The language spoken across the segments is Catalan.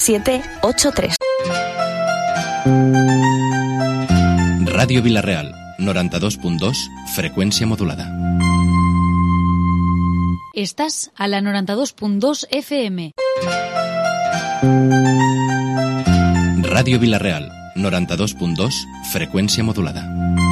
783. Ràdio Vila-real, 92.2, freqüència modulada. Estàs a la 92.2 FM. Ràdio Vila-real, 92.2, freqüència modulada.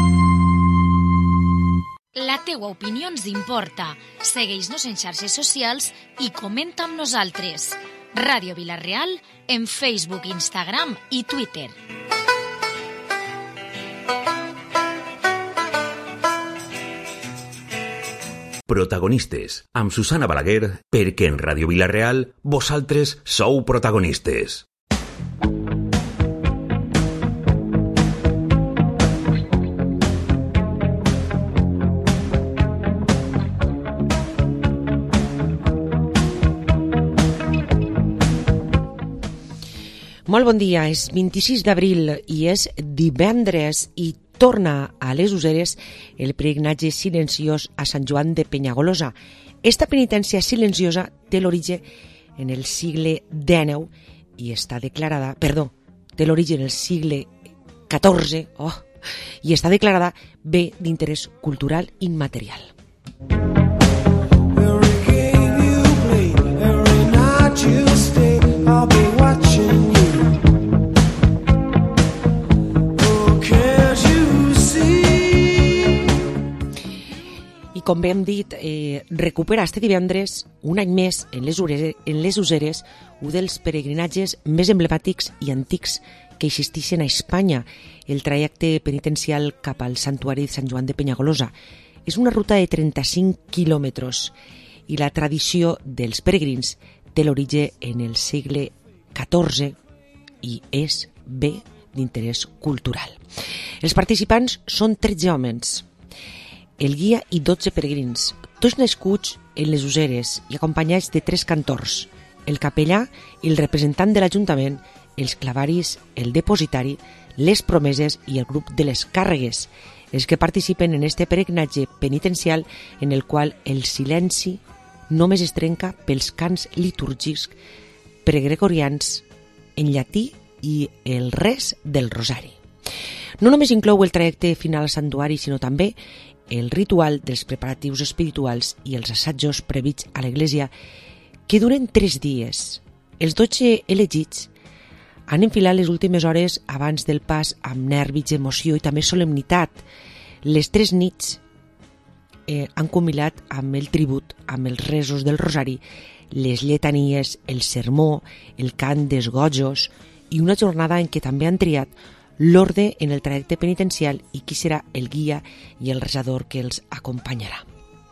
La teua opinió ens importa. Segueix-nos en xarxes socials i comenta amb nosaltres. Ràdio Vila-real en Facebook, Instagram i Twitter. Protagonistes, amb Susana Balaguer, perquè en Ràdio Vila-real vosaltres sou protagonistes. Molt bon dia, és 26 d'abril i és divendres i torna a les Useres el peregrinatge silenciós a Sant Joan de Penyagolosa. Esta penitència silenciosa té l'origen en el segle XIX i està declarada, té l'origen en el segle XIV i està declarada bé d'interès cultural immaterial. I com bé hem dit, recupera este divendres, un any més, en les Useres, un dels peregrinatges més emblemàtics i antics que existeixen a Espanya, el trajecte penitencial cap al santuari de Sant Joan de Penyagolosa. És una ruta de 35 quilòmetres i la tradició dels peregrins té l'origen en el segle XIV i és bé d'interès cultural. Els participants són 13 homes, el guia i 12 peregrins, tots nascuts en les Useres i acompanyats de 3 cantors, el capellà i el representant de l'Ajuntament, els clavaris, el depositari, les promeses i el grup de les càrregues, els que participen en este peregrinatge penitencial en el qual el silenci només es trenca pels cants litúrgics pregregorians en llatí i el res del rosari. No només inclou el trajecte final al santuari, sinó també el ritual dels preparatius espirituals i els assajos prevists a l'Església, que duren 3 dies. Els 12 elegits han enfilat les últimes hores abans del pas amb nervis, emoció i també solemnitat. Les 3 nits han combilat amb el tribut, amb els resos del rosari, les lletanies, el sermó, el cant dels gojos i una jornada en què també han triat l'ordre en el trajecte penitencial i qui serà el guia i el resador que els acompanyarà.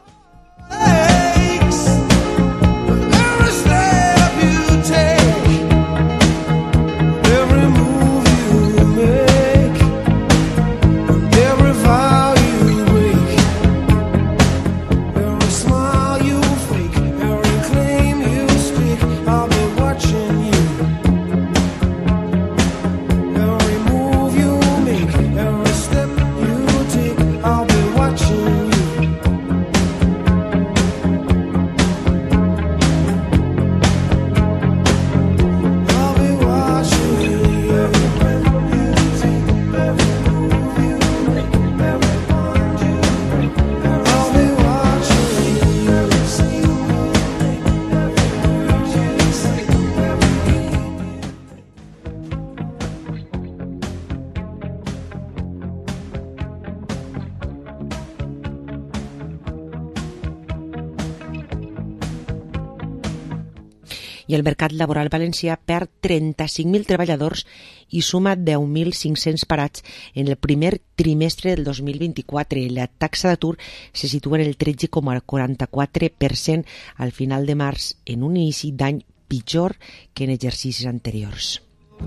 I el mercat laboral valencià perd 35.000 treballadors i suma 10.500 parats en el primer trimestre del 2024. La taxa d'atur se situa en el 13,44% al final de març, en un inici d'any pitjor que en exercicis anteriors.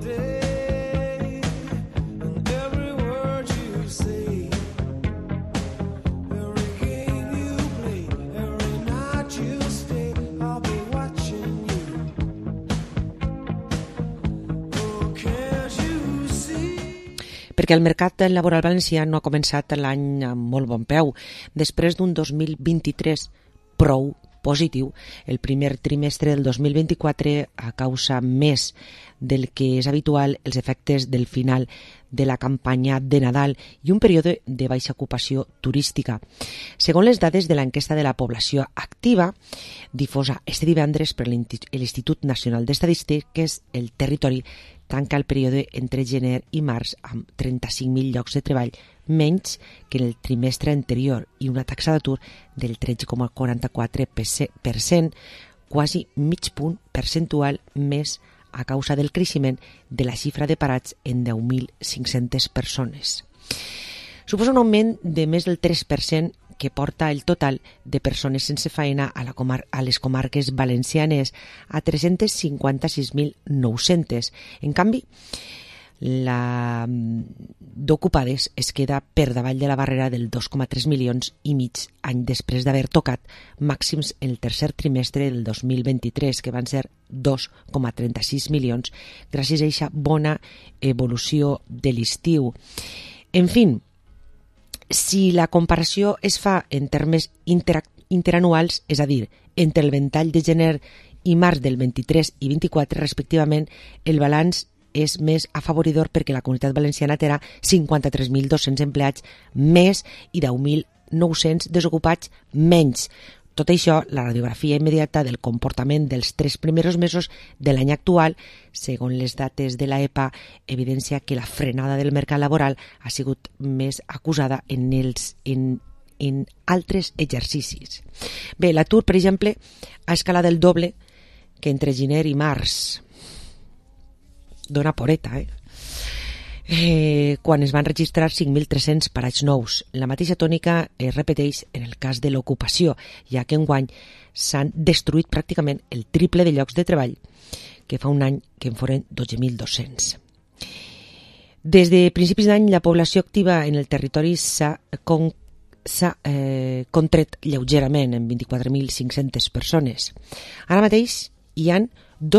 Perquè el mercat laboral valencià no ha començat l'any amb molt bon peu, després d'un 2023 prou positiu. El primer trimestre del 2024, a causa més del que és habitual, els efectes del final de la campanya de Nadal i un període de baixa ocupació turística. Segons les dades de l'enquesta de la població activa, difosa este divendres per l'Institut Nacional d'Estadístiques, el territori tanca el període entre gener i març amb 35.000 llocs de treball menys que en el trimestre anterior i una taxa d'atur del 13,44%, quasi mig punt percentual més a causa del creixement de la xifra de parats en 10.500 persones. Suposa un augment de més del 3% que porta el total de persones sense feina a les comarques valencianes a 356.900. En canvi, la d'ocupades es queda per davall de la barrera del 2,3 milions i mig any després d'haver tocat màxims en el tercer trimestre del 2023, que van ser 2,36 milions, gràcies a aquesta bona evolució de l'estiu. En fi, si la comparació es fa en termes interanuals, és a dir, entre el ventall de gener i març del 23 i 24 respectivament, el balanç és més afavoridor perquè la Comunitat Valenciana té 53.200 empleats més i 10.900 desocupats menys. Tot això, la radiografia immediata del comportament dels 3 primers mesos de l'any actual, segons les dates de l'EPA, evidencia que la frenada del mercat laboral ha sigut més acusada en altres exercicis. Bé, l'atur, per exemple, ha escalat el doble que entre gener i març. Dona poreta, quan es van registrar 5.300 parats nous. La mateixa tònica es repeteix en el cas de l'ocupació, ja que enguany s'han destruït pràcticament el triple de llocs de treball que fa un any que en foren 12.200. Des de principis d'any, la població activa en el territori s'ha contret lleugerament en 24.500 persones. Ara mateix hi ha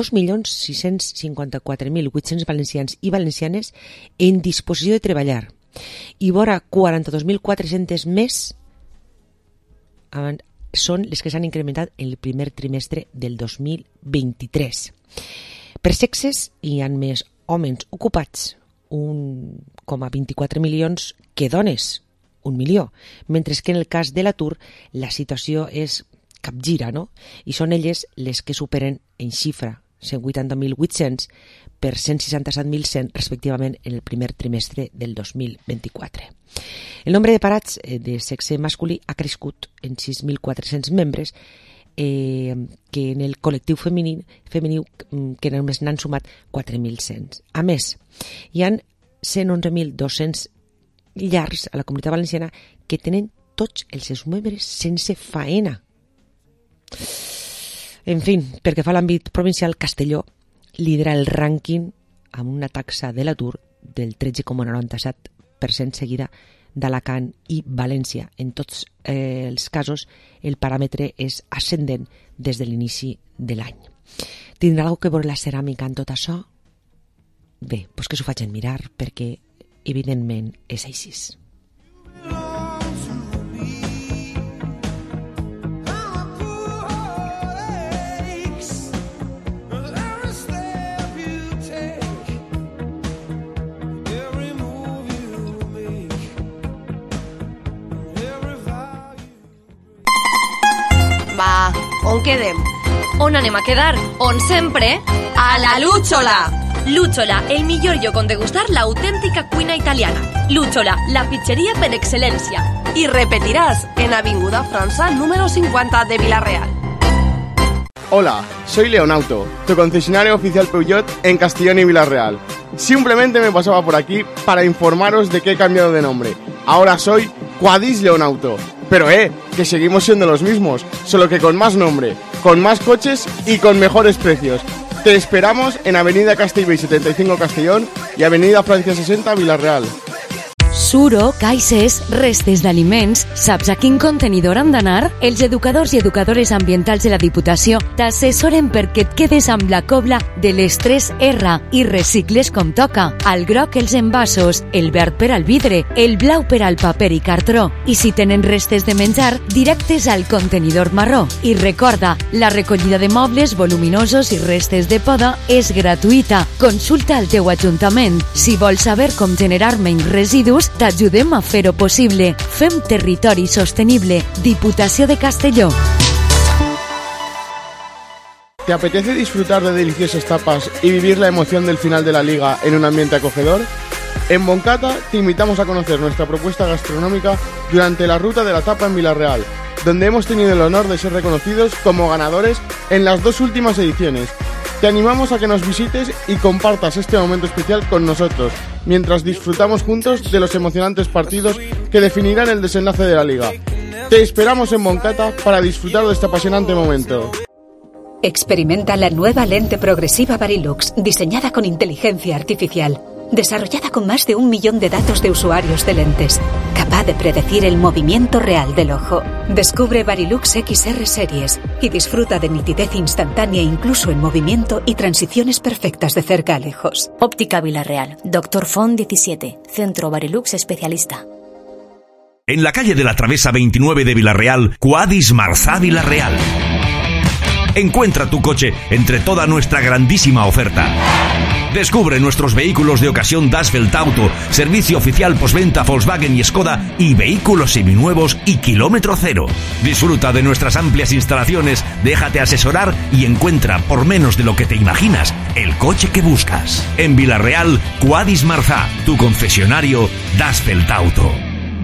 2.654.800 valencians i valencianes en disposició de treballar i vora 42.400 més són les que s'han incrementat en el primer trimestre del 2023. Per sexes hi ha més homes ocupats, 1,24 milions, que dones, 1 milió, mentre que en el cas de l'atur la situació és capgira, no? I són elles les que superen en xifra 180.800 per 167.100 respectivament en el primer trimestre del 2024. El nombre de parats de sexe masculí ha crescut en 6.400 membres, que en el col·lectiu femení que només n'han sumat 4.100. A més, hi ha 111.200 llars a la Comunitat Valenciana que tenen tots els seus membres sense faena. En fi, perquè fa l'àmbit provincial, Castelló lidera el rànquing amb una taxa de l'atur del 13,97%, seguida d'Alacant i València. En tots els casos, el paràmetre és ascendent des de l'inici de l'any. Tindrà alguna cosa que veure la ceràmica en tot això? Bé, doncs que s'ho facin mirar, perquè evidentment és així. Va, on quedem? On anem a quedar? On sempre? A la Lúchola! Lúchola, el millor lloc on degustar l'autèntica cuina italiana. Lúchola, la pizzeria per excel·lència. Y repetirás en Avinguda França número 50 de Villarreal. Hola, soy Leonauto, tu concesionario oficial Peugeot en Castellón y Villarreal. Simplemente me pasaba por aquí para informaros de que he cambiado de nombre. Ahora soy Quadis Leonauto. Pero que seguimos siendo los mismos, solo que con más nombre, con más coches y con mejores precios. Te esperamos en Avenida Castellbell 75 Castellón y Avenida Francia 60 Villarreal. suro, caixes, restes d'aliments. Saps a quin contenidor han d'anar? Els educadors i educadores ambientals de la Diputació t'assessoren perquè et quedes amb la cobla de les 3 R i recicles com toca. Al groc els envasos, el verd per al vidre, el blau per al paper i cartró. I si tenen restes de menjar, directes al contenidor marró. I recorda, la recollida de mobles voluminosos i restes de poda és gratuïta. Consulta al teu ajuntament. Si vols saber com generar menys residus, t'ajudem a fer-ho possible. Fem territori sostenible. Diputació de Castelló. ¿Te apetece disfrutar de deliciosas tapas y vivir la emoción del final de la liga en un ambiente acogedor? En Moncata te invitamos a conocer nuestra propuesta gastronómica durante la Ruta de la Tapa en Vila-real, donde hemos tenido el honor de ser reconocidos como ganadores en las 2 últimas ediciones. Te animamos a que nos visites y compartas este momento especial con nosotros, mientras disfrutamos juntos de los emocionantes partidos que definirán el desenlace de la liga. Te esperamos en Moncata para disfrutar de este apasionante momento. Experimenta la nueva lente progresiva Varilux, diseñada con inteligencia artificial, desarrollada con más de 1 millón de datos de usuarios de lentes, capaz de predecir el movimiento real del ojo. Descubre Varilux XR Series y disfruta de nitidez instantánea incluso en movimiento y transiciones perfectas de cerca a lejos. Óptica Vila-real, Dr. Font 17, Centro Varilux Especialista. En la calle de la Travesa 29 de Vila-real, Quadis Marzá Vila-real. Encuentra tu coche entre toda nuestra grandísima oferta. Descubre nuestros vehículos de ocasión Dasvelt Auto, servicio oficial postventa Volkswagen y Skoda y vehículos seminuevos y kilómetro cero. Disfruta de nuestras amplias instalaciones, déjate asesorar y encuentra por menos de lo que te imaginas el coche que buscas. En Vila-real, Quadis Marzá, tu concesionario Dasvelt Auto.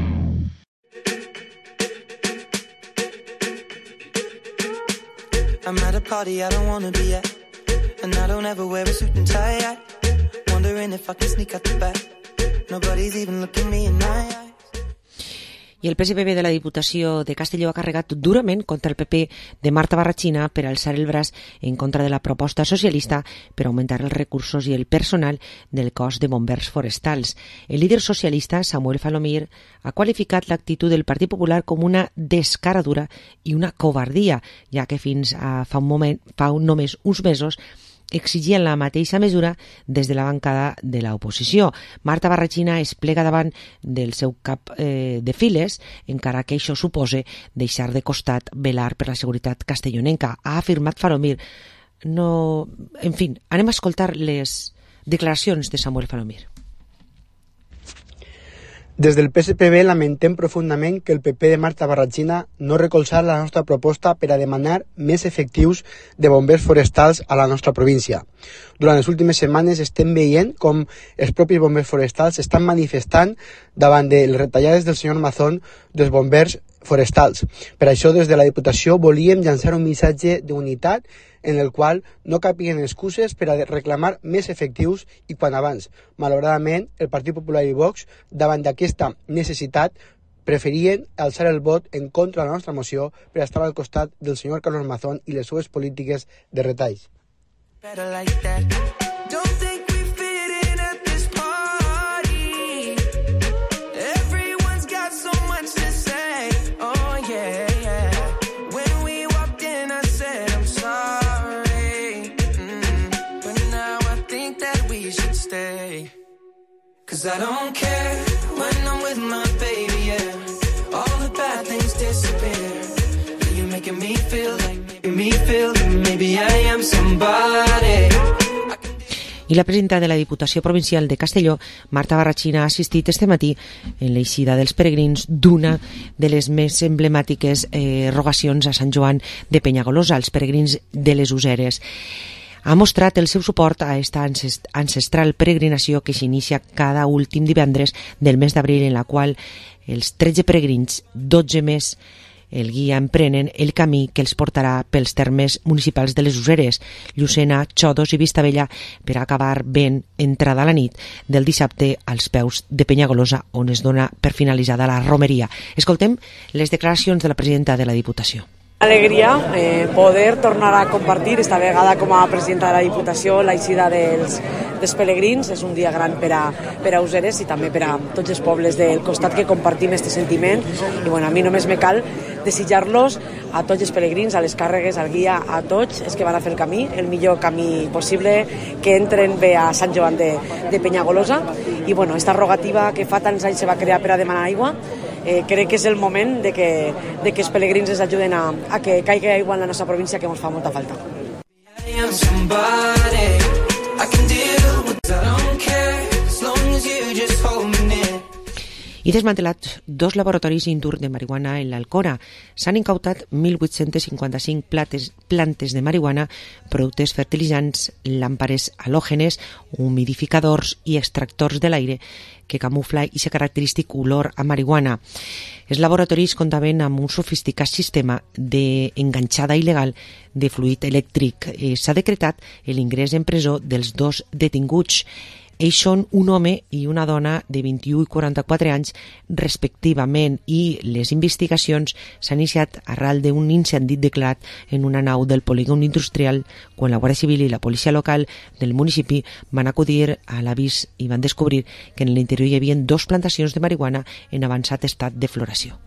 I'm at a party I don't wanna be at, and I don't ever wear a suit and tie. Wondering if I can sneak out the back. Nobody's even looking me in my eyes. I el PSPB de la Diputació de Castelló ha carregat durament contra el PP de Marta Barrachina per alçar el braç en contra de la proposta socialista per augmentar els recursos i el personal del cos de bombers forestals. El líder socialista, Samuel Falomir, ha qualificat l'actitud del Partit Popular com una descaradura i una covardia, ja que fins a fa només uns mesos exigien la mateixa mesura des de la bancada de l'oposició. Marta Barrachina es plega davant del seu cap de files, encara que això supose deixar de costat velar per la seguretat castellonenca. Ha afirmat Falomir. En fi, anem a escoltar les declaracions de Samuel Falomir. Des del PSPB lamentem profundament que el PP de Marta Barrachina no recolzar la nostra proposta per a demanar més efectius de bombers forestals a la nostra província. Durant les últimes setmanes estem veient com els propis bombers forestals estan manifestant davant de les retallades del senyor Mazón dels bombers forestals. Per això, des de la Diputació volíem llançar un missatge d'unitat en el qual no capien excuses per a reclamar més efectius i quan abans. Malauradament, el Partit Popular i Vox, davant d'aquesta necessitat, preferien alçar el vot en contra de la nostra moció per estar al costat del senyor Carlos Mazón i les seves polítiques de retalls. Cause I don't care when I'm with my baby, yeah. All the bad things disappear. You're making me feel like maybe I am somebody. I la presidenta de la Diputació Provincial de Castelló, Marta Barrachina, ha assistit este matí en l'eixida dels peregrins d'una de les més emblemàtiques rogacions a Sant Joan de Penyagolosa, els peregrins de les Useres. Ha mostrat el seu suport a esta ancestral peregrinació que s'inicia cada últim divendres del mes d'abril, en la qual els 13 peregrins, 12 més, el guia emprenen el camí que els portarà pels termes municipals de les Useres, Llucena, Xodos i Vistabella, per acabar ben entrada la nit del dissabte als peus de Penyagolosa, on es dona per finalitzada la romeria. Escoltem les declaracions de la presidenta de la Diputació. Alegria poder tornar a compartir esta vegada com a presidenta de la Diputació l'eixida dels dels pelegrins, és un dia gran per a Useres i també per a tots els pobles del costat que compartim aquest sentiment. I bueno, a mi només me cal desitjar-los a tots els pelegrins, a les càrregues, al guia, a tots els que van a fer el camí, el millor camí possible, que entren bé a Sant Joan de Penyagolosa. I bueno, esta rogativa que fa tants anys se va crear per a demanar aigua, crec que és el moment de que els pelegrins ens ajuden a que caigui aigua en la nostra província, que ens fa molta falta. I desmantelats 2 laboratoris Indur de marihuana en l'Alcora. S'han incautat 1.855 plantes de marihuana, productes fertilitzants, làmpares halògenes, humidificadors i extractors de l'aire que camufla aquest característic olor a marihuana. Els laboratoris comptaven amb un sofisticat sistema d'enganxada il·legal de fluid elèctric. S'ha decretat l'ingrés en presó dels 2 detinguts. Ells són un home i una dona de 21 i 44 anys respectivament, i les investigacions s'han iniciat arran d'un incendi declarat en una nau del polígon industrial quan la Guàrdia Civil i la policia local del municipi van acudir a l'avís i van descobrir que en l'interior hi havia 2 plantacions de marihuana en avançat estat de floració.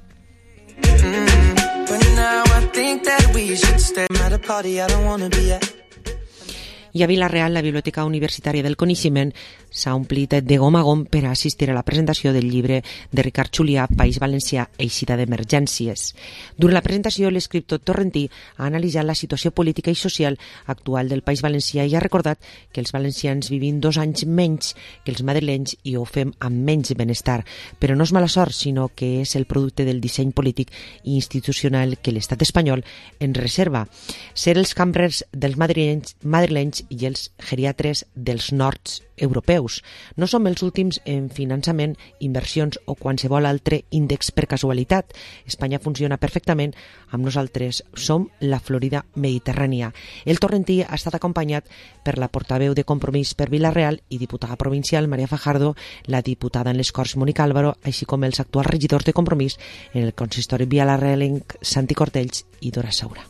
I a Vila-real, la Biblioteca Universitària del Coneixement s'ha omplit de gom a gom per a assistir a la presentació del llibre de Ricard Julià, País Valencià, Eixida d'Emergències. Durant la presentació, l'escriptor torrentí ha analitzat la situació política i social actual del País Valencià i ha recordat que els valencians vivim 2 anys menys que els madrilenys i ho fem amb menys benestar. Però no és mala sort, sinó que és el producte del disseny polític i institucional que l'estat espanyol ens reserva. Ser els cambrers dels madrilenys i els geriatres dels nords europeus. No som els últims en finançament, inversions o qualsevol altre índex per casualitat. Espanya funciona perfectament amb nosaltres. Som la Florida mediterrània. El torrentí ha estat acompanyat per la portaveu de Compromís per Vila-real i diputada provincial Maria Fajardo, la diputada en les Corts Mònica Álvaro, així com els actuals regidors de Compromís en el consistori vilarealenc Santi Cortells i Dora Saura.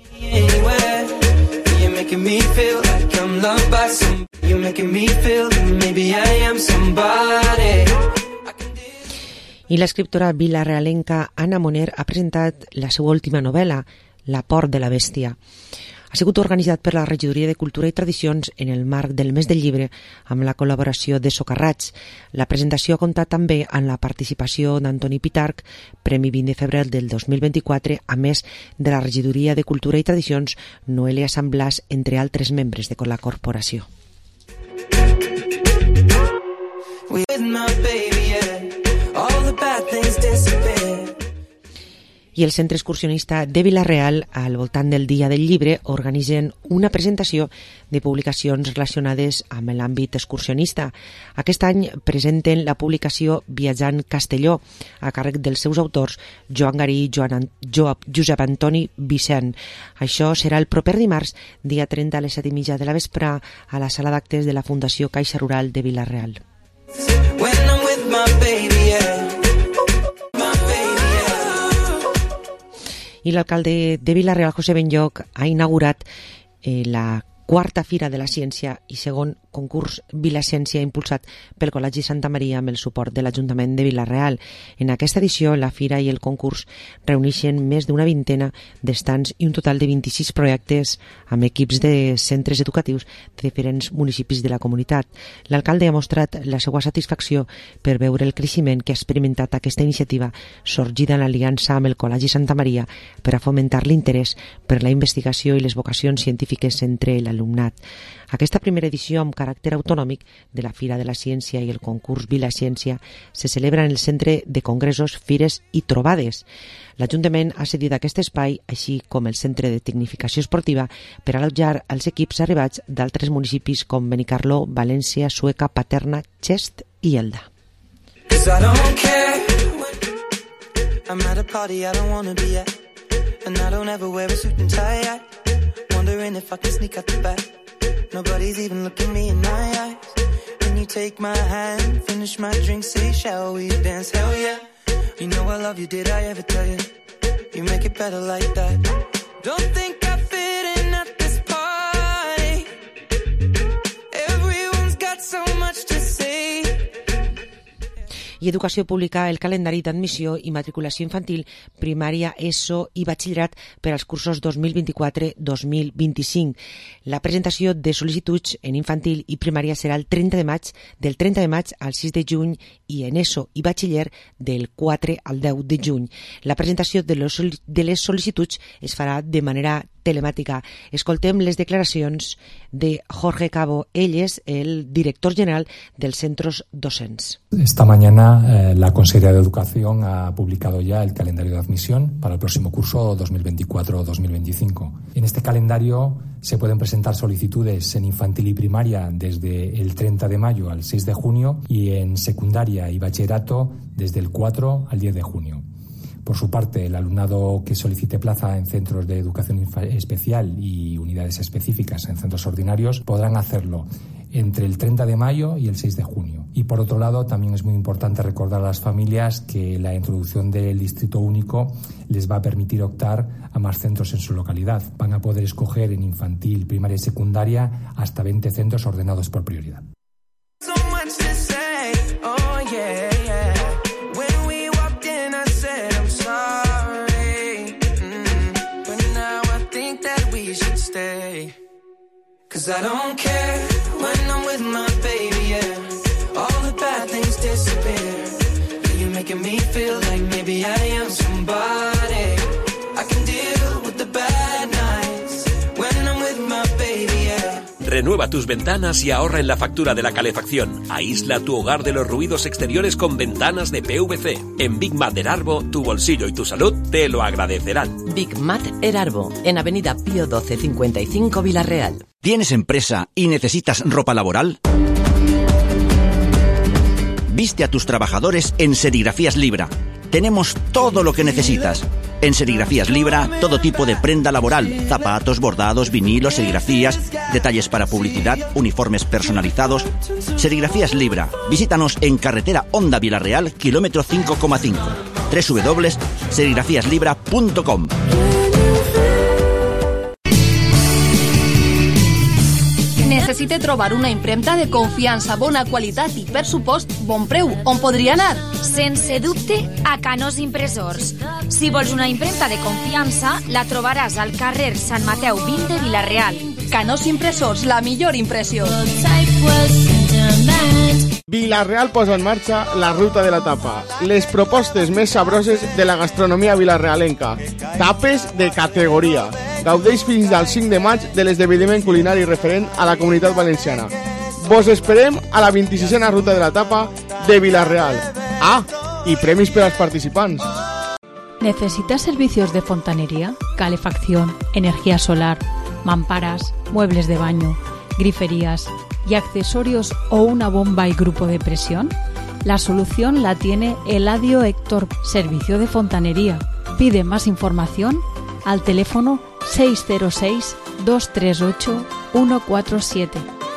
Making me feel like I'm loved by some. You're making me feel that maybe I am somebody. I l'escriptora vilarealenca Anna Moner ha presentat la seva última novel·la, La por de la bèstia. Ha sigut organitzat per la Regidoria de Cultura i Tradicions en el marc del mes del llibre amb la col·laboració de Socarrats. La presentació ha comptat també amb la participació d'Antoni Pitarch, Premi 20 de febrer del 2024, a més de la Regidoria de Cultura i Tradicions, Noelia Sant Blas, entre altres membres de la corporació. I el Centre Excursionista de Vila-real, al voltant del Dia del Llibre, organitzen una presentació de publicacions relacionades amb l'àmbit excursionista. Aquest any presenten la publicació Viatjant Castelló, a càrrec dels seus autors Joan Garí i Josep Antoni Vicent. Això serà el proper dimarts, dia 30 a les 7:30 de la vespre, a la sala d'actes de la Fundació Caixa Rural de Vila-real. I l'alcalde de Vila-real, José Benlloch, ha inaugurat la 4a Fira de la Ciència i segon concurs Vila-ciència impulsat pel Col·legi Santa Maria amb el suport de l'Ajuntament de Vila-real. En aquesta edició, la Fira i el concurs reuneixen més d'una vintena d'estants i un total de 26 projectes amb equips de centres educatius de diferents municipis de la comunitat. L'alcalde ha mostrat la seva satisfacció per veure el creixement que ha experimentat aquesta iniciativa sorgida en l'aliança amb el Col·legi Santa Maria per a fomentar l'interès per la investigació i les vocacions científiques entre l'alumnat. Aquesta primera edició amb caràcter autonòmic de la Fira de la Ciència i el concurs Vila-ciència se celebra en el Centre de Congressos, Fires i Trobades. L'Ajuntament ha cedit aquest espai, així com el Centre de Tecnificació Esportiva, per allotjar els equips arribats d'altres municipis com Benicarló, València, Sueca, Paterna, Xest i Elda. Wondering if I can sneak out the back. Nobody's even looking me in my eyes. Can you take my hand, finish my drink, say shall we dance? Hell yeah. You know I love you, did I ever tell you? You make it better like that. Don't think I fit in at this party. Everyone's got so much to say. I Educació publica el calendari d'admissió i matriculació infantil, primària, ESO i batxillerat per als cursos 2024-2025. La presentació de sol·licituds en infantil i primària serà el 30 de maig, del 30 de maig al 6 de juny, i en ESO i batxiller del 4 al 10 de juny. La presentació de les sol·licituds es farà de manera telemàtica. Escoltem les declaracions de Jorge Cabo. Ell és el director general dels centros docents. Esta mañana la Consejería de Educación ha publicado ya el calendario de admisión para el próximo curso 2024-2025. En este calendario se pueden presentar solicitudes en infantil y primaria desde el 30 de mayo al 6 de junio y en secundaria y bachillerato desde el 4 al 10 de junio. Por su parte, el alumnado que solicite plaza en centros de educación especial y unidades específicas en centros ordinarios podrán hacerlo entre el 30 de mayo y el 6 de junio. Y por otro lado, también es muy importante recordar a las familias que la introducción del distrito único les va a permitir optar a más centros en su localidad. Van a poder escoger en infantil, primaria y secundaria hasta 20 centros ordenados por prioridad. Cause I don't care when I'm with my baby, yeah. All the bad things disappear. You're making me feel like maybe I am somebody. I can deal with the bad nights when I'm with my baby, yeah. Renueva tus ventanas y ahorra en la factura de la calefacción. Aísla tu hogar de los ruidos exteriores con ventanas de PVC. En Big Mat Erarbo, tu bolsillo y tu salud te lo agradecerán. Big Mat Erarbo, en Avenida Pío 12 55 Villarreal. ¿Tienes empresa y necesitas ropa laboral? Viste a tus trabajadores en Serigrafías Libra. Tenemos todo lo que necesitas. En Serigrafías Libra, todo tipo de prenda laboral, zapatos, bordados, vinilos, serigrafías, detalles para publicidad, uniformes personalizados. Serigrafías Libra. Visítanos en carretera Honda Villarreal, kilómetro 5,5. www.serigrafiaslibra.com. Necessite trobar una impremta de confiança, bona qualitat i, per supost, bon preu. On podria anar? Sense dubte, a Canós Impressors. Si vols una impremta de confiança, la trobaràs al carrer Sant Mateu 20 de Vila-real. Canós Impressors, la millor impressió. Vila-real posa en marxa la ruta de la tapa. Les propostes més sabroses de la gastronomia vilarealenca. Tapes de categoria. Gaudeix fins al 5 de maig de l'esdeveniment culinari referent a la Comunitat Valenciana. Vos esperem a la 26a ruta de la tapa de Vila-real. Ah, i premis per als participants. ¿Necesitas servicios de fontanería, calefacción, energía solar, mamparas, muebles de baño, griferías y accesorios o una bomba y grupo de presión? La solución la tiene Eladio Héctor, Servicio de Fontanería. Pide más información al teléfono 606-238-147.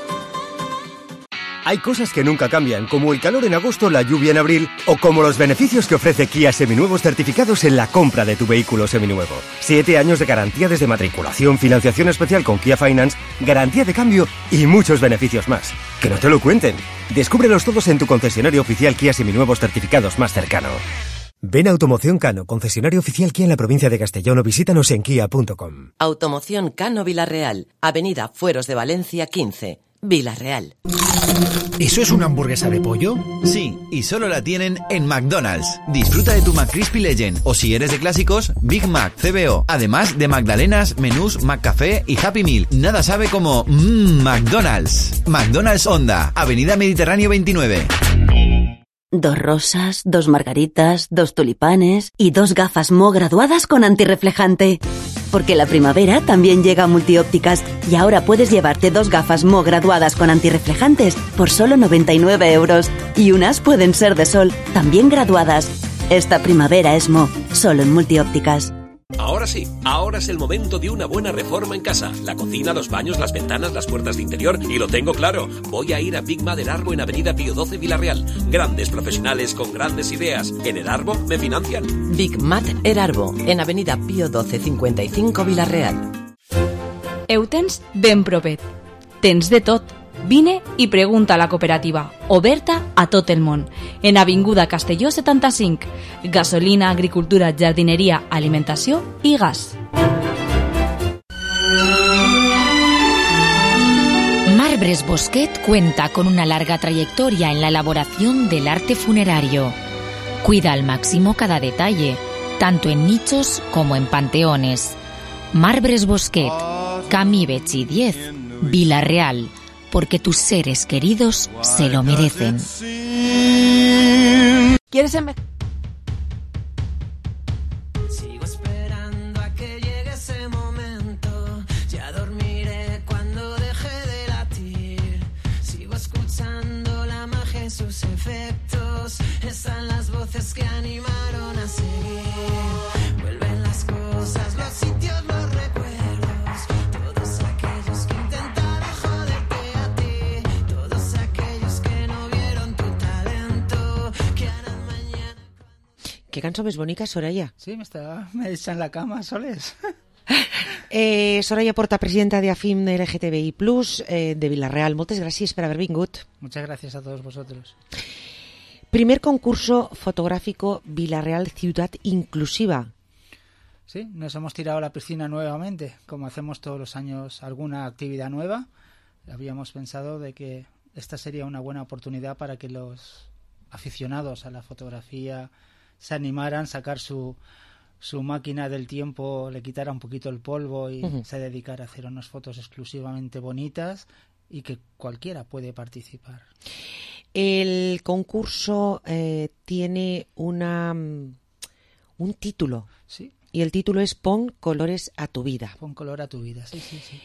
Hay cosas que nunca cambian, como el calor en agosto, la lluvia en abril, o como los beneficios que ofrece Kia Seminuevos certificados en la compra de tu vehículo seminuevo. 7 años de garantía desde matriculación, financiación especial con Kia Finance, garantía de cambio y muchos beneficios más. Que no te lo cuenten. Descúbrelos todos en tu concesionario oficial Kia Seminuevos certificados más cercano. Ven a Automoción Cano, concesionario oficial Kia en la provincia de Castellón, o visítanos en kia.com. Automoción Cano Villarreal, Avenida Fueros de Valencia 15, Villarreal. ¿Eso es una hamburguesa de pollo? Sí, y solo la tienen en McDonald's. Disfruta de tu McCrispy Legend, o si eres de clásicos, Big Mac, CBO. Además de magdalenas, menús, McCafé y Happy Meal. Nada sabe como McDonald's. McDonald's Honda, Avenida Mediterráneo 29. 2 rosas, 2 margaritas, 2 tulipanes y 2 gafas Mo graduadas con antirreflejante. Porque la primavera también llega a Multiópticas y ahora puedes llevarte 2 gafas Mo graduadas con antirreflejantes por solo 99 euros. Y unas pueden ser de sol, también graduadas. Esta primavera es Mo, solo en Multiópticas. Ahora sí, ahora es el momento de una buena reforma en casa. La cocina, los baños, las ventanas, las puertas de interior. Y lo tengo claro, voy a ir a Big Mat Erarbo en Avenida Pío 12 Villarreal. Grandes profesionales con grandes ideas. En Erarbo me financian. Big Mat Erarbo, en Avenida Pío 12 55 Villarreal. Eutens ben provet. Tens de tot. Vine i pregunta a la cooperativa, oberta a tot el món. En Avinguda Castelló 75. Gasolina, agricultura, jardineria, alimentació i gas. Marbres Bosquet cuenta con una larga trayectoria en la elaboración del arte funerario. Cuida al máximo cada detalle, tanto en nichos como en panteones. Marbres Bosquet, Camí Betxí 10, Vila-real, porque tus seres queridos se lo merecen. ¿Quieres empezar? Sigo esperando a que llegue ese momento. Ya dormiré cuando deje de latir. Sigo escuchando la magia y sus efectos. Están las voces que animaron a seguir. Vuelven las cosas, los sitios, los recuerdos. Todos aquellos que intentaron joderte a ti. Todos aquellos que no vieron tu talento. Que harán mañana. Qué cançó més bonica, Soraya. Sí, me echa en la cama, Soles. Soraya Porta, presidenta de AFIM LGTBI+, de Vila-real. Moltes gràcies per haver vingut. Muchas gracias a todos vosotros. Primer concurso fotográfico Vila-real Ciudad Inclusiva. Sí, nos hemos tirado a la piscina nuevamente, como hacemos todos los años alguna actividad nueva. Habíamos pensado de que esta sería una buena oportunidad para que los aficionados a la fotografía se animaran, sacar su máquina del tiempo, le quitara un poquito el polvo y se dedicara a hacer unas fotos exclusivamente bonitas y que cualquiera puede participar. El concurso tiene un título. Sí. Y el título es Pon colores a tu vida. Pon color a tu vida, sí, sí, sí.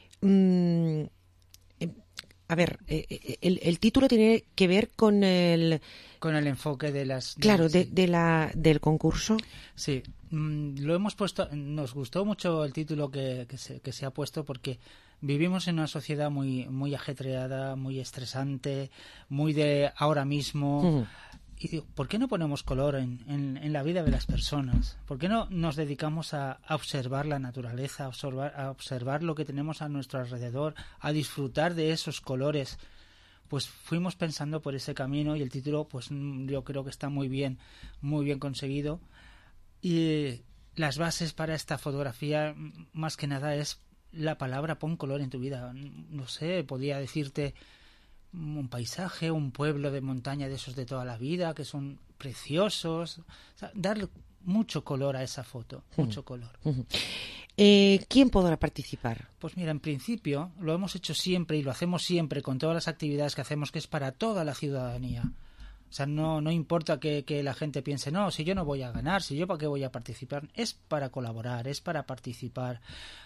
A ver, el título tiene que ver con el enfoque de las... Claro, del concurso. Sí, lo hemos puesto... Nos gustó mucho el título que se ha puesto porque vivimos en una sociedad muy ajetreada, muy estresante, muy de ahora mismo... Y digo, ¿por qué no ponemos color en la vida de las personas? ¿Por qué no nos dedicamos a observar la naturaleza, a observar lo que tenemos a nuestro alrededor, a disfrutar de esos colores? Pues fuimos pensando por ese camino y el título, pues yo creo que está muy bien conseguido. Y las bases para esta fotografía, más que nada, es la palabra pon color en tu vida. No sé, podría decirte un paisaje, un pueblo de montaña de esos de toda la vida, que son preciosos. O sea, dar mucho color a esa foto, mucho color. ¿Quién podrá participar? Pues mira, en principio lo hemos hecho siempre y lo hacemos siempre con todas las actividades que hacemos, que es para toda la ciudadanía. O sea, no importa que la gente piense, no, si yo no voy a ganar, si yo para qué voy a participar. Es para colaborar, es para participar.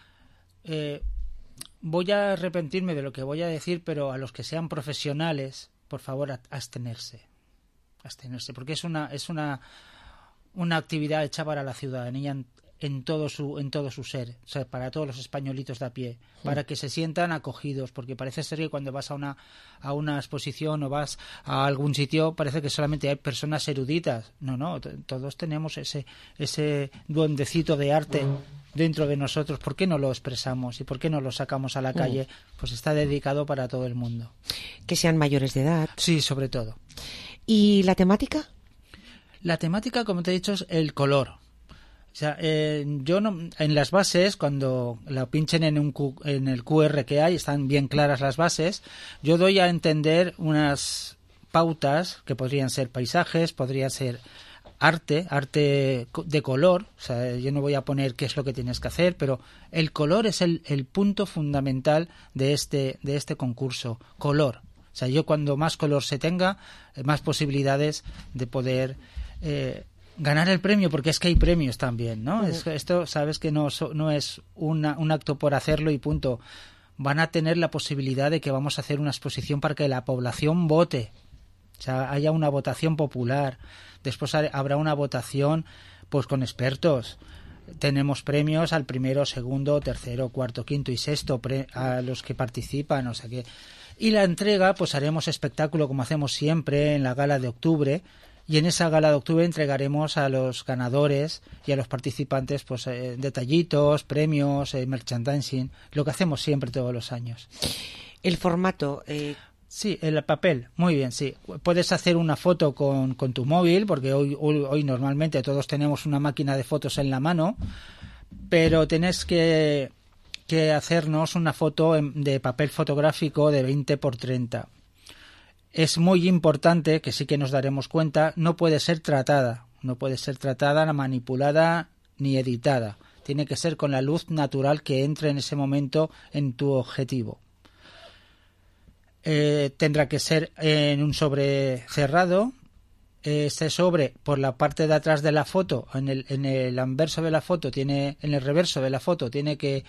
Voy a arrepentirme de lo que voy a decir, pero a los que sean profesionales, por favor, abstenerse, porque es una actividad hecha para la ciudadanía en todo su ser, o sea, para todos los españolitos de a pie, para que se sientan acogidos, porque parece ser que cuando vas a una exposición o vas a algún sitio parece que solamente hay personas eruditas. No, todos tenemos ese duendecito de arte dentro de nosotros. ¿Por qué no lo expresamos y por qué no lo sacamos a la calle? Pues está dedicado para todo el mundo. Que sean mayores de edad. Sí, sobre todo. ¿Y la temática? La temática, como te he dicho, es el color. O sea, yo no, en las bases, cuando la pinchen en el QR que hay, están bien claras las bases. Yo doy a entender unas pautas que podrían ser paisajes, podría ser arte de color. O sea, yo no voy a poner qué es lo que tienes que hacer, pero el color es el punto fundamental de este concurso. Color. O sea, yo cuando más color se tenga, más posibilidades de poder ganar el premio, porque es que hay premios también, ¿no? Esto, sabes que no es un acto por hacerlo y punto. Van a tener la posibilidad de que vamos a hacer una exposición para que la población vote. O sea, haya una votación popular. Después habrá una votación pues con expertos. Tenemos premios al primero, segundo, tercero, cuarto, quinto y sexto a los que participan, o sea que... Y la entrega, pues haremos espectáculo como hacemos siempre en la gala de octubre. Y en esa gala de octubre entregaremos a los ganadores y a los participantes pues detallitos, premios, merchandising, lo que hacemos siempre todos los años. El formato... Sí, el papel, muy bien, sí. Puedes hacer una foto con tu móvil, porque hoy normalmente todos tenemos una máquina de fotos en la mano, pero tenés que hacernos una foto de papel fotográfico de 20 por 30. Es muy importante, que sí que nos daremos cuenta, no puede ser tratada, manipulada ni editada. Tiene que ser con la luz natural que entre en ese momento en tu objetivo. Tendrá que ser en un sobre cerrado. Este sobre, por la parte de atrás de la foto, en el anverso de la foto, en el reverso de la foto, tiene que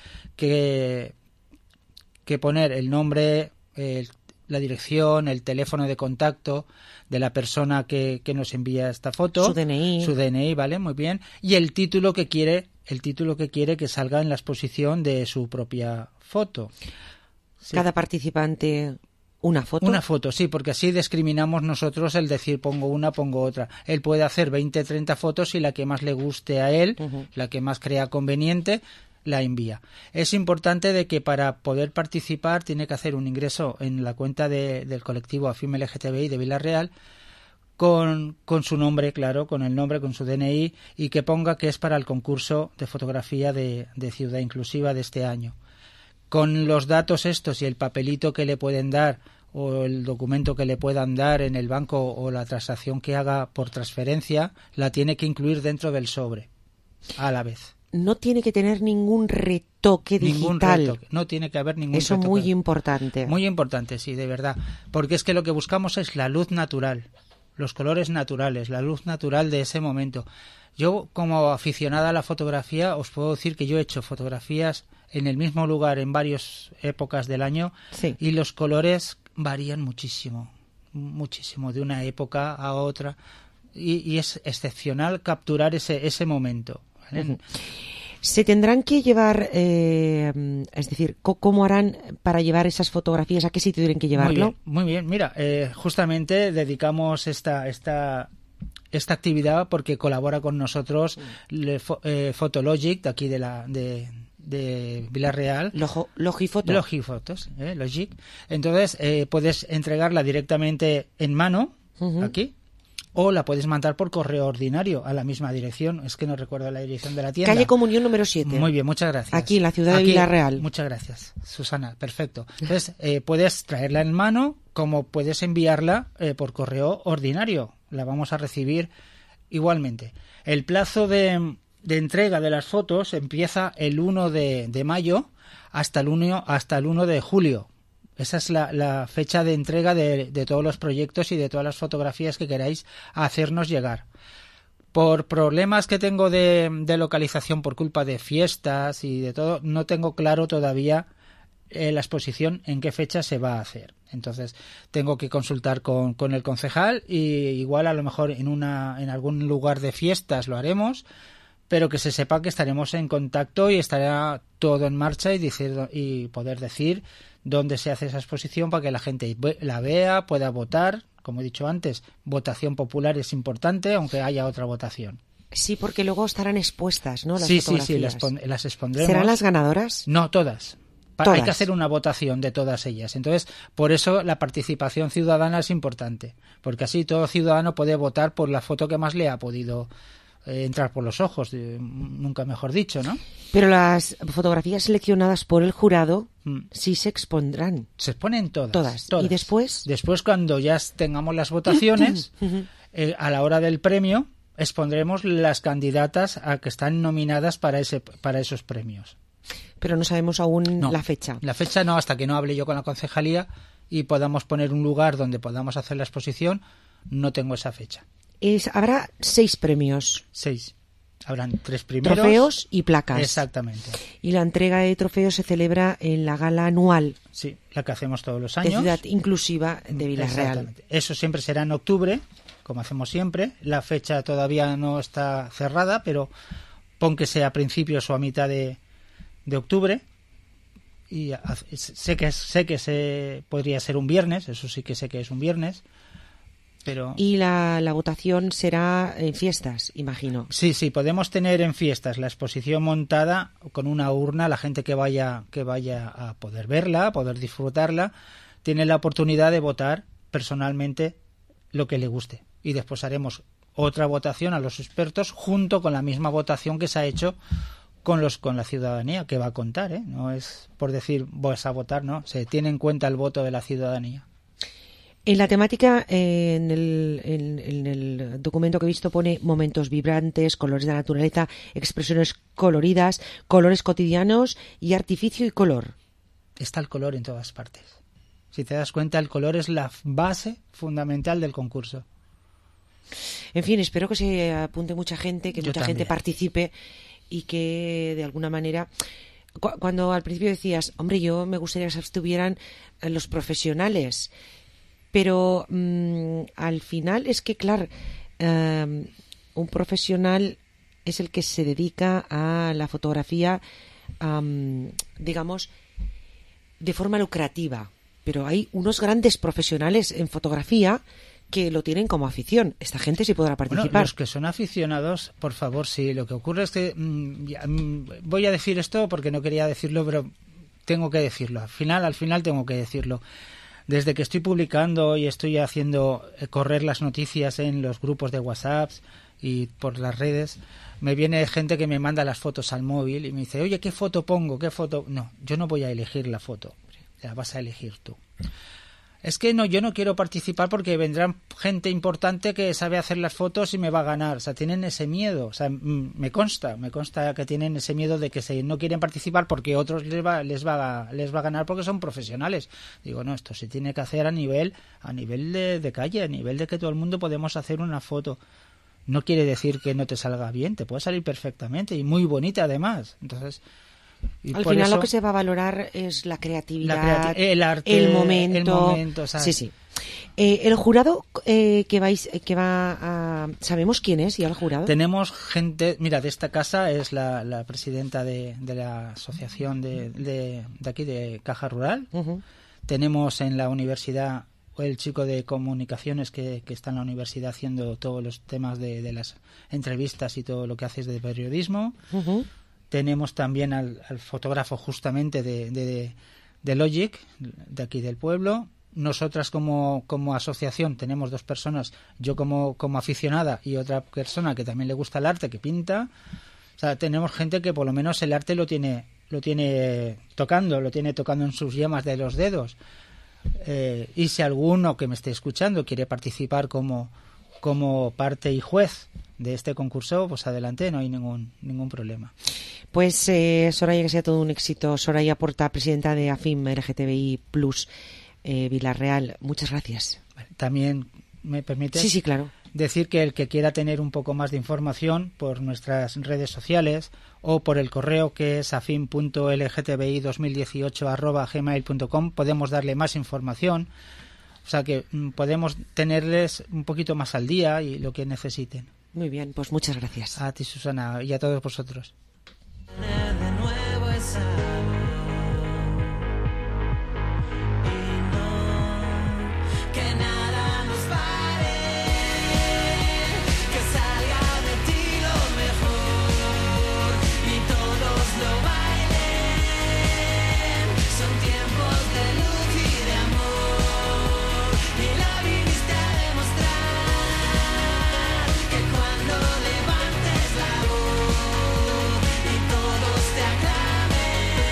poner el nombre, la dirección, el teléfono de contacto de la persona que nos envía esta foto, su DNI, vale, muy bien, y el título que quiere que salga en la exposición de su propia foto. Sí. Cada participante una foto. Una foto, sí, porque así discriminamos nosotros el decir pongo una, pongo otra. Él puede hacer 20, 30 fotos y la que más le guste a él, la que más crea conveniente, la envía. Es importante de que para poder participar tiene que hacer un ingreso en la cuenta del colectivo AFIM LGTBI de Vila-real con su nombre, claro, con el nombre, con su DNI, y que ponga que es para el concurso de fotografía de Ciudad Inclusiva de este año. Con los datos estos y el papelito que le pueden dar o el documento que le puedan dar en el banco o la transacción que haga por transferencia, la tiene que incluir dentro del sobre a la vez. No tiene que tener ningún retoque digital. No tiene que haber ningún Eso retoque. Muy importante. Muy importante, sí, de verdad. Porque es que lo que buscamos es la luz natural, los colores naturales, la luz natural de ese momento. Yo, como aficionada a la fotografía, os puedo decir que yo he hecho fotografías en el mismo lugar en varias épocas del año, sí, y los colores varían muchísimo, de una época a otra, y es excepcional capturar ese momento, ¿vale? ¿Se tendrán que llevar, es decir, cómo harán para llevar esas fotografías? ¿A qué sitio tienen que llevarlo? Muy bien. Mira, justamente dedicamos esta actividad porque colabora con nosotros Fotologic, de aquí de Vila-real. Logifotos, Logic. Entonces, puedes entregarla directamente en mano, aquí, o la puedes mandar por correo ordinario a la misma dirección. Es que no recuerdo la dirección de la tienda. Calle Comunión número 7. Muy bien, muchas gracias. Aquí, en la ciudad de Vila-real. Muchas gracias, Susana. Perfecto. Entonces, puedes traerla en mano, como puedes enviarla por correo ordinario. La vamos a recibir igualmente. El plazo de entrega de las fotos empieza el 1 de mayo hasta el 1 de julio. Esa es la fecha de entrega de todos los proyectos y de todas las fotografías que queráis hacernos llegar. Por problemas que tengo de localización por culpa de fiestas y de todo, no tengo claro todavía la exposición en qué fecha se va a hacer. Entonces tengo que consultar con el concejal, y igual a lo mejor en algún lugar de fiestas lo haremos, pero que se sepa que estaremos en contacto y estará todo en marcha y poder decir dónde se hace esa exposición para que la gente la vea, pueda votar. Como he dicho antes, votación popular es importante, aunque haya otra votación. Sí, porque luego estarán expuestas, ¿no? Las fotografías. Sí, las expondremos. ¿Serán las ganadoras? No, todas. Hay que hacer una votación de todas ellas. Entonces, por eso la participación ciudadana es importante, porque así todo ciudadano puede votar por la foto que más le ha podido entrar por los ojos, nunca mejor dicho, ¿no? Pero las fotografías seleccionadas por el jurado sí se expondrán. Se exponen todas. ¿Y después? Después, cuando ya tengamos las votaciones, a la hora del premio, expondremos las candidatas a que están nominadas para esos premios. Pero no sabemos aún la fecha. La fecha no, hasta que no hable yo con la concejalía y podamos poner un lugar donde podamos hacer la exposición, no tengo esa fecha. Habrá 6 premios. 6. Habrán 3 primeros. Trofeos y placas. Exactamente. Y la entrega de trofeos se celebra en la gala anual. Sí, la que hacemos todos los años. De Ciudad Inclusiva de Vila-real. Exactamente. Eso siempre será en octubre, como hacemos siempre. La fecha todavía no está cerrada, pero pon que sea a principios o a mitad de octubre. Y sé que podría ser un viernes, eso sí que sé que es un viernes. pero... Y la votación será en fiestas, imagino. Sí, podemos tener en fiestas la exposición montada con una urna. La gente que vaya a poder verla, a poder disfrutarla, tiene la oportunidad de votar personalmente lo que le guste. Y después haremos otra votación a los expertos junto con la misma votación que se ha hecho con la ciudadanía, que va a contar, ¿eh? No es por decir vas a votar, no, se tiene en cuenta el voto de la ciudadanía. En la temática, en el documento que he visto pone momentos vibrantes, colores de la naturaleza, expresiones coloridas, colores cotidianos y artificio y color. Está el color en todas partes. Si te das cuenta, el color es la base fundamental del concurso. En fin, espero que se apunte mucha gente, que mucha gente participe y que de alguna manera... Cuando al principio decías, hombre, yo me gustaría que estuvieran los profesionales, pero al final es que, claro, un profesional es el que se dedica a la fotografía, digamos, de forma lucrativa. Pero hay unos grandes profesionales en fotografía que lo tienen como afición. Esta gente sí podrá participar. Bueno, los que son aficionados, por favor, sí. Lo que ocurre es que voy a decir esto porque no quería decirlo, pero tengo que decirlo. Al final tengo que decirlo. Desde que estoy publicando y estoy haciendo correr las noticias en los grupos de WhatsApp y por las redes, me viene gente que me manda las fotos al móvil y me dice, oye, ¿qué foto pongo? ¿Qué foto? No, yo no voy a elegir la foto. La vas a elegir tú. Es que no, yo no quiero participar porque vendrán gente importante que sabe hacer las fotos y me va a ganar. O sea, tienen ese miedo. O sea, me consta que tienen ese miedo de que no quieren participar porque otros les va a ganar porque son profesionales. Digo, no, esto se tiene que hacer a nivel de calle, a nivel de que todo el mundo podemos hacer una foto. No quiere decir que no te salga bien, te puede salir perfectamente y muy bonita además. Entonces... Al final eso, lo que se va a valorar es la creatividad, el arte, el momento, ¿sabes? Sí. El jurado que va a... ¿Sabemos quién es ya el jurado? Tenemos gente, mira, de esta casa es la presidenta de la asociación de aquí de Caja Rural. Uh-huh. Tenemos en la universidad el chico de comunicaciones que está en la universidad haciendo todos los temas de las entrevistas y todo lo que haces de periodismo. Uh-huh. Tenemos también al fotógrafo justamente de Logic, de aquí del pueblo. Nosotras como asociación tenemos 2 personas, yo como aficionada y otra persona que también le gusta el arte, que pinta. O sea, tenemos gente que por lo menos el arte lo tiene tocando en sus yemas de los dedos. Y si alguno que me esté escuchando quiere participar como parte y juez de este concurso, pues adelante, no hay ningún problema. Pues Soraya, que sea todo un éxito. Soraya Porta, presidenta de AFIM LGTBI Plus Vila-real, muchas gracias. También me permite sí, claro, decir que el que quiera tener un poco más de información por nuestras redes sociales o por el correo que es afim.lgtbi2018@gmail.com, podemos darle más información. O sea que podemos tenerles un poquito más al día y lo que necesiten. Muy bien, pues muchas gracias. A ti, Susana, y a todos vosotros. De nuevo esa que nada nos pare, que salga de ti lo mejor y todos lo bailen. Son tiempos de luz y de amor y la viniste a demostrar que cuando levantes la voz y todos te aclamen,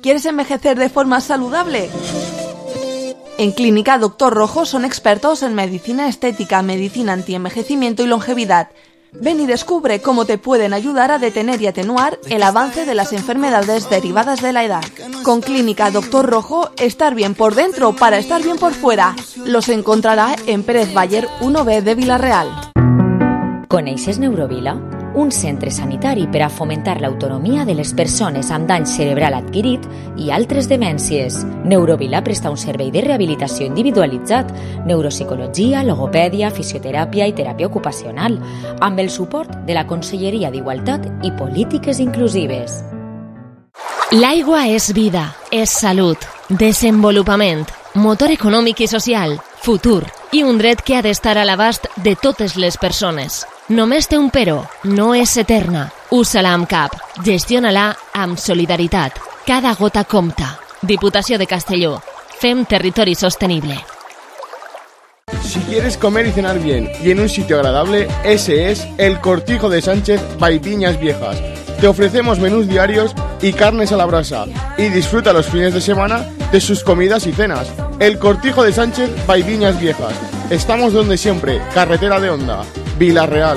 ¿Quieres envejecer de forma saludable? En Clínica Dr. Rojo son expertos en medicina estética, medicina antienvejecimiento y longevidad. Ven y descubre cómo te pueden ayudar a detener y atenuar el avance de las enfermedades derivadas de la edad. Con Clínica Dr. Rojo, estar bien por dentro para estar bien por fuera. Los encontrará en Pérez Baller 1B de Vila-real. Coneixes Neurovila? Un centre sanitari per a fomentar l'autonomia de les persones amb dany cerebral adquirit i altres demències. Neurovila presta un servei de rehabilitació individualitzat, neuropsicologia, logopèdia, fisioteràpia i teràpia ocupacional, amb el suport de la Conselleria d'Igualtat i Polítiques Inclusives. L'aigua és vida, és salut, desenvolupament, motor econòmic i social, futur i un dret que ha d'estar a l'abast de totes les persones. Només té un però, no és eterna. Usa-la amb cap, gestiona-la amb solidaritat. Cada gota compta. Diputació de Castelló. Fem territori sostenible. Si quieres comer y cenar bien y en un sitio agradable, ese es El Cortijo de Sánchez by Viñas Viejas. Te ofrecemos menús diarios y carnes a la brasa y disfruta los fines de semana de sus comidas y cenas. El Cortijo de Sánchez by Viñas Viejas. Estamos donde siempre, carretera de Honda, Vila-real.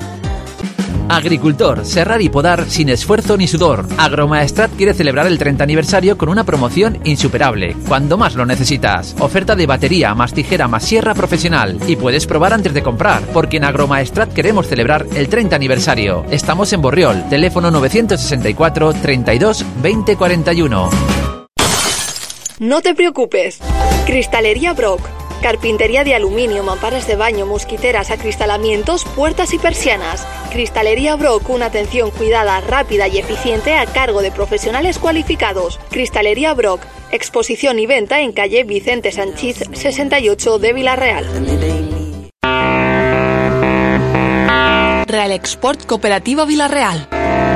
Agricultor, serrar y podar sin esfuerzo ni sudor. Agromaestrat quiere celebrar el 30 aniversario con una promoción insuperable, cuando más lo necesitas. Oferta de batería, más tijera, más sierra profesional. Y puedes probar antes de comprar, porque en Agromaestrat queremos celebrar el 30 aniversario. Estamos en Borriol, teléfono 964 32 20 41. No te preocupes. Cristalería Brock. Carpintería de aluminio, mamparas de baño, mosquiteras, acristalamientos, puertas y persianas. Cristalería Brock, una atención cuidada, rápida y eficiente a cargo de profesionales cualificados. Cristalería Brock, exposición y venta en calle Vicente Sanchís 68 de Vila-real. Real Export Cooperativa Vila-real.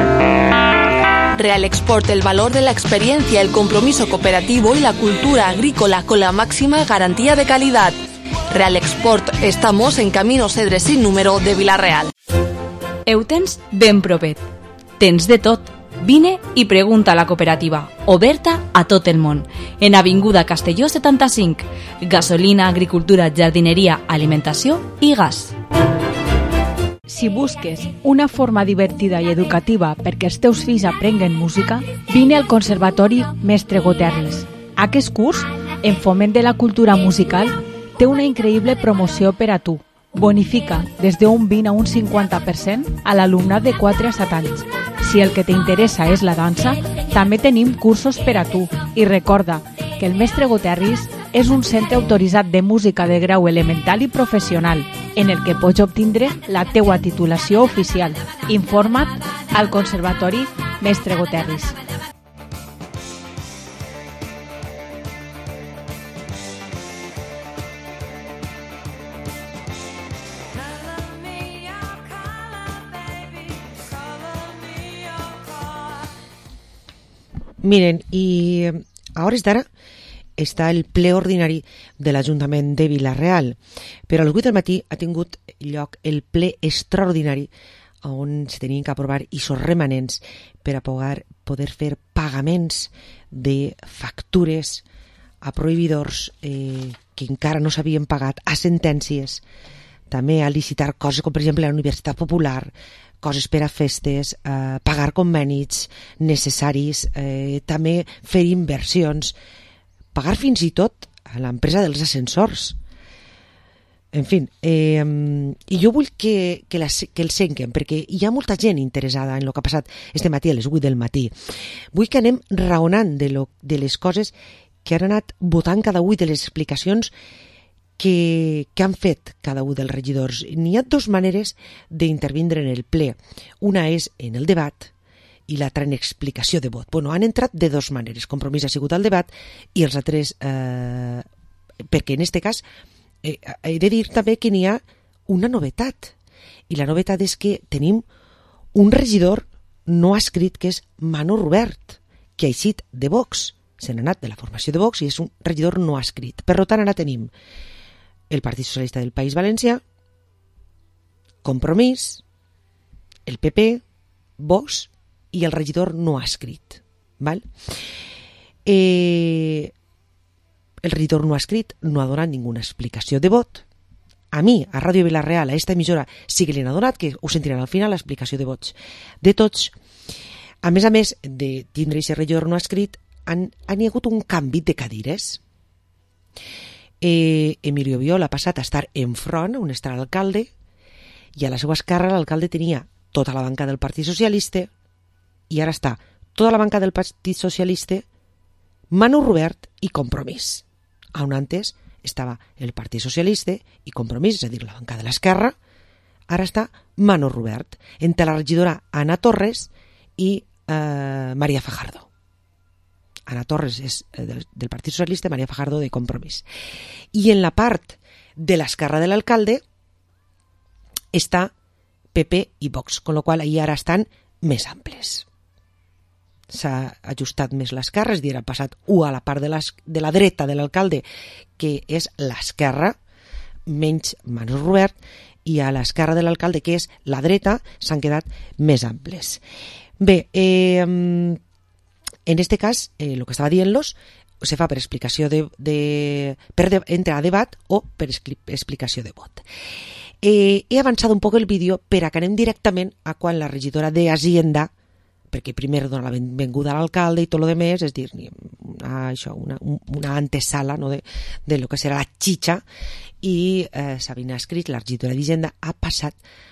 Real Export, el valor de la experiencia, el compromiso cooperativo y la cultura agrícola con la máxima garantía de calidad. Real Export, estamos en Camino Cedres sin número de Vila-real. Ho tens ben propet. Tens de tot. Vine i pregunta a la cooperativa, oberta a tot el món, en Avinguda Castelló 75. Gasolina, agricultura, jardineria, alimentació i gas. Si busques una forma divertida i educativa perquè els teus fills aprenguen música, vine al Conservatori Mestre Goterris. Aquest curs, en foment de la cultura musical, té una increïble promoció per a tu. Bonifica des d'un 20 a un 50% a l'alumnat de 4 a 7 anys. Si el que t'interessa és la dansa, també tenim cursos per a tu. I recorda que el Mestre Goterris és un centre autoritzat de música de grau elemental i professional, en el que pots obtindre la teua titulació oficial. Informa't al Conservatori Mestre Goterris. Miren, i a hores d'ara està el ple ordinari de l'Ajuntament de Vila-real, però a les 8 del matí ha tingut lloc el ple extraordinari on se tenien que aprovar aquests remanents per a poder fer pagaments de factures a prohibidors que encara no s'havien pagat, a sentències, també a licitar coses com per exemple la Universitat Popular, coses per a festes, pagar convenis necessaris, també fer inversions, pagar fins i tot a l'empresa dels ascensors. En fi, i jo vull que el senquen, perquè hi ha molta gent interessada en el que ha passat este matí a les 8 del matí. Vull que anem raonant de les coses que han anat votant cada un de les explicacions que han fet cada un dels regidors. N'hi ha dues maneres d'intervindre en el ple. Una és en el debat i l'altra en explicació de vot. Bueno, han entrat de dues maneres. Compromís ha sigut al debat i els altres, perquè en aquest cas he de dir també que n'hi ha una novetat. I la novetat és que tenim un regidor no escrit que és Manu Robert, que ha eixit de Vox. Se n'ha anat de la formació de Vox i és un regidor no escrit. Per tant, ara tenim el Partit Socialista del País Valencià, Compromís, el PP, Vox i el regidor no escrit. Val? El regidor no ha escrit, no ha donat ninguna explicació de vot. A mi, a Ràdio Vila-real, a esta emissora, sí que li han donat, que ho sentiran al final, l'explicació de vots de tots. A més de tindre aquest regidor no ha escrit, han hagut un canvi de cadires. Emilio Biol ha passat a estar enfront, on està l'alcalde, i a la seva esquerra l'alcalde tenia tota la banca del Partit Socialista i ara està tota la banca del Partit Socialista, Manu Rubert i Compromís. On antes estava el Partit Socialista i Compromís, és a dir, la banca de l'esquerra, ara està Manu Rubert, entre la regidora Ana Torres i María Fajardo. Ana Torres és del Partit Socialista, María Fajardo de Compromís. I en la part de l'esquerra de l'alcalde està PP i Vox, con lo qual ahir ara estan més amples. S'ha ajustat més l'esquerra, és a dir, ha passat a la part de la dreta de l'alcalde, que és l'esquerra, menys Manu Rubert, i a l'esquerra de l'alcalde, que és la dreta, s'han quedat més amples. Bé, en este cas, el que estava dient-los se fa per explicació per entrar a debat o per explicació de vot. He avançat un poc el vídeo per a que anem directament a quan la regidora de Hacienda, perquè primer dona la benvinguda a l'alcalde i tot el demés, és dir, una antesala, no, de lo que serà la xitxa, i Sabina Escrit, la regidora d'Hisenda, ha passat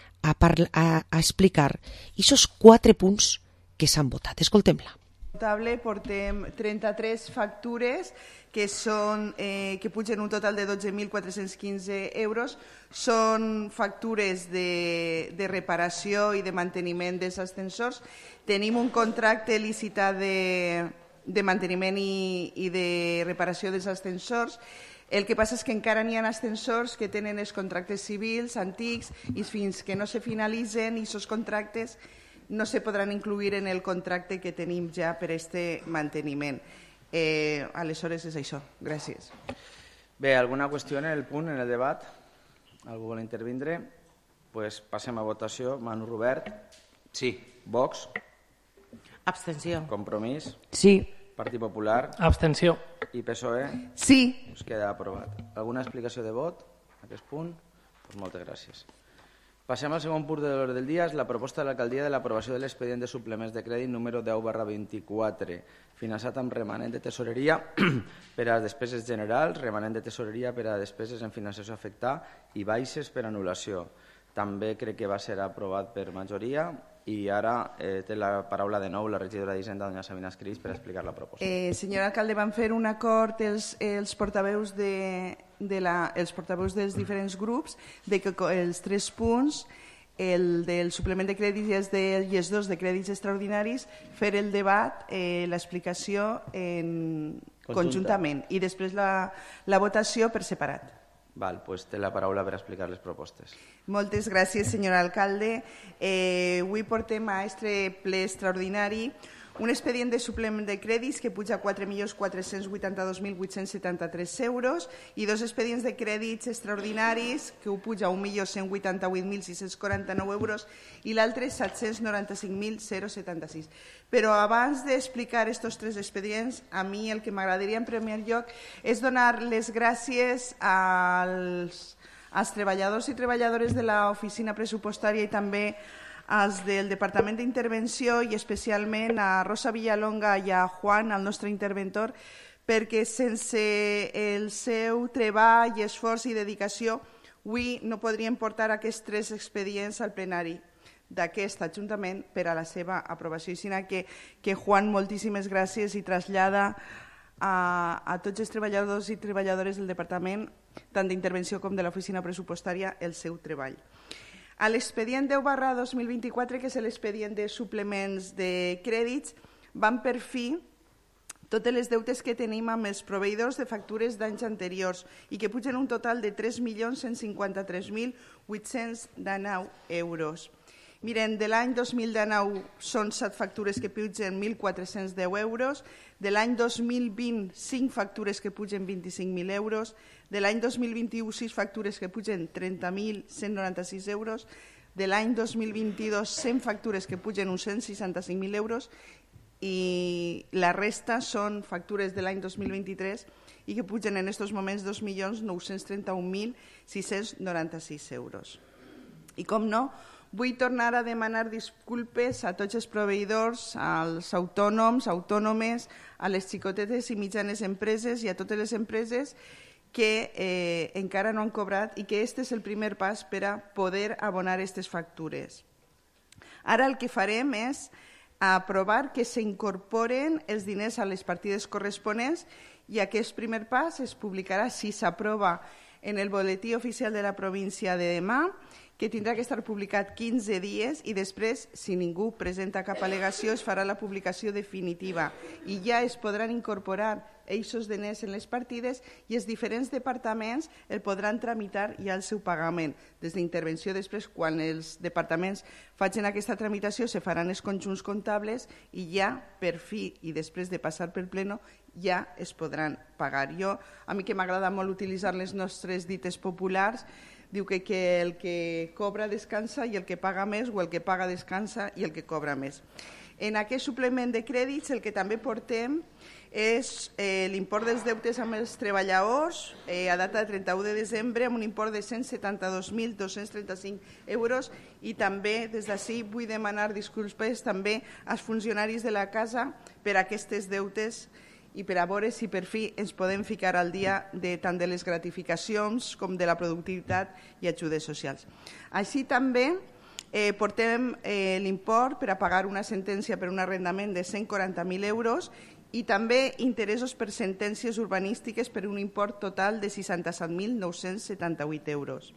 a explicar aquests 4 punts que s'han votat. Escoltem-la. Portem 33 factures que pugen un total de 12.415 euros. Són factures de reparació i de manteniment dels ascensors. Tenim un contracte licitat de manteniment i de reparació dels ascensors. El que passa és que encara n'hi ha ascensors que tenen els contractes civils antics i fins que no se finalitzen aquests contractes no se podran incluir en el contracte que tenim ja per a aquest manteniment. Aleshores és això. Gràcies. Bé, alguna qüestió en el punt, en el debat? Algú vol intervindre? Pues passem a votació. Manu Rubert? Sí. Vox? Abstenció. Compromís? Sí. Partit Popular? Abstenció. I PSOE? Sí. Us queda aprovat. Alguna explicació de vot a aquest punt? Pues moltes gràcies. Passem al segon punt de l'ordre del dia, és la proposta de l'alcaldia de l'aprovació de l'expedient de suplements de crèdit número 10/24, finançat amb remanent de tesoreria per a despeses generals, remanent de tesoreria per a despeses en finançació afectada i baixes per anul·lació. També crec que va ser aprovat per majoria i ara té la paraula de nou la regidora d'Hisenda, doña Sabina Escrit, per explicar la proposta. Senyor alcalde, van fer un acord els portaveus dels diferents grups de que els 3 punts, el del suplement de crèdits i els 2 de crèdits extraordinaris, fer el debat, l'explicació conjuntament i després la votació per separat. Val, doncs té la paraula per explicar les propostes. Moltes gràcies, senyor alcalde. Avui portem a este ple extraordinari un expedient de suplement de crèdits que puja a 4.482.873 euros i 2 expedients de crèdits extraordinaris que ho puja a 1.188.649 euros i l'altre 795.076. Però abans d'explicar aquests 3 expedients, a mi el que m'agradaria en primer lloc és donar les gràcies als treballadors i treballadores de l'oficina pressupostària i també als del Departament d'Intervenció i especialment a Rosa Villalonga i a Juan, el nostre interventor, perquè sense el seu treball, esforç i dedicació avui no podríem portar aquests 3 expedients al plenari d'aquest Ajuntament per a la seva aprovació. Així que Juan, moltíssimes gràcies i trasllada a tots els treballadors i treballadores del Departament, tant d'Intervenció com de l'Oficina Pressupostària, el seu treball. A l'expedient 10/2024, que és l'expedient de suplements de crèdits, van per fi totes les deutes que tenim amb els proveïdors de factures d'anys anteriors i que pugen un total de 3.153.819 euros. Miren, de l'any 2019 són 7 factures que pugen 1.410 euros, de l'any 2020 5 factures que pugen 25.000 euros, de l'any 2021 6 factures que pugen 30.196 euros, de l'any 2022 100 factures que pugen uns 165.000 euros i la resta són factures de l'any 2023 i que pugen en aquests moments 2.931.696 euros. I com no, vull tornar a demanar disculpes a tots els proveïdors, als autònoms, autònomes, a les xicotetes i mitjanes empreses i a totes les empreses que encara no han cobrat i que aquest és el primer pas per a poder abonar aquestes factures. Ara el que farem és aprovar que s'incorporen els diners a les partides corresponents i aquest primer pas es publicarà, si s'aprova, en el boletí oficial de la província de demà, que tindrà que estar publicat 15 dies i després, si ningú presenta cap al·legació, es farà la publicació definitiva i ja es podran incorporar eixos diners en les partides i els diferents departaments el podran tramitar ja el seu pagament. Des d'intervenció després, quan els departaments facin aquesta tramitació, se faran els conjunts comptables i ja, per fi, i després de passar pel pleno, ja es podran pagar. A mi que m'agrada molt utilitzar les nostres dites populars, diu que el que cobra descansa i el que paga més, o el que paga descansa i el que cobra més. En aquest suplement de crèdits el que també portem és l'import dels deutes amb els treballadors a data de 31 de desembre amb un import de 172.235 euros i també des d'ací vull demanar disculpes també als funcionaris de la casa per aquestes deutes i per a veure si per fi ens podem ficar al dia tant de les gratificacions com de la productivitat i ajudes socials. Així també portem l'import per a pagar una sentència per un arrendament de 140.000 euros i també interessos per sentències urbanístiques per un import total de 67.978 euros.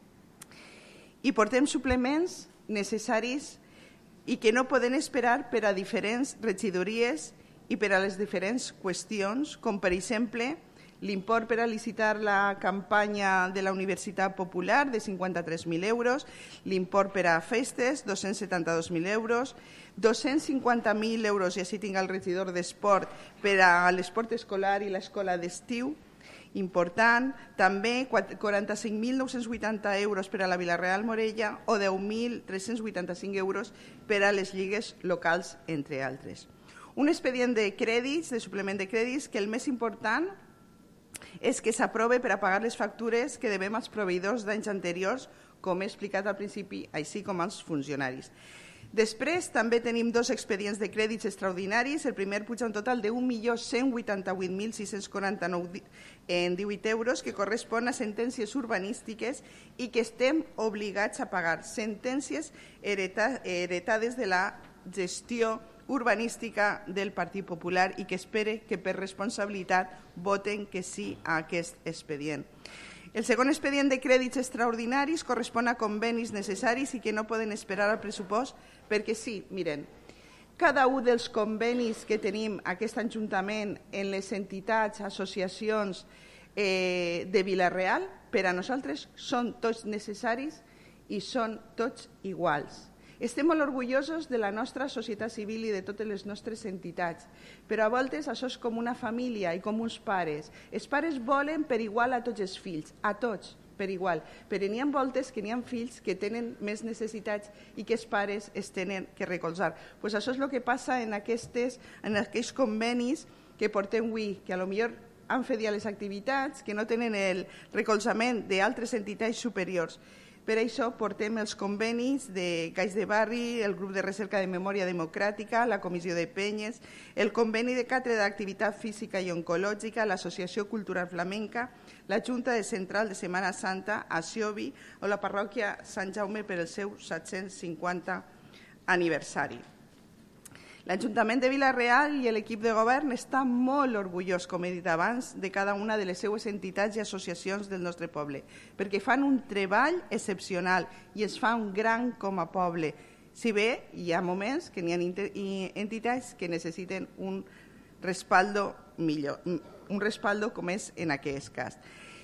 I portem suplements necessaris i que no poden esperar per a diferents regidories i per a les diferents qüestions, com per exemple l'import per a licitar la campanya de la Universitat Popular de 53.000 euros, l'import per a festes, 272.000 euros, 250.000 euros, i així tinc el regidor d'esport, per a l'esport escolar i l'escola d'estiu, important, també 45.980 euros per a la Vila-real Morella o 10.385 euros per a les lligues locals, entre altres. Un expedient de crèdits, de suplement de crèdits, que el més important és que s'aprove per a pagar les factures que devem als proveïdors d'anys anteriors, com he explicat al principi, així com als funcionaris. Després també tenim dos expedients de crèdits extraordinaris. El primer puja un total de 1.188.649,18 euros que correspon a sentències urbanístiques i que estem obligats a pagar. Sentències heretades de la gestió urbanística del Partit Popular i que espere que per responsabilitat voten que sí a aquest expedient. El segon expedient de crèdits extraordinaris correspon a convenis necessaris i que no poden esperar al pressupost perquè sí, miren, cada un dels convenis que tenim aquest Ajuntament en les entitats, associacions de Vila-real, per a nosaltres són tots necessaris i són tots iguals. Estem molt orgullosos de la nostra societat civil i de totes les nostres entitats, però a voltes això és com una família i com uns pares. Els pares volen per igual a tots els fills, a tots per igual, però n'hi ha voltes que n'hi ha fills que tenen més necessitats i que els pares es tenen que recolzar. Pues això és el que passa en aquells convenis que portem avui, que potser han fet ja les activitats, que no tenen el recolzament d'altres entitats superiors. Per això portem els convenis de Gais de Barri, el grup de recerca de memòria democràtica, la comissió de penyes, el conveni de càtedra d'activitat física i oncològica, l'Associació Cultural Flamenca, la Junta de Central de Setmana Santa, Asiobi o la parròquia Sant Jaume per el seu 750 aniversari. L'Ajuntament de Vila-real i l'equip de govern està molt orgullós, com he dit abans, de cada una de les seues entitats i associacions del nostre poble, perquè fan un treball excepcional i es fan gran com a poble, si bé hi ha moments que n'hi ha entitats que necessiten un respaldo millor, un respaldo com és en aquest cas.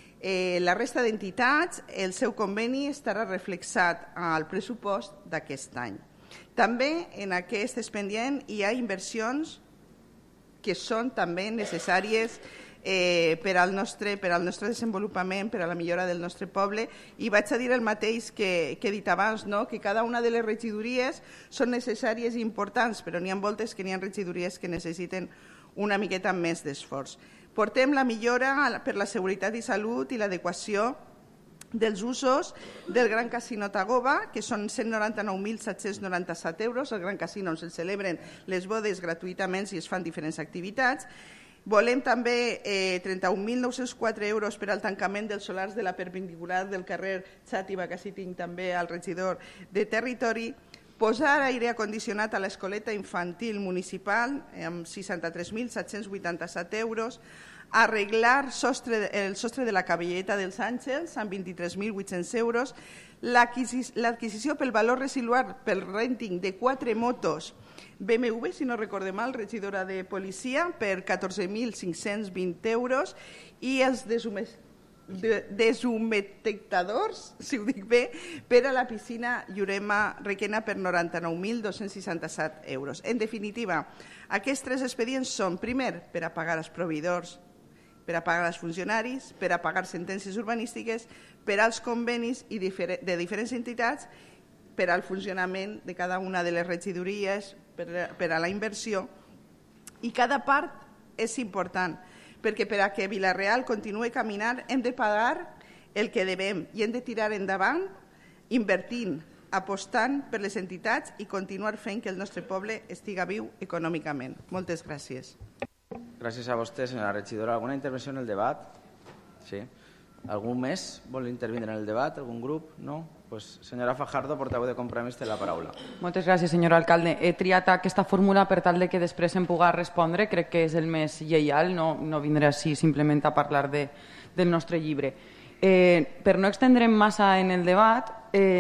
La resta d'entitats, el seu conveni estarà reflexat al pressupost d'aquest any. També en aquest expedient hi ha inversions que són també necessàries per al nostre desenvolupament, per a la millora del nostre poble, i vaig a dir el mateix que he dit abans, no? Que cada una de les regidories són necessàries i importants, però n'hi ha voltes que n'hi ha regidories que necessiten una miqueta més d'esforç. Portem la millora per la seguretat i salut i l'adequació dels usos del Gran Casino Tagoba, que són 199.797 euros. El Gran Casino on se celebren les bodes gratuïtament i es fan diferents activitats. Volem també 31.904 euros per al tancament dels solars de la perpendicular del carrer Xàtiva, que així tinc també al regidor de Territori. Posar aire condicionat a l'escoleta infantil municipal amb 63.787 euros. Arreglar el sostre de la cabelleta dels Àngels amb 23.800 euros. L'adquisició pel valor residual pel renting de 4 motos BMW, si no recorde mal, regidora de policia, per 14.520 euros, i els deshumectadors, si ho dic bé, per a la piscina Llurema Requena per 99.267 euros. En definitiva, aquests 3 expedients són, primer, per a pagar els proveïdors, per a pagar els funcionaris, per a pagar sentències urbanístiques, per als convenis de diferents entitats, per al funcionament de cada una de les regidories, per a la inversió, i cada part és important, perquè per a que Vila-real continuï caminant hem de pagar el que devem i hem de tirar endavant invertint, apostant per les entitats i continuar fent que el nostre poble estiga viu econòmicament. Moltes gràcies. Gràcies a vostè, senyora regidora. Alguna intervenció en el debat? Sí. Algú més vol intervindre en el debat? Algun grup? No? Pues, senyora Fajardo, portaveu de Compromís, té la paraula. Moltes gràcies, senyor alcalde. He triat aquesta fórmula per tal de que després em pugui respondre. Crec que és el més lleial, no vindré així simplement a parlar del nostre llibre. Per no extendre'm massa en el debat,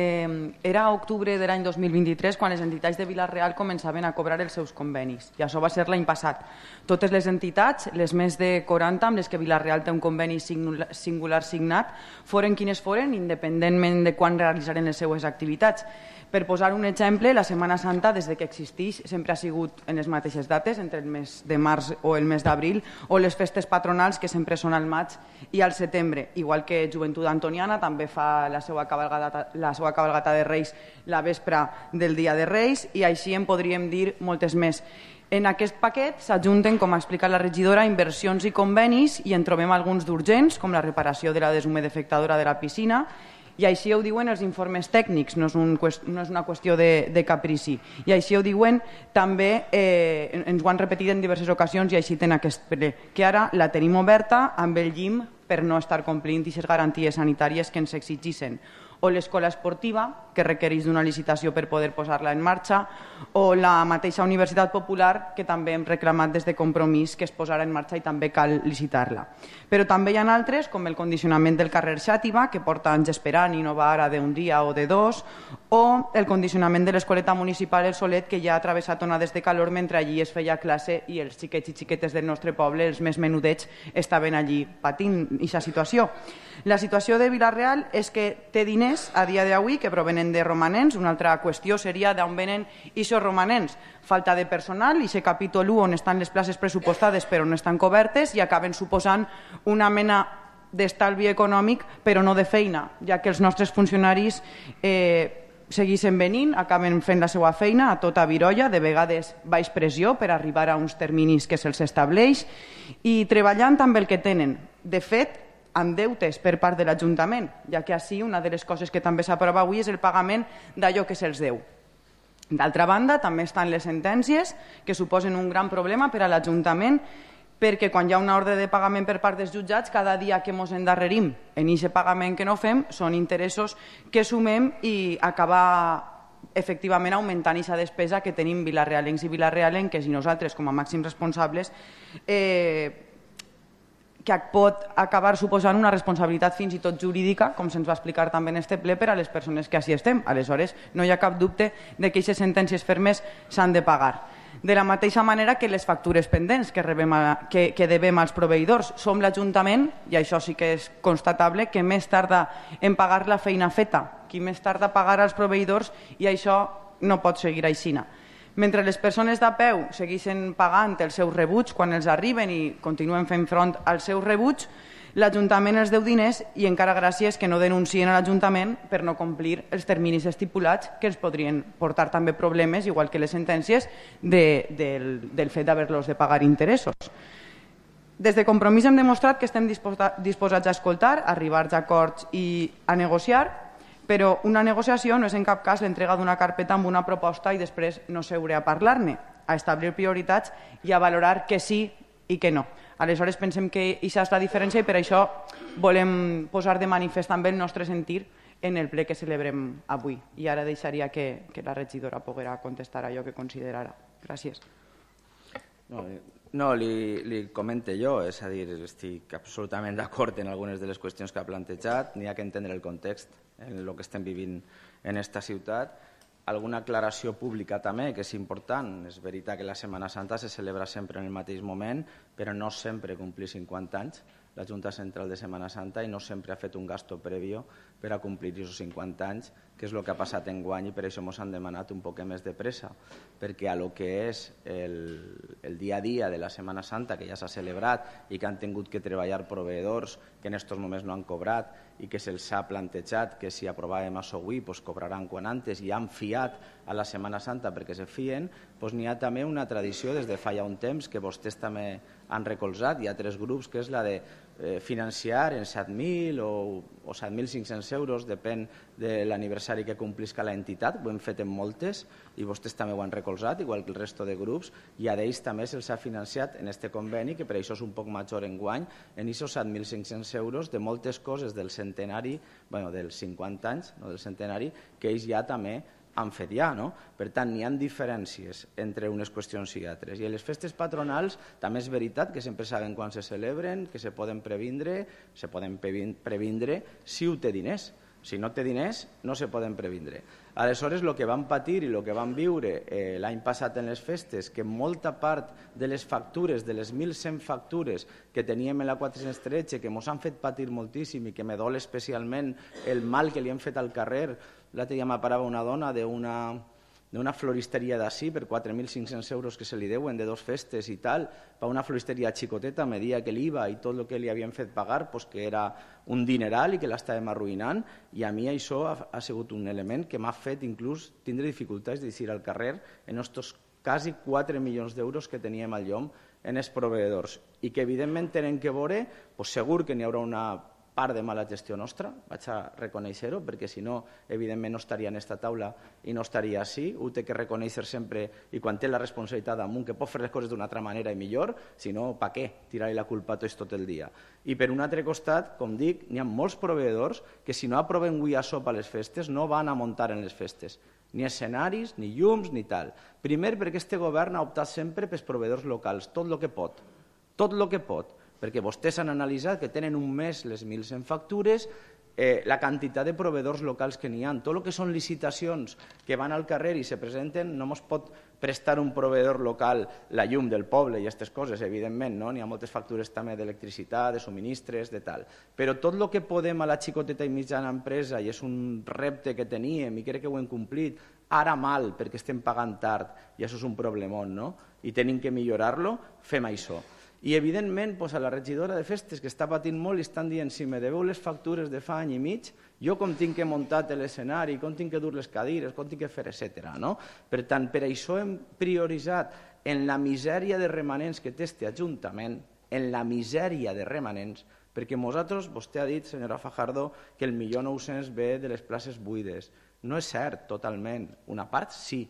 era a octubre de l'any 2023 quan les entitats de Vila-real començaven a cobrar els seus convenis, i això va ser l'any passat. Totes les entitats, les més de 40 amb les que Vila-real té un conveni singular signat, foren quines foren, independentment de quan realitzaren les seues activitats. Per posar un exemple, la Setmana Santa, des que existeix, sempre ha sigut en les mateixes dates, entre el mes de març o el mes d'abril, o les festes patronals, que sempre són al maig i al setembre. Igual que Joventut Antoniana també fa la seva cabalgata de Reis la vespre del dia de Reis, i així en podríem dir moltes més. En aquest paquet s'ajunten, com ha explicat la regidora, inversions i convenis, i en trobem alguns d'urgents, com la reparació de la deshumedefectadora de la piscina, i així ho diuen els informes tècnics, no és una qüestió de caprici. I així ho diuen també, ens ho han repetit en diverses ocasions, i així tenen aquest ple, que ara la tenim oberta amb el llim per no estar complint aquestes garanties sanitàries que ens exigissin. O l'escola esportiva, que requereix d'una licitació per poder posar-la en marxa, o la mateixa Universitat Popular, que també hem reclamat des de Compromís que es posarà en marxa i també cal licitar-la. Però també hi ha altres, com el condicionament del carrer Xàtiva, que porta anys esperant i no va ara d'un dia o de dos, o el condicionament de l'escoleta municipal El Solet, que ja ha travessat onades de calor mentre allí es feia classe i els xiquets i xiquetes del nostre poble, els més menudets, estaven allí patint aquesta situació. La situació de Vila-real és que té diners a dia d'avui que provenen de romanents. Una altra qüestió seria d'on venen aquests romanents. Falta de personal, i aquest capítol 1 on estan les places pressupostades però no estan cobertes, i acaben suposant una mena d'estalvi econòmic però no de feina, ja que els nostres funcionaris segueixen venint, acaben fent la seva feina a tota virolla, de vegades baix pressió per arribar a uns terminis que se'ls estableix, i treballant amb el que tenen. De fet, amb deutes per part de l'Ajuntament, ja que així una de les coses que també s'aprova avui és el pagament d'allò que se'ls deu. D'altra banda, també estan les sentències, que suposen un gran problema per a l'Ajuntament, perquè quan hi ha una ordre de pagament per part dels jutjats, cada dia que ens endarrerim en aquest pagament que no fem són interessos que sumem i acaba efectivament augmentant aquesta despesa que tenim vilarealencs i vilarealenques, i nosaltres com a màxims responsables, que pot acabar suposant una responsabilitat fins i tot jurídica, com se'ns va explicar també en aquest ple, per a les persones que així estem. Aleshores, no hi ha cap dubte de que aquestes sentències fermes s'han de pagar. De la mateixa manera que les factures pendents que devem als proveïdors. Som l'Ajuntament, i això sí que és constatable, que més tarda en pagar la feina feta, qui més tarda a pagar als proveïdors, i això no pot seguir així. Mentre les persones de peu segueixen pagant els seus rebuts quan els arriben i continuen fent front als seus rebuts, l'Ajuntament els deu diners i encara gràcies que no denuncien a l'Ajuntament per no complir els terminis estipulats que els podrien portar també problemes, igual que les sentències, del fet d'haver-los de pagar interessos. Des de Compromís hem demostrat que estem disposats a escoltar, a arribar a acords i a negociar, però una negociació no és en cap cas l'entrega d'una carpeta amb una proposta i després no seure a parlar-ne, a establir prioritats i a valorar que sí i que no. Aleshores pensem que això és la diferència i per això volem posar de manifest també el nostre sentir en el ple que celebrem avui. I ara deixaria que la regidora poguera contestar allò que considerara. Gràcies. No, li comente jo, és a dir, estic absolutament d'acord en algunes de les qüestions que ha plantejat, n'hi ha que entendre el context en el que estem vivint en esta ciutat. Alguna aclaració pública també, que és important. És veritat que la Setmana Santa se celebra sempre en el mateix moment, però no sempre complir 50 anys la Junta Central de Setmana Santa i no sempre ha fet un gasto previo per a complir aquests 50 anys, que és el que ha passat enguany i per això ens han demanat un poc més de pressa, perquè a lo que és el dia a dia de la Setmana Santa, que ja s'ha celebrat i que han tingut que treballar proveïdors que en aquests moments no han cobrat i que se'ls ha plantejat que si aprovàvem això avui doncs cobraran quan antes i han fiat a la Setmana Santa perquè se fien, doncs n'hi ha també una tradició des de fa ja un temps que vostès també han recolzat, hi ha 3 grups, que és la de financiar en 7.000 o 7.500 euros, depèn de l'aniversari que complisca l'entitat, ho hem fet en moltes i vostès també ho han recolzat, igual que el resto de grups, i a d'ells també se'ls ha financiat en este conveni, que per això és un poc major enguany, en aquests 7.500 euros de moltes coses del centenari, dels 50 anys, no del centenari, que ells ja també han fet ja, no? Per tant, n'hi ha diferències entre unes qüestions i altres. I les festes patronals també és veritat que sempre saben quan se celebren, que se poden previndre si ho té diners. Si no té diners, no se poden previndre. Aleshores, el que vam patir i el que vam viure l'any passat en les festes, que molta part de les factures, de les 1.100 factures que teníem en la 413, que ens han fet patir moltíssim i que me dol especialment el mal que li hem fet al carrer. L'altre dia m'aparava una dona d'una floristeria d'ací per 4.500 euros que se li deuen de 2 festes i tal, per una floristeria xicoteta, me dia que l'IVA i tot el que li havien fet pagar, que era un dineral i que l'estàvem arruïnant, i a mi això ha sigut un element que m'ha fet inclús tindre dificultats d'eixir al carrer en aquests quasi 4 milions d'euros que teníem al llom en els proveïdors, i que evidentment tenen que veure, segur que n'hi haurà una part de mala gestió nostra, vaig a reconèixer-ho, perquè si no, evidentment no estaria en aquesta taula i no estaria així, ho té que reconèixer sempre i quan té la responsabilitat damunt, que pot fer les coses d'una altra manera i millor, si no, per què tirar-li la culpa a tots tot el dia? I per un altre costat, com dic, n'hi ha molts proveïdors que si no aproven avui a sopa les festes no van a muntar en les festes, ni escenaris, ni llums, ni tal. Primer, perquè este govern ha optat sempre pels proveïdors locals, tot el que pot, perquè vostès han analitzat que tenen un mes les 1.100 factures, la quantitat de proveïdors locals que n'hi ha, tot el que són licitacions que van al carrer i se presenten, no ens pot prestar un proveïdor local la llum del poble i aquestes coses, evidentment, no? N'hi ha moltes factures també d'electricitat, de subministres, de tal. Però tot el que podem a la xicoteta i mitjana empresa, i és un repte que teníem i crec que ho hem complit, ara mal, perquè estem pagant tard, i això és un problemón, no? I tenim que millorar-lo, fem això. I, evidentment, a la regidora de festes, que està patint molt i estan dient si me deveu les factures de fa any i mig, jo com tinc que muntar l'escenari, com tinc que dur les cadires, com tinc que fer, etc. Per tant, per això hem prioritzat en la misèria de remanents que té este Ajuntament, en la misèria de remanents, perquè nosaltres, vostè ha dit, senyora Fajardo, que el 1.900.000 ve de les places buides. No és cert, totalment. Una part sí,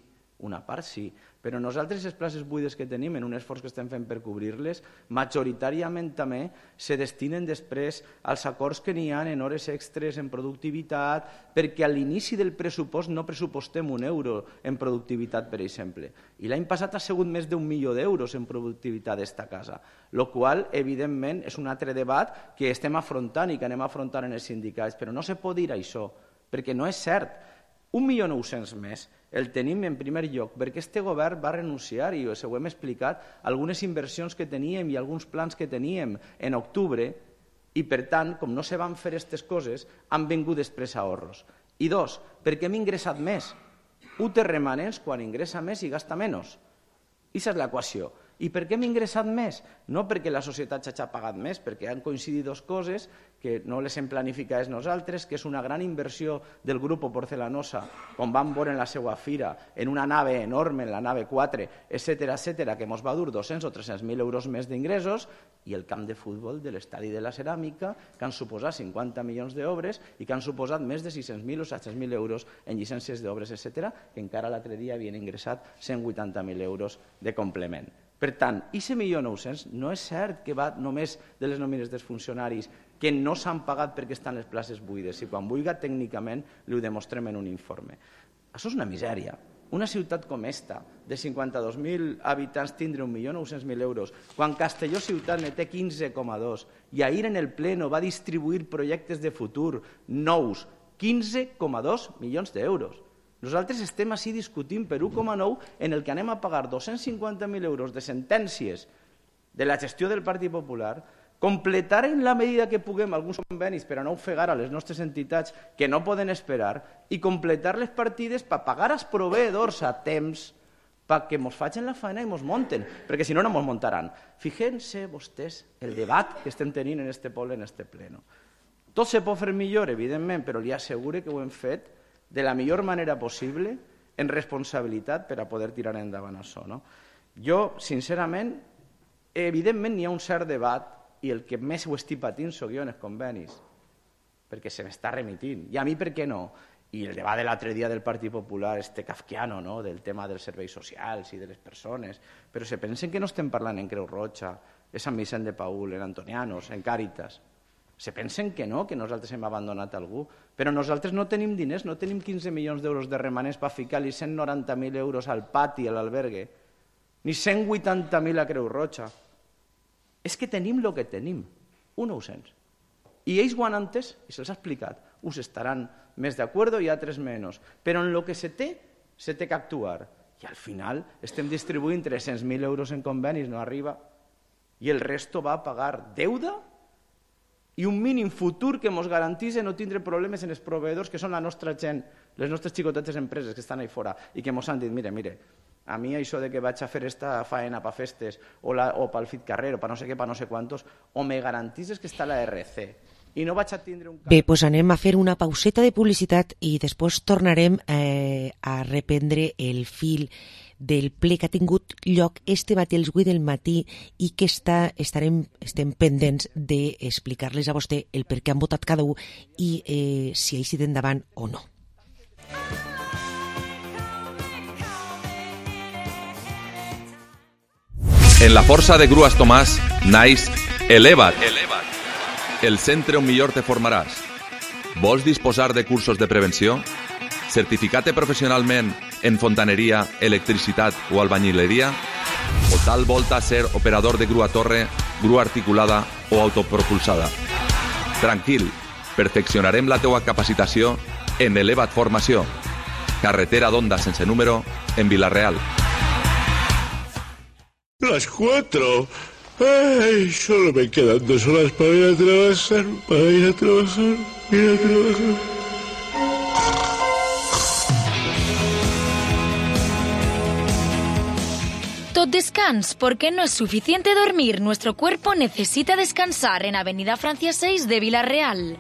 però nosaltres les places buides que tenim en un esforç que estem fent per cobrir-les, majoritàriament també se destinen després als acords que n'hi ha en hores extres, en productivitat, perquè a l'inici del pressupost no pressupostem €1 en productivitat, per exemple. I l'any passat ha sigut més d'1 milió d'euros en productivitat d'esta casa, el qual, evidentment, és un altre debat que estem afrontant i que anem afrontant en els sindicats, però no se pot dir això, perquè no és cert. 1.900.000 més el tenim en primer lloc perquè este govern va renunciar, i ho hem explicat, algunes inversions que teníem i alguns plans que teníem en octubre, i per tant, com no se van fer aquestes coses, han vingut després ahorros. I 2, perquè hem ingressat més. un té remanents quan ingressa més i gasta menys. Aquesta és l'equació. I per què hem ingressat més? No perquè la societat s'ha pagat més, perquè han coincidit dues coses que no les hem planificades nosaltres, que és una gran inversió del grup Porcelanosa, com vam veure en la seva fira, en una nave enorme, en la nave 4, etc., que ens va dur 200 o 300.000 euros més d'ingressos, i el camp de futbol de l'estadi de la Ceràmica, que han suposat 50 milions d'obres i que han suposat més de 600.000 o 700.000 euros en llicències d'obres, etc., que encara l'altre dia havien ingressat 180.000 euros de complement. Per tant, aquest 1.900.000 no és cert que va només de les nòmines dels funcionaris que no s'han pagat perquè estan les places buides. Si quan vulgui, tècnicament, li ho demostrem en un informe. Això és una misèria. Una ciutat com esta, de 52.000 habitants, tindre 1.900.000 euros, quan Castelló ciutat ne té 15,2, i ahir en el pleno va distribuir projectes de futur nous, 15,2 milions d'euros. Nosaltres estem així discutint per 1,9 en el que anem a pagar 250.000 euros de sentències de la gestió del Partit Popular, completar en la medida que puguem alguns convenis per a no ofegar a les nostres entitats que no poden esperar i completar les partides per pagar als proveïdors a temps perquè ens facin la feina i ens munten, perquè si no, no ens muntaran. Fixen-se vostès el debat que estem tenint en aquest poble, en aquest pleno. Tot se pot fer millor, evidentment, però li asseguro que ho hem fet de la millor manera possible, en responsabilitat, per a poder tirar endavant això. Jo, sincerament, evidentment n'hi ha un cert debat, i el que més ho estic patint sóc jo en els convenis, perquè se m'està remitint. I a mi per què no? I el debat de l'altre dia del Partit Popular, kafkiano, del tema dels serveis socials i de les persones, però se pensen que no estem parlant en Creu Roja, en Sant Vicent de Paül, en Antonianos, en Càritas. Se pensen que no, que nosaltres hem abandonat algú, però nosaltres no tenim diners, no tenim 15 milions d'euros de remanents per ficar-li 190.000 euros al pati, a l'albergue, ni 180.000 a Creu Roja. És que tenim el que tenim, 1.900. I ells ho han entès i se'ls ha explicat. Us estaran més d'acord i altres menys. Però en el que se té que actuar. I al final estem distribuint 300.000 euros en convenis, no arriba. I el resto va a pagar deuda i un mínim futur que ens garantís no tindre problemes en els proveïdors que són la nostra gent, les nostres xicotetes empreses que estan ahí fora i que ens han dit, mire, a mi això de que vaig a fer esta faena per festes o pel fit carrer o per no sé què, per no sé quantos, o me garantisses que està la RC i no vaig a tindre un... Bé, doncs anem a fer una pauseta de publicitat i després tornarem a reprendre el fil del ple que ha tingut lloc este matí als 8 del matí i que estem pendents d'explicar-les a vostè el per què han votat cada un i si ha eixit endavant o no. En la força de Grues Tomàs naix Eleva't, el centre on millor te formaràs. Vols disposar de cursos de prevenció? Certificat professionalment en fontaneria, electricitat o albañileria? O tal volta ser operador de grua torre, grua articulada o autopropulsada? Tranquil, perfeccionarem la teua capacitació en Eleva't Formació. Carretera d'Onda sense número en Vila-real. Las 4. Ay, solo me quedan 2 horas para ir a trabajar, Tot descans, porque no es suficiente dormir. Nuestro cuerpo necesita descansar en Avenida Francia 6 de Vila-real.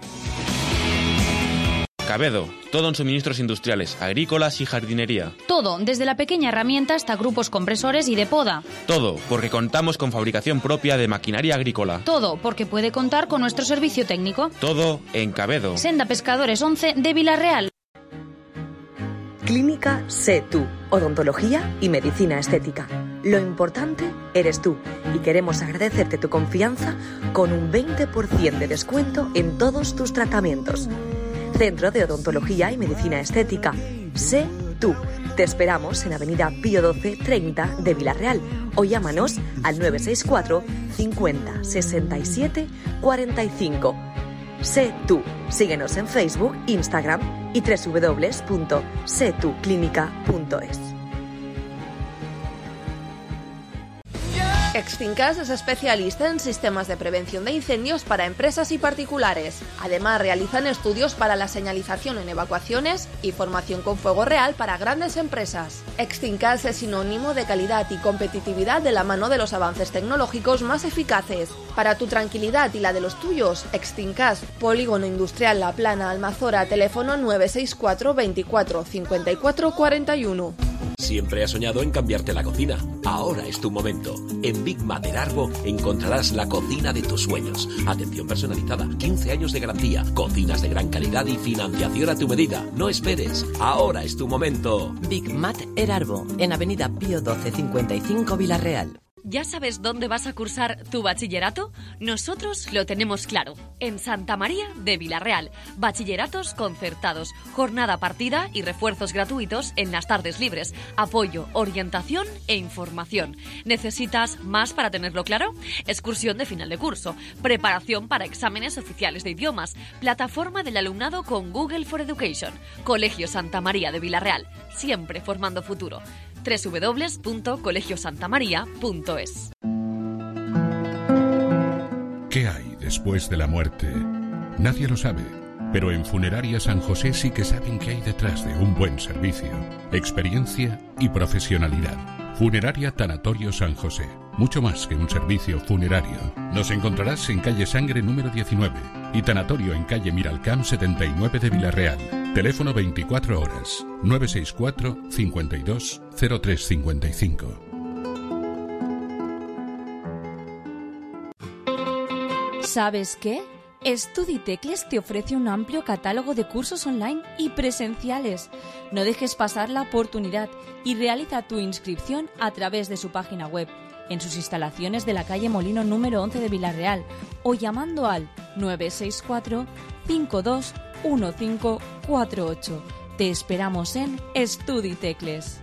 Cabedo, todo en suministros industriales, agrícolas y jardinería. Todo, desde la pequeña herramienta hasta grupos compresores y de poda. Todo, porque contamos con fabricación propia de maquinaria agrícola. Todo, porque puede contar con nuestro servicio técnico. Todo en Cabedo. Senda Pescadores 11 de Vila-real. Clínica Sé Tú, odontología y medicina estética. Lo importante eres tú y queremos agradecerte tu confianza con un 20% de descuento en todos tus tratamientos. Centro de Odontología y Medicina Estética. Sé Tú. Te esperamos en Avenida Pío 12 30 de Vila-real o llámanos al 964 50 67 45. Sé Tú. Síguenos en Facebook, Instagram y www.setuclinica.es. Extincas es especialista en sistemas de prevención de incendios para empresas y particulares. Además, realizan estudios para la señalización en evacuaciones y formación con fuego real para grandes empresas. Extincas es sinónimo de calidad y competitividad de la mano de los avances tecnológicos más eficaces. Para tu tranquilidad y la de los tuyos, Extincas, Polígono Industrial La Plana, Almazora, teléfono 964 24 54 41. Siempre has soñado en cambiarte la cocina. Ahora es tu momento. En Big Mat Erarbo encontrarás la cocina de tus sueños. Atención personalizada, 15 años de garantía, cocinas de gran calidad y financiación a tu medida. No esperes. Ahora es tu momento. Big Mat Erarbo, en Avenida Pío 12 55 Villarreal. ¿Ya sabes dónde vas a cursar tu bachillerato? Nosotros lo tenemos claro. En Santa María de Villarreal. Bachilleratos concertados, jornada partida y refuerzos gratuitos en las tardes libres. Apoyo, orientación e información. ¿Necesitas más para tenerlo claro? Excursión de final de curso. Preparación para exámenes oficiales de idiomas. Plataforma del alumnado con Google for Education. Colegio Santa María de Villarreal. Siempre formando futuro. www.colegiosantamaria.es. ¿Qué hay después de la muerte? Nadie lo sabe, pero en Funeraria San José sí que saben qué hay detrás de un buen servicio, experiencia y profesionalidad. Funeraria Tanatorio San José, mucho más que un servicio funerario. Nos encontrarás en calle Sangre número 19 y Tanatorio en calle Miralcamp 79 de Villarreal. Teléfono 24 horas, 964 52 0355. ¿Sabes qué? StudiTecles te ofrece un amplio catálogo de cursos online y presenciales. No dejes pasar la oportunidad y realiza tu inscripción a través de su página web, en sus instalaciones de la calle Molino número 11 de Villarreal o llamando al 964 52 1548. Te esperamos en StudiTecles.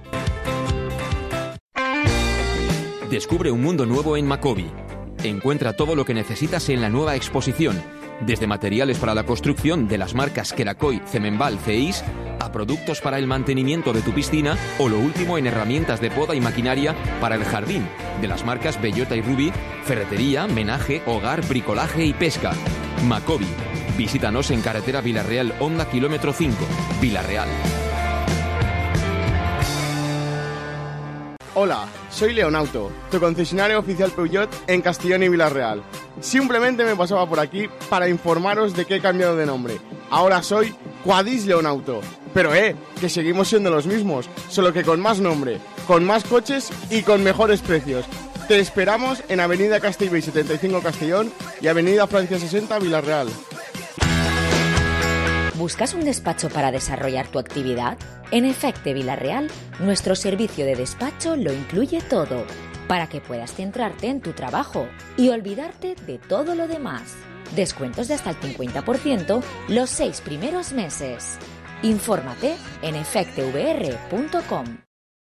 Descubre un mundo nuevo en Macobi. Encuentra todo lo que necesitas en la nueva exposición, desde materiales para la construcción de las marcas Kerakoy, Cemenbal, Ceis, a productos para el mantenimiento de tu piscina o lo último en herramientas de poda y maquinaria para el jardín, de las marcas Bellota y Ruby, ferretería, menaje, hogar, bricolaje y pesca. Macobi. Visítanos en carretera Villarreal Honda kilómetro 5, Villarreal. Hola, soy Leonauto, tu concesionario oficial Peugeot en Castellón y Villarreal. Simplemente me pasaba por aquí para informaros de que he cambiado de nombre. Ahora soy Quadis Leonauto. Pero que seguimos siendo los mismos, solo que con más nombre, con más coches y con mejores precios. Te esperamos en Avenida Castellbell 75 Castellón y Avenida Francia 60 Villarreal. ¿Buscas un despacho para desarrollar tu actividad? En Efecte Villarreal, nuestro servicio de despacho lo incluye todo, para que puedas centrarte en tu trabajo y olvidarte de todo lo demás. Descuentos de hasta el 50% los 6 primeros meses. Infórmate en efectevr.com.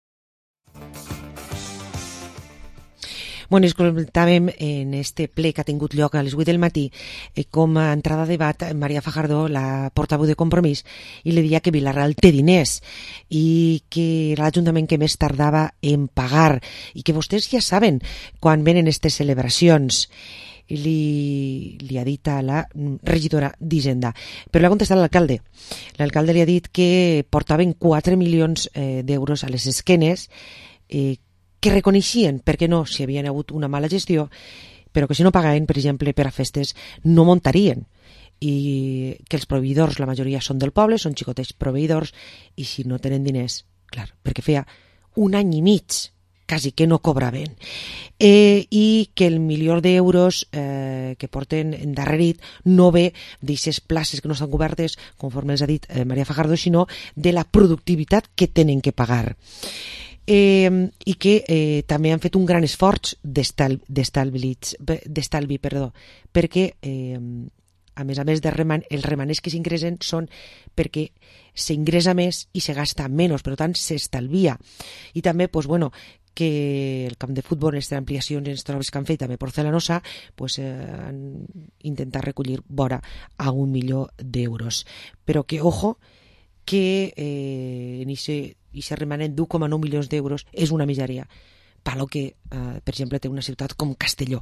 Bueno, escoltàvem en este ple que ha tingut lloc a les 8 del matí com a entrada de debat Maria Fajardo, la portaveu de Compromís, i li deia que Villarreal té diners i que era l'Ajuntament que més tardava en pagar i que vostès ja saben quan venen aquestes celebracions. I li ha dit a la regidora d'Hisenda. Però l'ha contestat l'alcalde. L'alcalde li ha dit que portaven 4 milions d'euros a les esquenes que reconeixien, perquè no, si havien hagut una mala gestió, però que si no pagaven, per exemple, per a festes, no muntarien. I que els proveïdors, la majoria són del poble, són xicotets proveïdors, i si no tenen diners, clar, perquè feia un any i mig quasi que no cobraven. I que el milió d'euros que porten endarrerit no ve d'aquestes places que no estan cobertes, conforme els ha dit Maria Fajardo, sinó de la productivitat que tenen que pagar. I que també han fet un gran esforç d'estalvi, perquè a més els remanents que s'ingressen són perquè s'ingressa més i se gasta menys, per tant s'estalvia. I també que el camp de futbol, en aquestes ampliacions i en aquestes obres que han fet també Porcelanosa, han intentat recollir vora a 1 milió d'euros. Però que, ojo, que en aquest remanent d'1,9 milions d'euros és una misèria, palo que, per exemple, té una ciutat com Castelló.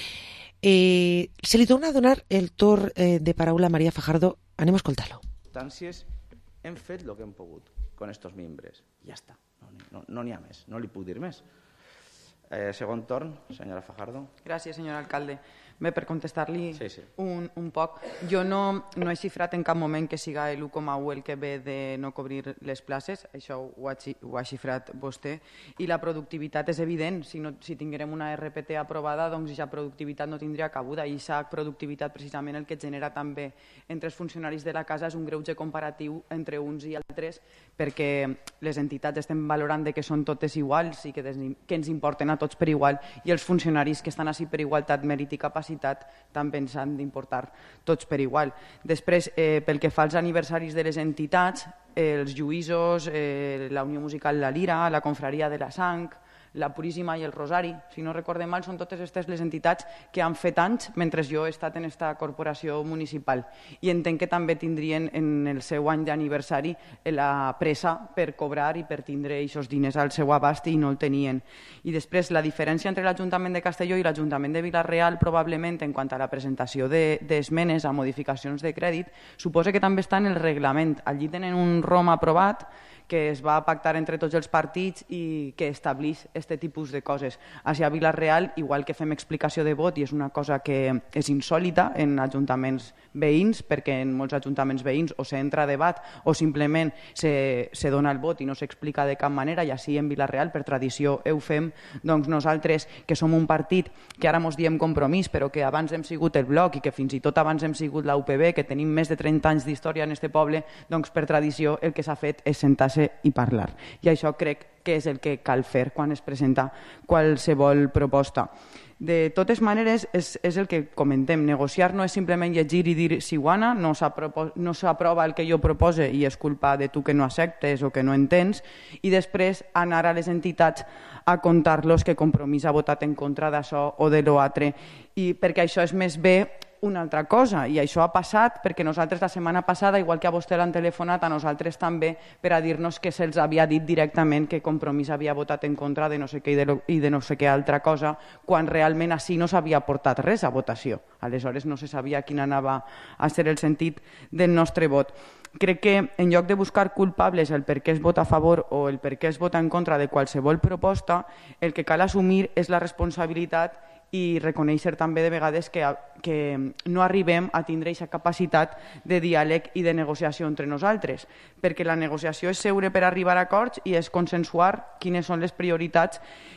Se li torna a donar el torn de paraula a María Fajardo. Anem a escoltar-lo. Hem fet el que hem pogut con estos mimbres. Ja està. No n'hi ha més. No li puc dir més. Segon torn, senyora Fajardo. Gràcies, senyor alcalde. Bé, per contestar-li un poc, jo no he xifrat en cap moment que siga l'1,1 el que ve de no cobrir les places, això ho ha xifrat vostè, i la productivitat és evident, si tinguérem una RPT aprovada, doncs ja productivitat no tindria cabuda, i aquesta productivitat precisament el que genera també entre els funcionaris de la casa és un greuge comparatiu entre uns i altres, perquè les entitats estem valorant que són totes iguals i que ens importen a tots per igual, i els funcionaris que estan així per igualtat, mèrit i capacitat també ens han d'importar tots per igual. Després, pel que fa als aniversaris de les entitats, els Lluïsos, la Unió Musical La Lira, la Confraria de la Sang, la Puríssima i el Rosari, si no recordem mal, són totes aquestes les entitats que han fet anys mentre jo he estat en aquesta corporació municipal. I entenc que també tindrien en el seu any d'aniversari la pressa per cobrar i per tindre aquests diners al seu abast i no el tenien. I després, la diferència entre l'Ajuntament de Castelló i l'Ajuntament de Vila-real, probablement, en quant a la presentació d'esmenes a modificacions de crèdit, suposa que també està en el reglament. Allí tenen un ROM aprovat que es va pactar entre tots els partits i que estableix aquest tipus de coses. Així a Vila-real, igual que fem explicació de vot, i és una cosa que és insòlita en ajuntaments veïns, perquè en molts ajuntaments veïns o s'entra a debat o simplement se dona el vot i no s'explica de cap manera, i així en Vila-real, per tradició, ho fem, doncs nosaltres, que som un partit que ara mos diem Compromís, però que abans hem sigut el Bloc i que fins i tot abans hem sigut la UPB, que tenim més de 30 anys d'història en este poble, doncs per tradició el que s'ha fet és sentar-se i parlar. I això crec que és el que cal fer quan es presenta qualsevol proposta. De totes maneres, és el que comentem. Negociar no és simplement llegir i dir si guana, no s'aprova el que jo propose i és culpa de tu que no acceptes o que no entens, i després anar a les entitats a contar-los que Compromís ha votat en contra d'això o de l'altre, i perquè això és més bé una altra cosa, i això ha passat perquè nosaltres la setmana passada, igual que a vostè l'han telefonat, a nosaltres també, per a dir-nos que se'ls havia dit directament que Compromís havia votat en contra de no sé què i de no sé què altra cosa, quan realment així no s'havia portat res a votació. Aleshores no se sabia quin anava a ser el sentit del nostre vot. Crec que en lloc de buscar culpables el per què es vota a favor o el per què es vota en contra de qualsevol proposta, el que cal assumir és la responsabilitat i reconèixer també de vegades que no arribem a tindre aquesta capacitat de diàleg i de negociació entre nosaltres, perquè la negociació és seure per arribar a acords i és consensuar quines són les prioritats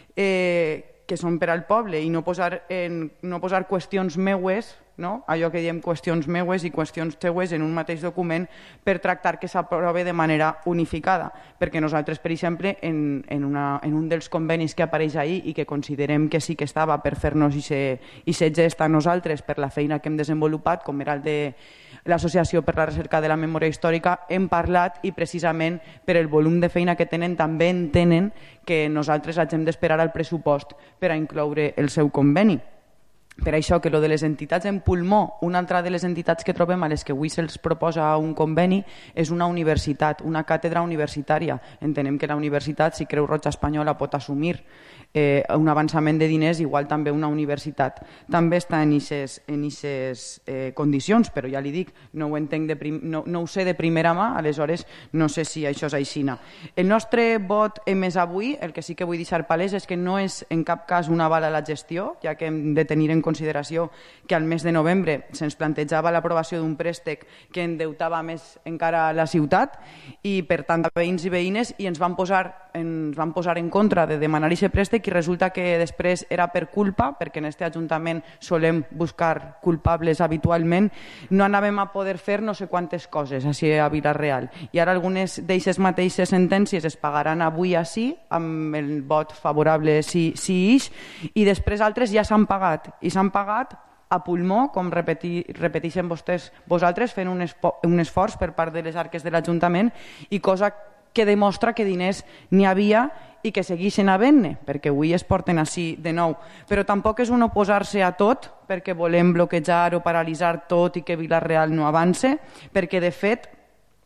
que són per al poble i no posar qüestions meues, allò que diem qüestions meues i qüestions teues en un mateix document per tractar que s'aprovi de manera unificada, perquè nosaltres, per exemple, en un dels convenis que apareix ahir i que considerem que sí que estava per fer-nos i ser gest a nosaltres per la feina que hem desenvolupat, com era el de l'Associació per la Recerca de la Memòria Històrica, hem parlat i precisament per el volum de feina que tenen també entenen que nosaltres hagin d'esperar al pressupost per a incloure el seu conveni. Per això que lo de les entitats en pulmó, una altra de les entitats que trobem a les que avui se'ls proposa un conveni és una universitat, una càtedra universitària. Entenem que la universitat, si Creu Roja Espanyola pot assumir un avançament de diners, igual també una universitat també està en aquestes condicions, però ja li dic, no ho sé de primera mà, aleshores no sé si això és aixina. El nostre vot emès avui, el que sí que vull deixar palès és que no és en cap cas un aval a la gestió, ja que hem de tenir en consideració que al mes de novembre se'ns plantejava l'aprovació d'un préstec que endeutava més encara la ciutat i per tant veïns i veïnes, i ens van posar en contra de demanar aquest préstec, i resulta que després era per culpa, perquè en aquest Ajuntament solem buscar culpables habitualment, no anàvem a poder fer no sé quantes coses així a Vila-real, i ara algunes d'aquestes mateixes sentències es pagaran avui així amb el vot favorable sí ix, i després altres ja s'han pagat, i s'han pagat a pulmó, com repeteixen vosaltres, fent un esforç per part de les arques de l'Ajuntament, i cosa que demostra que diners n'hi havia i que segueixen havent-ne, perquè avui es porten així de nou. Però tampoc és un oposar-se a tot, perquè volem bloquejar o paralitzar tot i que Vila-real no avance, perquè de fet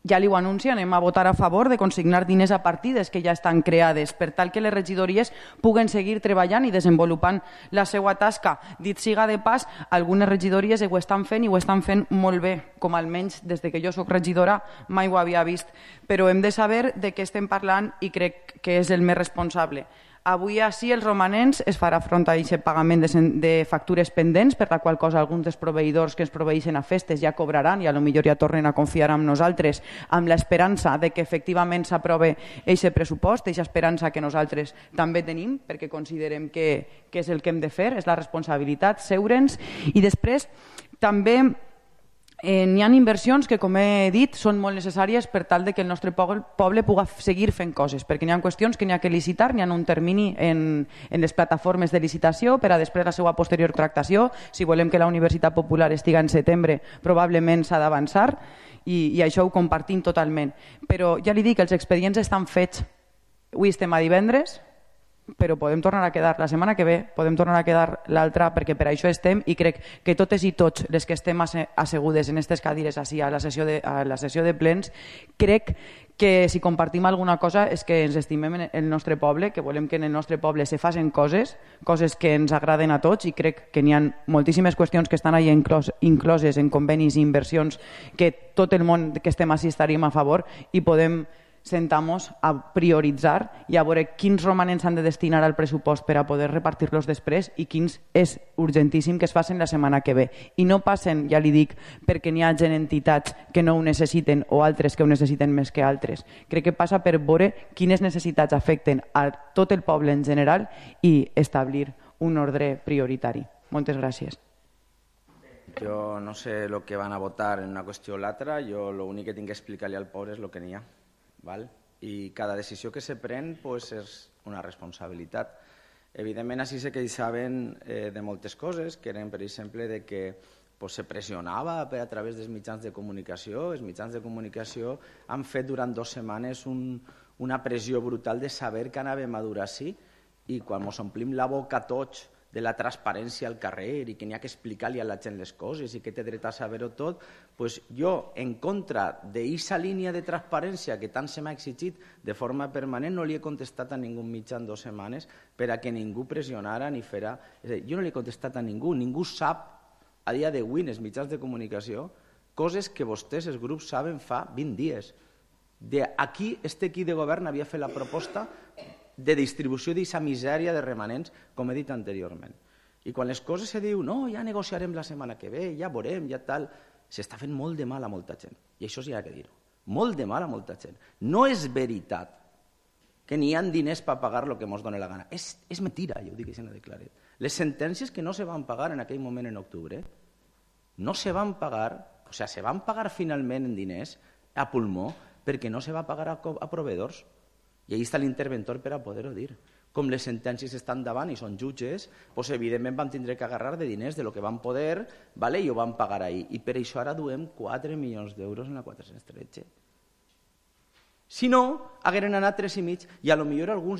ja li ho anuncio, anem a votar a favor de consignar diners a partides que ja estan creades per tal que les regidories puguen seguir treballant i desenvolupant la seva tasca. Dit siga de pas, algunes regidories ho estan fent i ho estan fent molt bé, com almenys des que jo soc regidora mai ho havia vist. Però hem de saber de què estem parlant i crec que és el més responsable. Avui així els romanents es farà front a aquest pagament de factures pendents, per la qual cosa alguns dels proveïdors que ens proveeixen a festes ja cobraran i potser ja tornen a confiar en nosaltres amb l'esperança de que efectivament s'aprove aquest pressupost, aquesta esperança que nosaltres també tenim perquè considerem que és el que hem de fer, és la responsabilitat, seure'ns. I després també n'hi ha inversions que, com he dit, són molt necessàries per tal que el nostre poble pugui seguir fent coses, perquè n'hi ha qüestions que n'hi ha que licitar, n'hi ha un termini en les plataformes de licitació per a després la seva posterior tractació. Si volem que la Universitat Popular estigui en setembre, probablement s'ha d'avançar i això ho compartim totalment. Però ja li dic, els expedients estan fets. Avui estem a divendres, però podem tornar a quedar la setmana que ve, podem tornar a quedar l'altra, perquè per això estem i crec que totes i tots les que estem assegudes en aquestes cadires així a la sessió de plens, crec que si compartim alguna cosa és que ens estimem el nostre poble, que volem que en el nostre poble se facin coses que ens agraden a tots, i crec que n'hi ha moltíssimes qüestions que estan ahí incloses en convenis i inversions que tot el món que estem així estaríem a favor i podem sentar-nos a prioritzar i a veure quins romanents han de destinar al pressupost per a poder repartir-los després i quins és urgentíssim que es facin la setmana que ve. I no passen, ja li dic, perquè n'hi hagi entitats que no ho necessiten o altres que ho necessiten més que altres. Crec que passa per veure quines necessitats afecten a tot el poble en general i establir un ordre prioritari. Moltes gràcies. Jo no sé el que van a votar en una qüestió o l'altra, jo l'únic que tinc que explicar-li al pobre és el que n'hi ha. Val? I cada decisió que se pren pues, és una responsabilitat. Evidentment, així se queixaven de moltes coses, que eren, per exemple, de que pues, se pressionava a través dels mitjans de comunicació. Els mitjans de comunicació han fet durant 2 setmanes una pressió brutal de saber que anàvem a durar així, i quan ens omplim la boca tots de la transparència al carrer i que n'hi ha que explicar-li a la gent les coses i que té dret a saber-ho tot, pues jo, en contra d'aquesta línia de transparència que tant se m'ha exigit de forma permanent, no li he contestat a ningú mitjà en 2 setmanes per a que ningú pressionara ni fera. És a dir, jo no li he contestat a ningú. Ningú sap, a dia d'avui, en els mitjans de comunicació, coses que vostès, els grups, saben fa 20 dies. Aquí, equip de govern havia fet la proposta de distribució d'aquesta misèria de remanents, com he dit anteriorment. I quan les coses se diu, no, ja negociarem la setmana que ve, ja veurem, ja tal, s'està fent molt de mal a molta gent. I això sí ha de dir-ho. Molt de mal a molta gent. No és veritat que n'hi ha diners per pagar el que ens doni la gana. És mentira, jo ho dic així de claret. Les sentències que no se van pagar en aquell moment en octubre, no se van pagar, o sigui, se van pagar finalment en diners a pulmó perquè no se va pagar a proveïdors. I ahí està l'interventor per a poder-ho dir. Com les sentències estan davant i són jutges, doncs evidentment van tindre que agarrar de diners de lo que van poder, vale? I ho van pagar ahir. I per això ara duem 4 milions d'euros en la 413. Si no, hagueren anat 3,5, i a lo millor alguns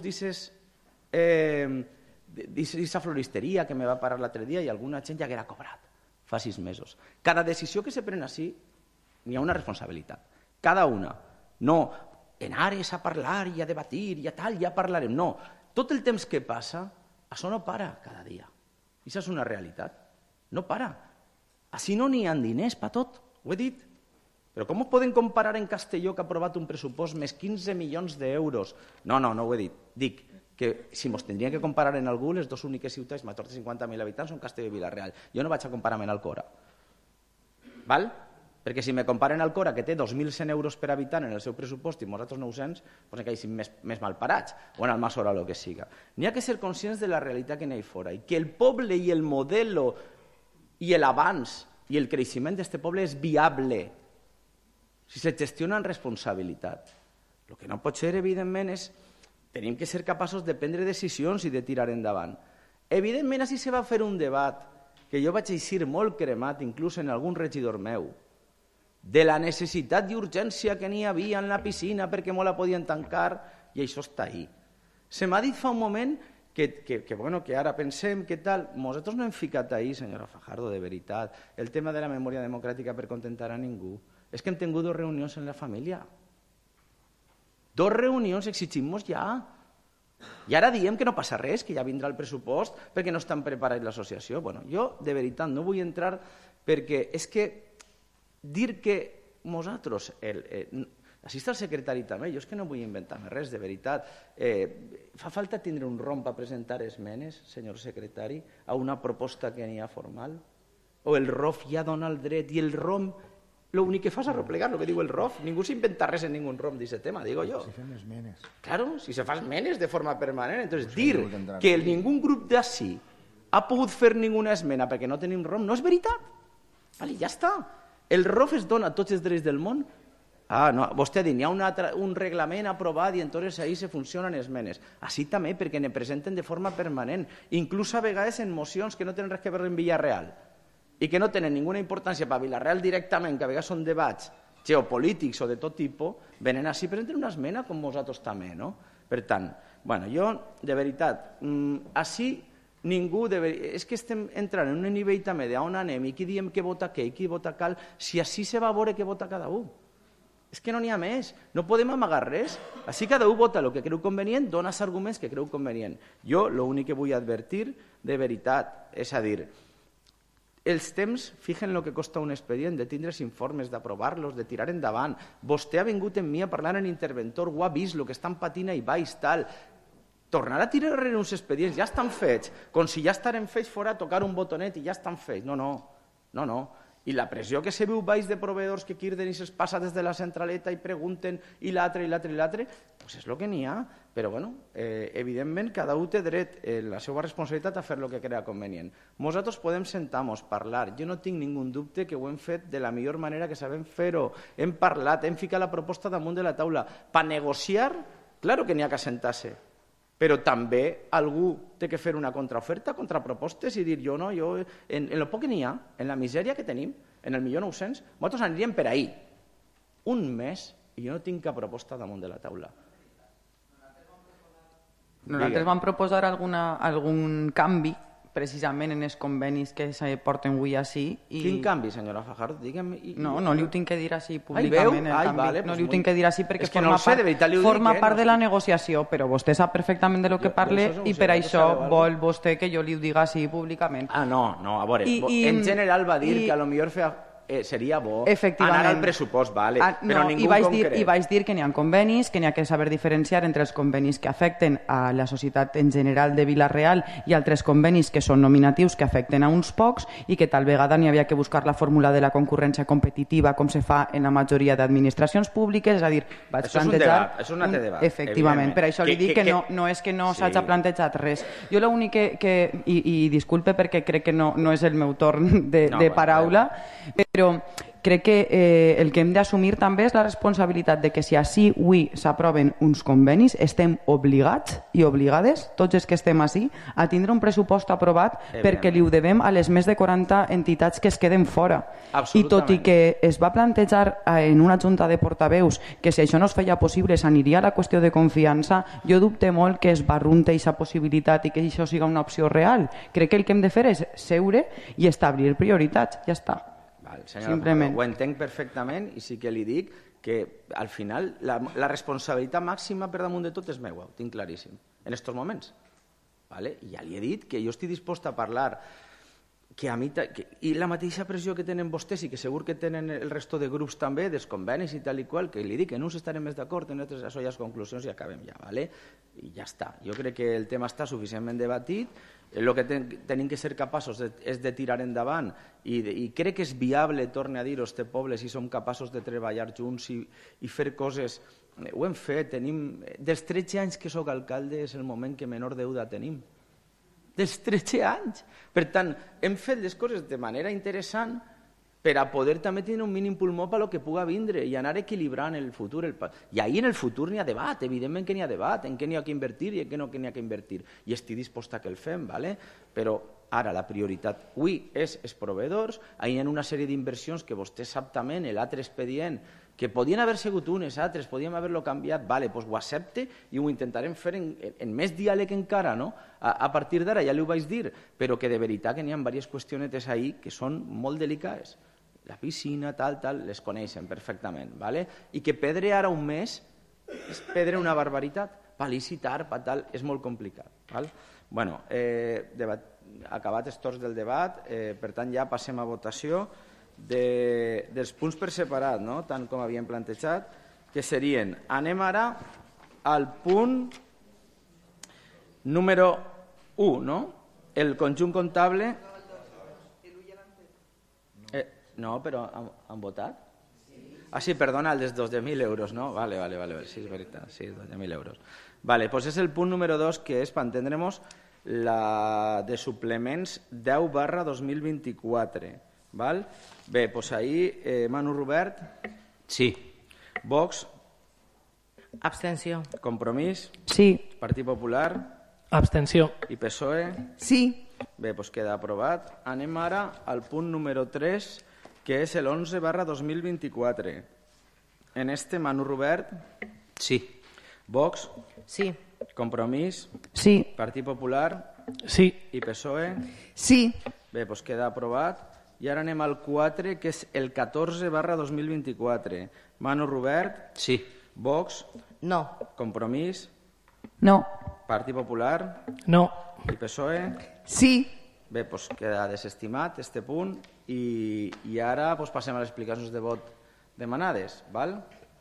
d'aquesta floristeria que me va parar l'altre dia i alguna gent ja haguera cobrat fa 6 mesos. Cada decisió que se pren així n'hi ha una responsabilitat. Cada una. No en ares a parlar i a debatir i a tal, ja parlarem. No, tot el temps que passa, això no para cada dia. I això és una realitat. No para. Així no n'hi ha diners per tot, ho he dit. Però com ho poden comparar en Castelló, que ha aprovat un pressupost més 15 milions d'euros? No, ho he dit. Dic que si ens tindrien que comparar en algú, les 2 úniques ciutats majors de 50.000 habitants són Castelló i Vila-real. Jo no vaig a comparar-me amb Alcora. Val? Perquè si me comparen Alcora, que té 2.100 euros per habitant en el seu pressupost i nosaltres 900, doncs encara hi més mal parats, o en el Almassora o el que siga. N'hi ha que ser conscients de la realitat que n'hi ha fora i que el poble i el modelo i l'abans i el creixement d'aquest poble és viable si se gestiona amb responsabilitat. El que no pot ser, evidentment, és tenim que ser capaços de prendre decisions i de tirar endavant. Evidentment, així se va fer un debat que jo vaig eixir molt cremat, inclús en algun regidor meu, de la necessitat i urgència que n'hi havia en la piscina perquè me la podien tancar, i això està ahí. Se m'ha dit fa un moment que ara pensem que tal. Nosaltres no hem ficat ahí, senyora Fajardo, de veritat, el tema de la memòria democràtica per contentar a ningú. és que hem tingut 2 reunions en la família. 2 reunions, exigim-nos ja. I ara diem que no passa res, que ja vindrà el pressupost perquè no estan preparats l'associació. Bueno, jo, de veritat, no vull entrar perquè és que dir que nosaltres, així està el secretari també, jo és que no vull inventar-me res, de veritat. Fa falta tindre un ROM per presentar esmenes, senyor secretari, a una proposta que n'hi ha formal? O el ROF ja dona el dret i el ROM l'únic que fa és arreplegar el que diu el ROF. Ningú s'inventa res en ningún ROM d'aquest tema, digo yo. Si fem esmenes. Claro, si se fa esmenes de forma permanent. Entonces, dir que ningún grup d'ací ha pogut fer ninguna esmena perquè no tenim ROM no és veritat. Vale, ja està. El ROF es dona tots els drets del món. No, vostè ha dit, hi ha un reglament aprovat i entonces ahí se funcionen esmenes. Així també, perquè ne presenten de forma permanent, inclús a vegades en mocions que no tenen res que veure en Villarreal i que no tenen ninguna importància per a Villarreal directament, que a vegades són debats geopolítics o de tot tipus, venen així i presenten una esmena com nosaltres també, no? Per tant, jo, de veritat, així ningú... És que estem entrant en un nivell també d'on anem i qui diem que vota què i qui vota cal, si així se va veure què vota cada un. És que no n'hi ha més, no podem amagar res. Així cada un vota el que creu convenient, dona els arguments que creu convenient. Jo l'únic que vull advertir, de veritat, és a dir, els temps, fijen el que costa un expedient, de tindre els informes, d'aprovar-los, de tirar endavant. Vostè ha vingut en mi a parlar en interventor, ho ha vist, el que estan patint ahí baix, tal. Tornar a tirar darrere uns expedients, ja estan fets, com si ja estaren fets fora a tocar un botonet i ja estan fets. No. I la pressió que se veu baix de proveïdors que quirden i se'ls passa des de la centraleta i pregunten i l'altre, doncs és el que n'hi ha. Però, evidentment, cada un té dret, la seva responsabilitat, a fer el que crea convenient. Nosaltres podem sentar-nos, parlar. Jo no tinc ningú dubte que ho hem fet de la millor manera que sabem fer-ho. Hem parlat, hem ficat la proposta damunt de la taula. Per negociar, claro que n'hi ha que sentar-se. Però també algú té que fer una contraoferta, contrapropostes i dir en el poc que n'hi ha, en la misèria que tenim, en el 1.900.000, nosaltres aniríem per ahir. Un mes i jo no tinc cap proposta damunt de la taula. Nosaltres vam proposar algun canvi precisament en els convenis que se porten avui així. Quin canvi, senyora Fajardo? No li ho tinc que dir així públicament. No li ho tinc que dir així perquè forma part de la negociació, però vostè sap perfectament de lo que parle i per això vol vostè que jo li ho diga així públicament. No, a veure, en general va dir que a lo millor seria bo anar al pressupost, però ningú concret. I vaig dir que n'hi ha convenis, que n'hi ha que saber diferenciar entre els convenis que afecten a la societat en general de Vila-real i altres convenis que són nominatius que afecten a uns pocs i que tal vegada n'hi havia que buscar la fórmula de la concurrència competitiva com se fa en la majoria d'administracions públiques, és a dir, vaig plantejar... Això és un altre debat. Efectivament, per això li dic que no és que no s'hagi plantejat res. Jo l'únic que... I disculpe perquè crec que no és el meu torn de paraula, però crec que el que hem d'assumir també és la responsabilitat de que si així avui s'aproven uns convenis, estem obligats i obligades, tots els que estem així, a tindre un pressupost aprovat perquè li ho devem a les més de 40 entitats que es queden fora. I tot i que es va plantejar en una junta de portaveus que si això no es feia possible s'aniria a la qüestió de confiança, jo dubte molt que es barrunte aquesta possibilitat i que això siga una opció real. Crec que el que hem de fer és seure i establir prioritats, ja està. Senyora, ho entenc perfectament i sí que li dic que al final la responsabilitat màxima per damunt de tot és meua, ho tinc claríssim, en aquests moments. I ja li he dit que jo estic dispost a parlar i la mateixa pressió que tenen vostès i que segur que tenen el resto de grups també, dels convenis i tal i qual, que li dic que en uns estarem més d'acord, en altres això ja és conclusions i acabem ja, i ja està. Jo crec que el tema està suficientment debatit, el que tenim que ser capaços és de tirar endavant i crec que és viable, torne a dir-ho, este poble, si som capaços de treballar junts i fer coses. Ho hem fet, dels 13 anys que soc alcalde és el moment que menor deuda tenim. Dels 13 anys. Per tant, hem fet les coses de manera interessant per a poder també tenir un mínim pulmó per a lo que puga vindre i anar equilibrant el futur. I ahir en el futur n'hi ha debat, evidentment que n'hi ha debat, en què n'hi ha que invertir i en què no n'hi ha que invertir. I estic dispost a que el fem, però ara la prioritat avui és els proveïdors, hi ha una sèrie d'inversions que vostè sap també, l'altre expedient, que podien haver sigut unes, altres, podíem haver-lo canviat, doncs ho accepte i ho intentarem fer en més diàleg encara, no? A partir d'ara, ja li ho vaig dir, però que de veritat que n'hi ha diverses qüestionetes ahí que són molt delicades. la piscina, tal, les coneixen perfectament, ¿vale? I que perdre ara un mes és perdre una barbaritat, per licitar, per tal, és molt complicat, val? Bueno, acabat els torns del debat, per tant ja passem a votació dels punts per separat, no? Tant com havíem plantejat, que serien, anem ara al punt número 1, no? El conjunt comptable... No, però han votat? Ah, sí, perdona, el dels 12.000 euros, no? Vale, sí, és veritat, sí, 12.000 euros. Vale, doncs és el punt número 2, que és, per entendre'ns, la de suplements 10/2024. Val? Bé, doncs ahir, Manu Robert. Sí. Vox. Abstenció. Compromís. Sí. Partit Popular. Abstenció. I PSOE. Sí. Bé, doncs queda aprovat. Anem ara al punt número 3, que és el 11/2024. En este, Manu Robert. Sí. Vox. Sí. Compromís. Sí. Partit Popular. Sí. I PSOE. Sí. Bé, doncs queda aprovat. I ara anem al 4, que és el 14/2024. Manu Robert. Sí. Vox. No. Compromís. No. Partit Popular. No. I PSOE. Sí. Bé, doncs queda desestimat este punt i ara doncs, passem a les explicacions de vot demanades, val?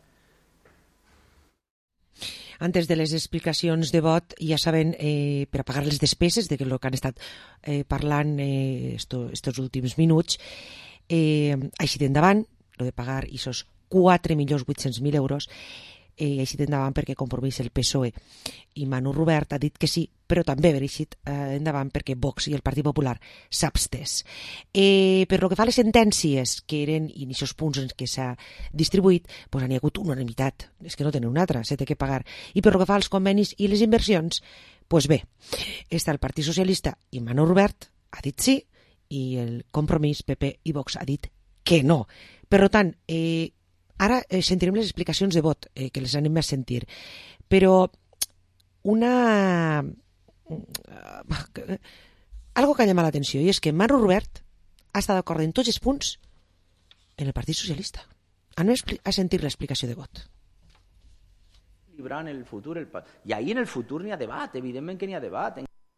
Antes de les explicacions de vot, ja saben, per a pagar les despeses de lo que han estat parlant estos últims minuts, així d'endavant, lo de pagar aquests 4.800.000 euros, així d'endavant perquè Compromís el PSOE i Manu Robert ha dit que sí, però també ha eixit endavant perquè Vox i el Partit Popular s'abstès. Per lo que fa a les sentències que eren en aquests punts en què s'ha distribuït, doncs n'hi ha hagut unanimitat, és que no tenen una altra, se té que pagar. I per lo que fa als convenis i les inversions, doncs bé, està el Partit Socialista i Manu Robert ha dit sí i el Compromís, PP i Vox ha dit que no. Per tant, ara sentirem les explicacions de vot, que les anem a sentir. Però algo que ha llamat l'atenció, i és que Manu Robert ha estat d'acord en tots els punts en el Partit Socialista. Anem a sentir l'explicació de vot. En el futur, i ahir en el futur n'hi ha debat, evidentment que n'hi ha debat.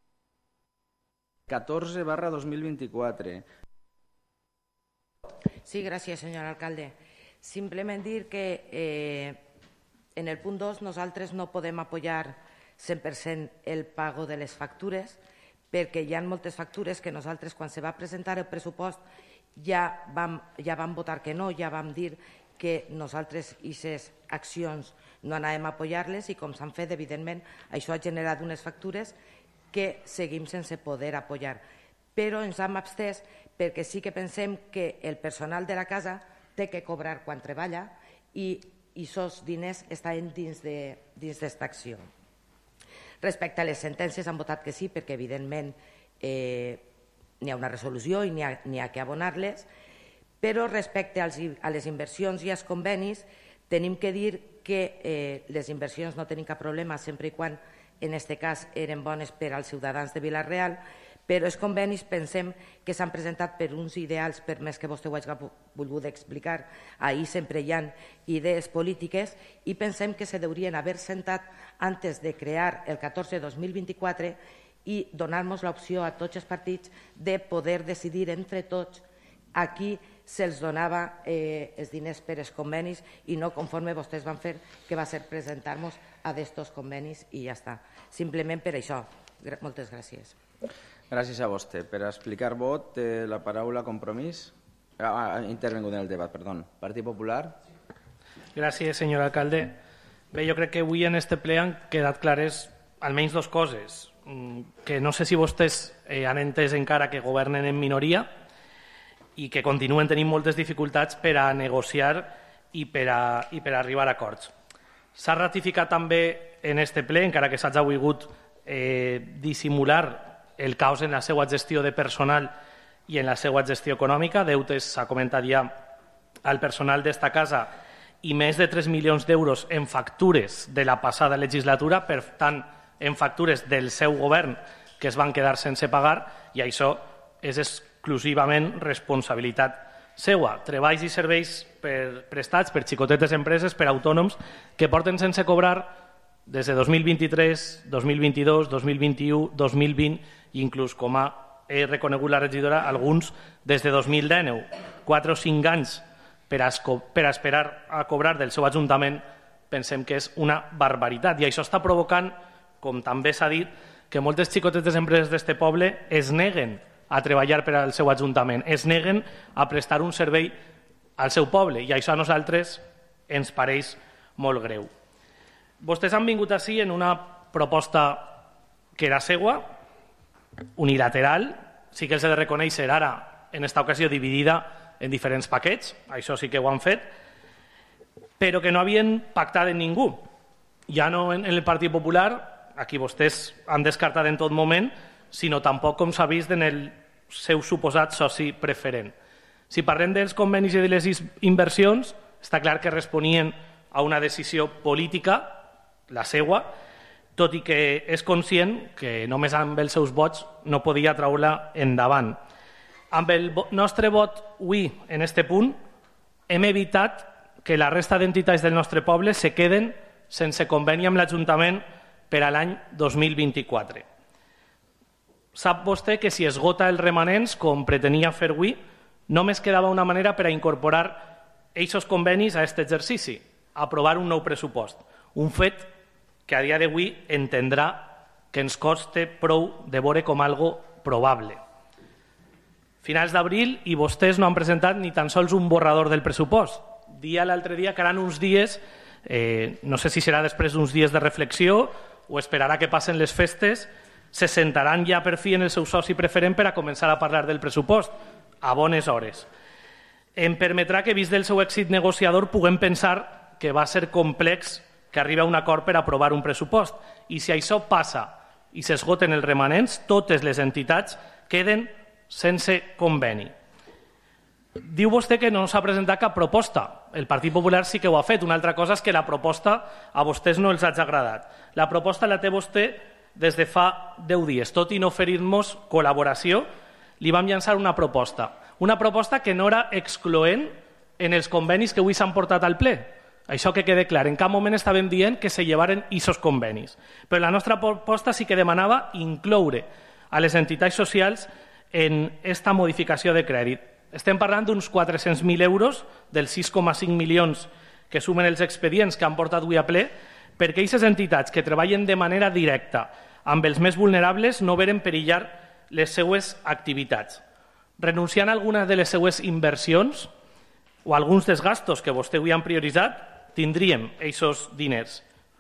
14/2024. Sí, gràcies, senyor alcalde. Simplement dir que en el punt 2 nosaltres no podem apoyar 100% el pago de les factures perquè hi ha moltes factures que nosaltres quan se va presentar el pressupost ja vam votar que no, ja vam dir que nosaltres aquestes accions no anàvem a apoyar-les i com s'han fet, evidentment, això ha generat unes factures que seguim sense poder apoyar. Però ens hem abstès perquè sí que pensem que el personal de la casa té que cobrar quan treballa i aquests diners estan dins d'esta acció. Respecte a les sentències han votat que sí perquè evidentment n'hi ha una resolució i n'hi ha que abonar-les, però respecte a les inversions i als convenis tenim que dir que les inversions no tenim cap problema sempre i quan en aquest cas eren bones per als ciutadans de Vila-real, però els convenis pensem que s'han presentat per uns ideals, per més que vostè ho hagi volgut explicar, ahir sempre hi ha idees polítiques i pensem que se deurien haver sentat antes de crear el 14/2024 i donar-nos l'opció a tots els partits de poder decidir entre tots a qui se'ls donava els diners per als convenis i no conforme vostès van fer, que va ser presentar-nos a d'estos convenis i ja està. Simplement per això. Moltes gràcies. Gràcies a vostè. Per explicar vot, la paraula Compromís. Ha intervingut en el debat, perdó. Partit Popular. Gràcies, senyor alcalde. Bé, jo crec que avui en aquest ple han quedat clares almenys dues coses. Que no sé si vostès han entès encara que governen en minoria i que continuen tenint moltes dificultats per a negociar i per a arribar a acords. S'ha ratificat també en aquest ple, encara que s'hagi volgut dissimular el caos en la seva gestió de personal i en la seva gestió econòmica. Deutes, s'ha comentat ja, al personal d'esta casa i més de 3 milions d'euros en factures de la passada legislatura, per tant, en factures del seu govern que es van quedar sense pagar, i això és exclusivament responsabilitat seua, treballs i serveis prestats per xicotetes empreses, per autònoms, que porten sense cobrar des de 2023, 2022, 2021, 2020 i inclús, com ha reconegut la regidora, alguns des de 2019. 4 o 5 anys per esperar a cobrar del seu ajuntament pensem que és una barbaritat. I això està provocant, com també s'ha dit, que moltes xicotetes empreses d'este poble es neguen a treballar per al seu ajuntament, es neguen a prestar un servei al seu poble, i això a nosaltres ens pareix molt greu. Vostès han vingut ací en una proposta que era seua, unilateral, sí que els he de reconèixer ara, en esta ocasió dividida en diferents paquets, això sí que ho han fet, però que no havien pactat amb ningú. Ja no en el Partit Popular, aquí vostès han descartat en tot moment, sinó tampoc, com s'ha vist, en el seu suposat soci preferent. Si parlem dels convenis i de les inversions, està clar que responien a una decisió política, la seua, tot i que és conscient que només amb els seus vots no podia treure-la endavant. Amb el nostre vot avui en este punt hem evitat que la resta d'entitats del nostre poble se queden sense conveni amb l'Ajuntament per a l'any 2024. Sap vostè que si esgota els remanents, com pretenia fer avui, només quedava una manera per a incorporar aquests convenis a aquest exercici, aprovar un nou pressupost, un fet que a dia d'avui entendrà que ens costa prou de veure com algo probable. Finals d'abril i vostès no han presentat ni tan sols un borrador del pressupost. Dia l'altre dia que eren uns dies, no sé si serà després d'uns dies de reflexió o esperarà que passen les festes, se sentaran ja per fi en el seu soci preferent per a començar a parlar del pressupost, a bones hores. Em permetrà que, vist del seu èxit negociador, puguem pensar que va ser complex que arribi a un acord per aprovar un pressupost. I si això passa i s'esgoten els remanents, totes les entitats queden sense conveni. Diu vostè que no s'ha presentat cap proposta. El Partit Popular sí que ho ha fet. Una altra cosa és que la proposta a vostès no els ha agradat. La proposta la té vostè des de fa 10 dies. Tot i no oferir-nos col·laboració, li vam llançar una proposta. Una proposta que no era excloent en els convenis que avui s'han portat al ple. Això que quede clar. En cap moment estàvem dient que se llevaren aquests convenis. Però la nostra proposta sí que demanava incloure a les entitats socials en esta modificació de crèdit. Estem parlant d'uns 400.000 euros dels 6,5 milions que sumen els expedients que han portat avui a ple, perquè aquestes entitats que treballen de manera directa amb els més vulnerables no veren perillar les seues activitats. Renunciant a alguna de les seues inversions o alguns dels gastos que vostè avui han prioritzat, tindríem aquests diners.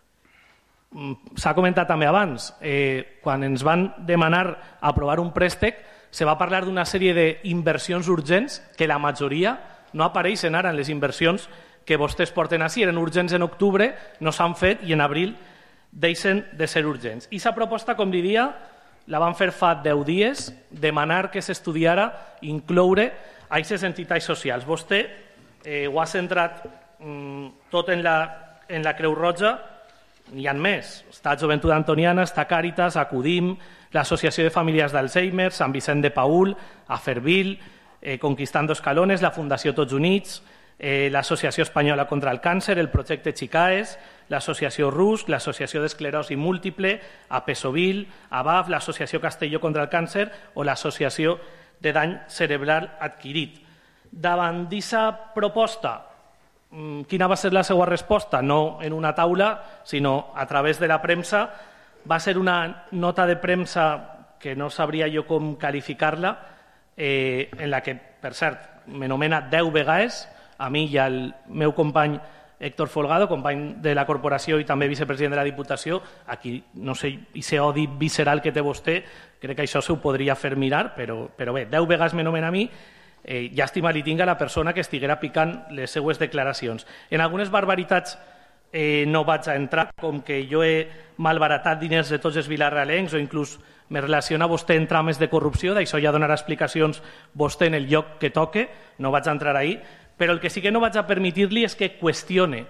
S'ha comentat també abans, quan ens van demanar aprovar un préstec, se va parlar d'una sèrie d'inversions urgents que la majoria no apareixen ara en les inversions que vostès porten així. Eren urgents en octubre, no s'han fet i en abril deixen de ser urgents. I aquesta proposta, com diria, la van fer fa 10 dies, demanar que s'estudiara incloure a aquestes entitats socials. Vostè ho ha centrat tot en la Creu Roja, n'hi ha més. Està Joventut Antoniana, està Càritas, Acudim, l'Associació de Famílies d'Alzheimer, Sant Vicent de Paül, Afervil, Conquistando Escalones, la Fundació Tots Units, l'Associació Espanyola contra el Càncer, el Projecte Chicaes, l'Associació RUSC, l'Associació d'Esclerosi Múltiple, APESOVIL, ABAF, l'Associació Castelló contra el Càncer o l'Associació de Dany Cerebral Adquirit. Davant d'aquesta proposta, quina va ser la seva resposta? No en una taula, sinó a través de la premsa. Va ser una nota de premsa que no sabria jo com qualificar-la, en la que, per cert, m'anomena 10 vegades, a mi i al meu company Héctor Folgado, company de la corporació i també vicepresident de la Diputació. Aquí, no sé, aquest odi visceral que té vostè, crec que això s'ho podria fer mirar, però bé, 10 vegades m'anomena a mi. Llàstima li tinc a la persona que estiguera picant les seues declaracions. En algunes barbaritats no vaig a entrar, com que jo he malbaratat diners de tots els vilarealencs o inclús me relaciona vostè en trames de corrupció, d'això ja donarà explicacions vostè en el lloc que toque, no vaig a entrar ahí, però el que sí que no vaig a permetir-li és que qüestione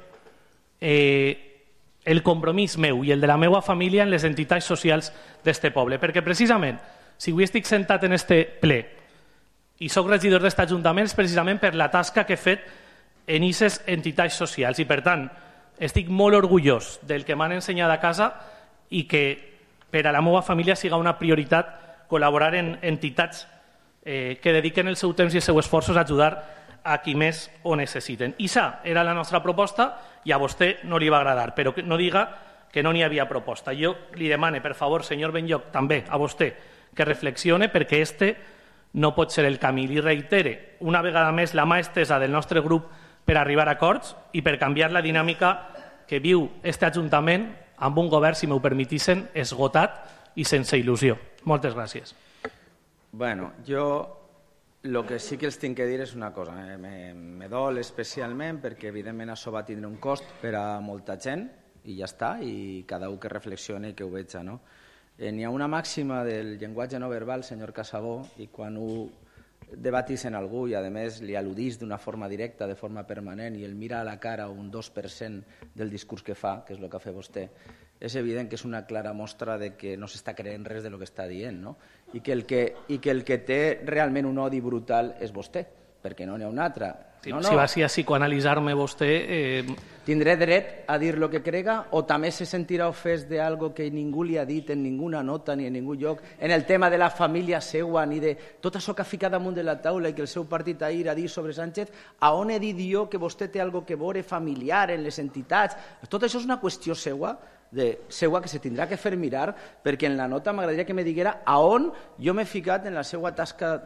el compromís meu i el de la meva família en les entitats socials d'este poble, perquè precisament, si avui estic sentat en este ple I soc regidor d'aquest ajuntament precisament per la tasca que he fet en aquestes entitats socials. I, per tant, estic molt orgullós del que m'han ensenyat a casa i que per a la meva família siga una prioritat col·laborar en entitats que dediquen el seu temps i els seus esforços a ajudar a qui més ho necessiten. I això era la nostra proposta i a vostè no li va agradar, però no diga que no n'hi havia proposta. Jo li demane, per favor, senyor Benlloch, també a vostè, que reflexione perquè este no pot ser el camí. Li reitere una vegada més la mà estesa del nostre grup per arribar a acords i per canviar la dinàmica que viu este Ajuntament amb un govern, si m'ho permetissen, esgotat i sense il·lusió. Moltes gràcies. Bueno, jo el que sí que els tinc que dir és una cosa. Me dol especialment perquè evidentment això va tindre un cost per a molta gent i ja està, i cada un que reflexioni i que ho veja, no? N'hi ha una màxima del llenguatge no verbal, senyor Casabó, i quan ho debatís en algú i a més li al·ludís d'una forma directa, de forma permanent, i el mira a la cara un 2% del discurs que fa, que és el que ha fet vostè, és evident que és una clara mostra de que no s'està creent res del que està dient, no? I que el que té realment un odi brutal és vostè, perquè no n'hi ha un altre. Si va a psicoanalitzar-me vostè... Tindré dret a dir el que crega o també se sentirà ofès d'algo que ningú li ha dit en ninguna nota ni en ningú lloc, en el tema de la família seua ni de tot això que ha ficat damunt de la taula i que el seu partit ahir ha dit sobre Sánchez, a on he dit jo que vostè té algo que veure familiar en les entitats? Tot això és una qüestió seua que se tindrà que fer mirar, perquè en la nota m'agradaria que me diguera a on jo m'he ficat en la seva tasca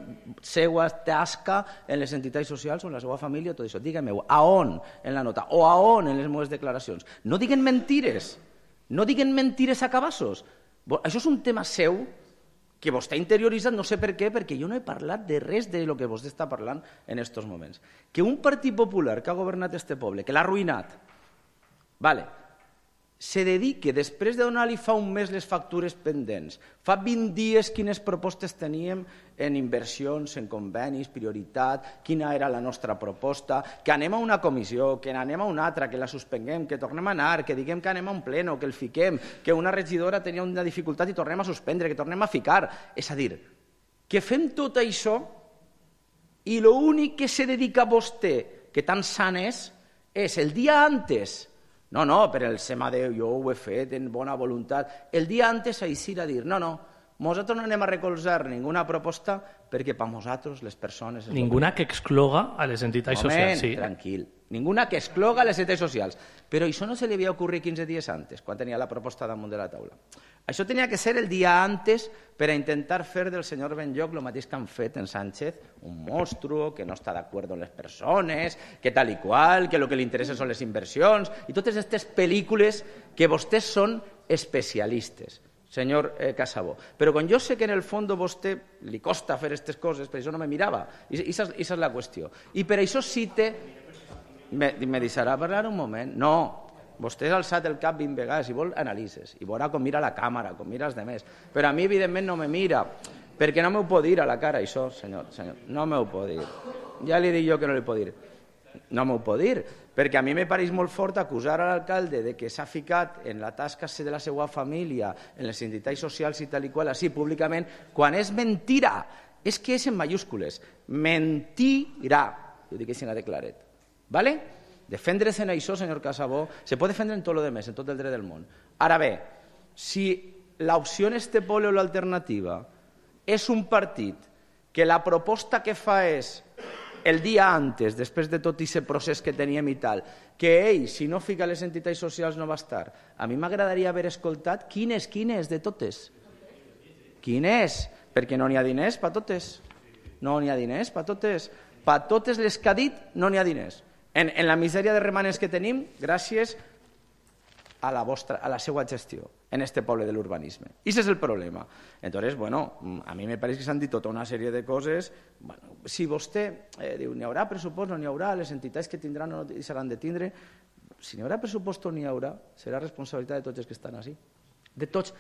en les entitats socials o en la seva família, tot això. Digue-m'ho, a on en la nota o a on en les meves declaracions. No diguen mentires, no diguen mentires a cabassos. Això és un tema seu que vostè ha interioritzat, no sé per què, perquè jo no he parlat de res del que vostè està parlant en aquests moments. Que un partit popular que ha governat este poble, que l'ha arruïnat, se dedique, després de donar-li fa un mes les factures pendents, fa 20 dies quines propostes teníem en inversions, en convenis, prioritat, quina era la nostra proposta, que anem a una comissió, que anem a una altra, que la suspenguem, que tornem a anar, que diguem que anem a un pleno, que el fiquem, que una regidora tenia una dificultat i tornem a suspendre, que tornem a ficar. És a dir, que fem tot això i l'únic que se dedica a vostè, que tan sant és el dia antes. No, per el sema de jo ho he fet en bona voluntat. El dia antes a eixir a dir, no, nosaltres no anem a recolzar ninguna proposta perquè per nosaltres les persones... Ninguna que excloga a les entitats socials, sí. Tranquil. Ninguna que excloga a les entitats socials. Però això no se li havia ocorrit 15 dies antes, quan tenia la proposta damunt de la taula. Això tenia que ser el dia antes per a intentar fer del senyor Benlloch el mateix que han fet en Sánchez, un monstruo, que no està d'acord amb les persones, que tal i qual, que el que li interessa són les inversions, i totes aquestes pel·lícules que vostès són especialistes, senyor Casabó. Però quan jo sé que en el fons a vostè li costa fer aquestes coses, per això no me mirava, i aquesta és la qüestió. I per això cite... Me deixarà parlar un moment? No. Vostè ha alçat el cap 20 vegades i vol analitzes, i veurà com mira la càmera, com mira els demés. Però a mi, evidentment, no me mira, perquè no m'ho pot dir a la cara, això, senyor. No m'ho pot dir. Ja li dic jo que no li pot dir. No m'ho pot dir, perquè a mi me pareix molt fort acusar a l'alcalde de que s'ha ficat en la tasca de la seva família, en les entitats socials i tal i qual, així, públicament, quan és mentira. És que és en mayúscules. Mentirà. Jo dic així de claret. ¿Vale? Defendre-se en això, senyor Casabó, se pot defendre en tot el demés, en tot el dret del món. Ara bé, si l'opció en este poble o l'alternativa és un partit que la proposta que fa és el dia antes, després de tot aquest procés que teníem i tal, que ell, si no fica les entitats socials, no va estar, a mi m'agradaria haver escoltat quines de totes. Quines? Perquè no n'hi ha diners per totes. No n'hi ha diners per totes. Per totes les que ha dit, no n'hi ha diners. En la misèria de remanents que tenim, gràcies a la seva gestió en este poble de l'urbanisme. I aquest és el problema. Entonces, a mi me pareix que s'han dit tota una sèrie de coses. Si vostè diu, n'hi haurà pressupost, no n'hi haurà, les entitats que tindran o no seran de tindre, si n'hi haurà pressupost o n'hi haurà, serà responsabilitat de tots els que estan així. De tots.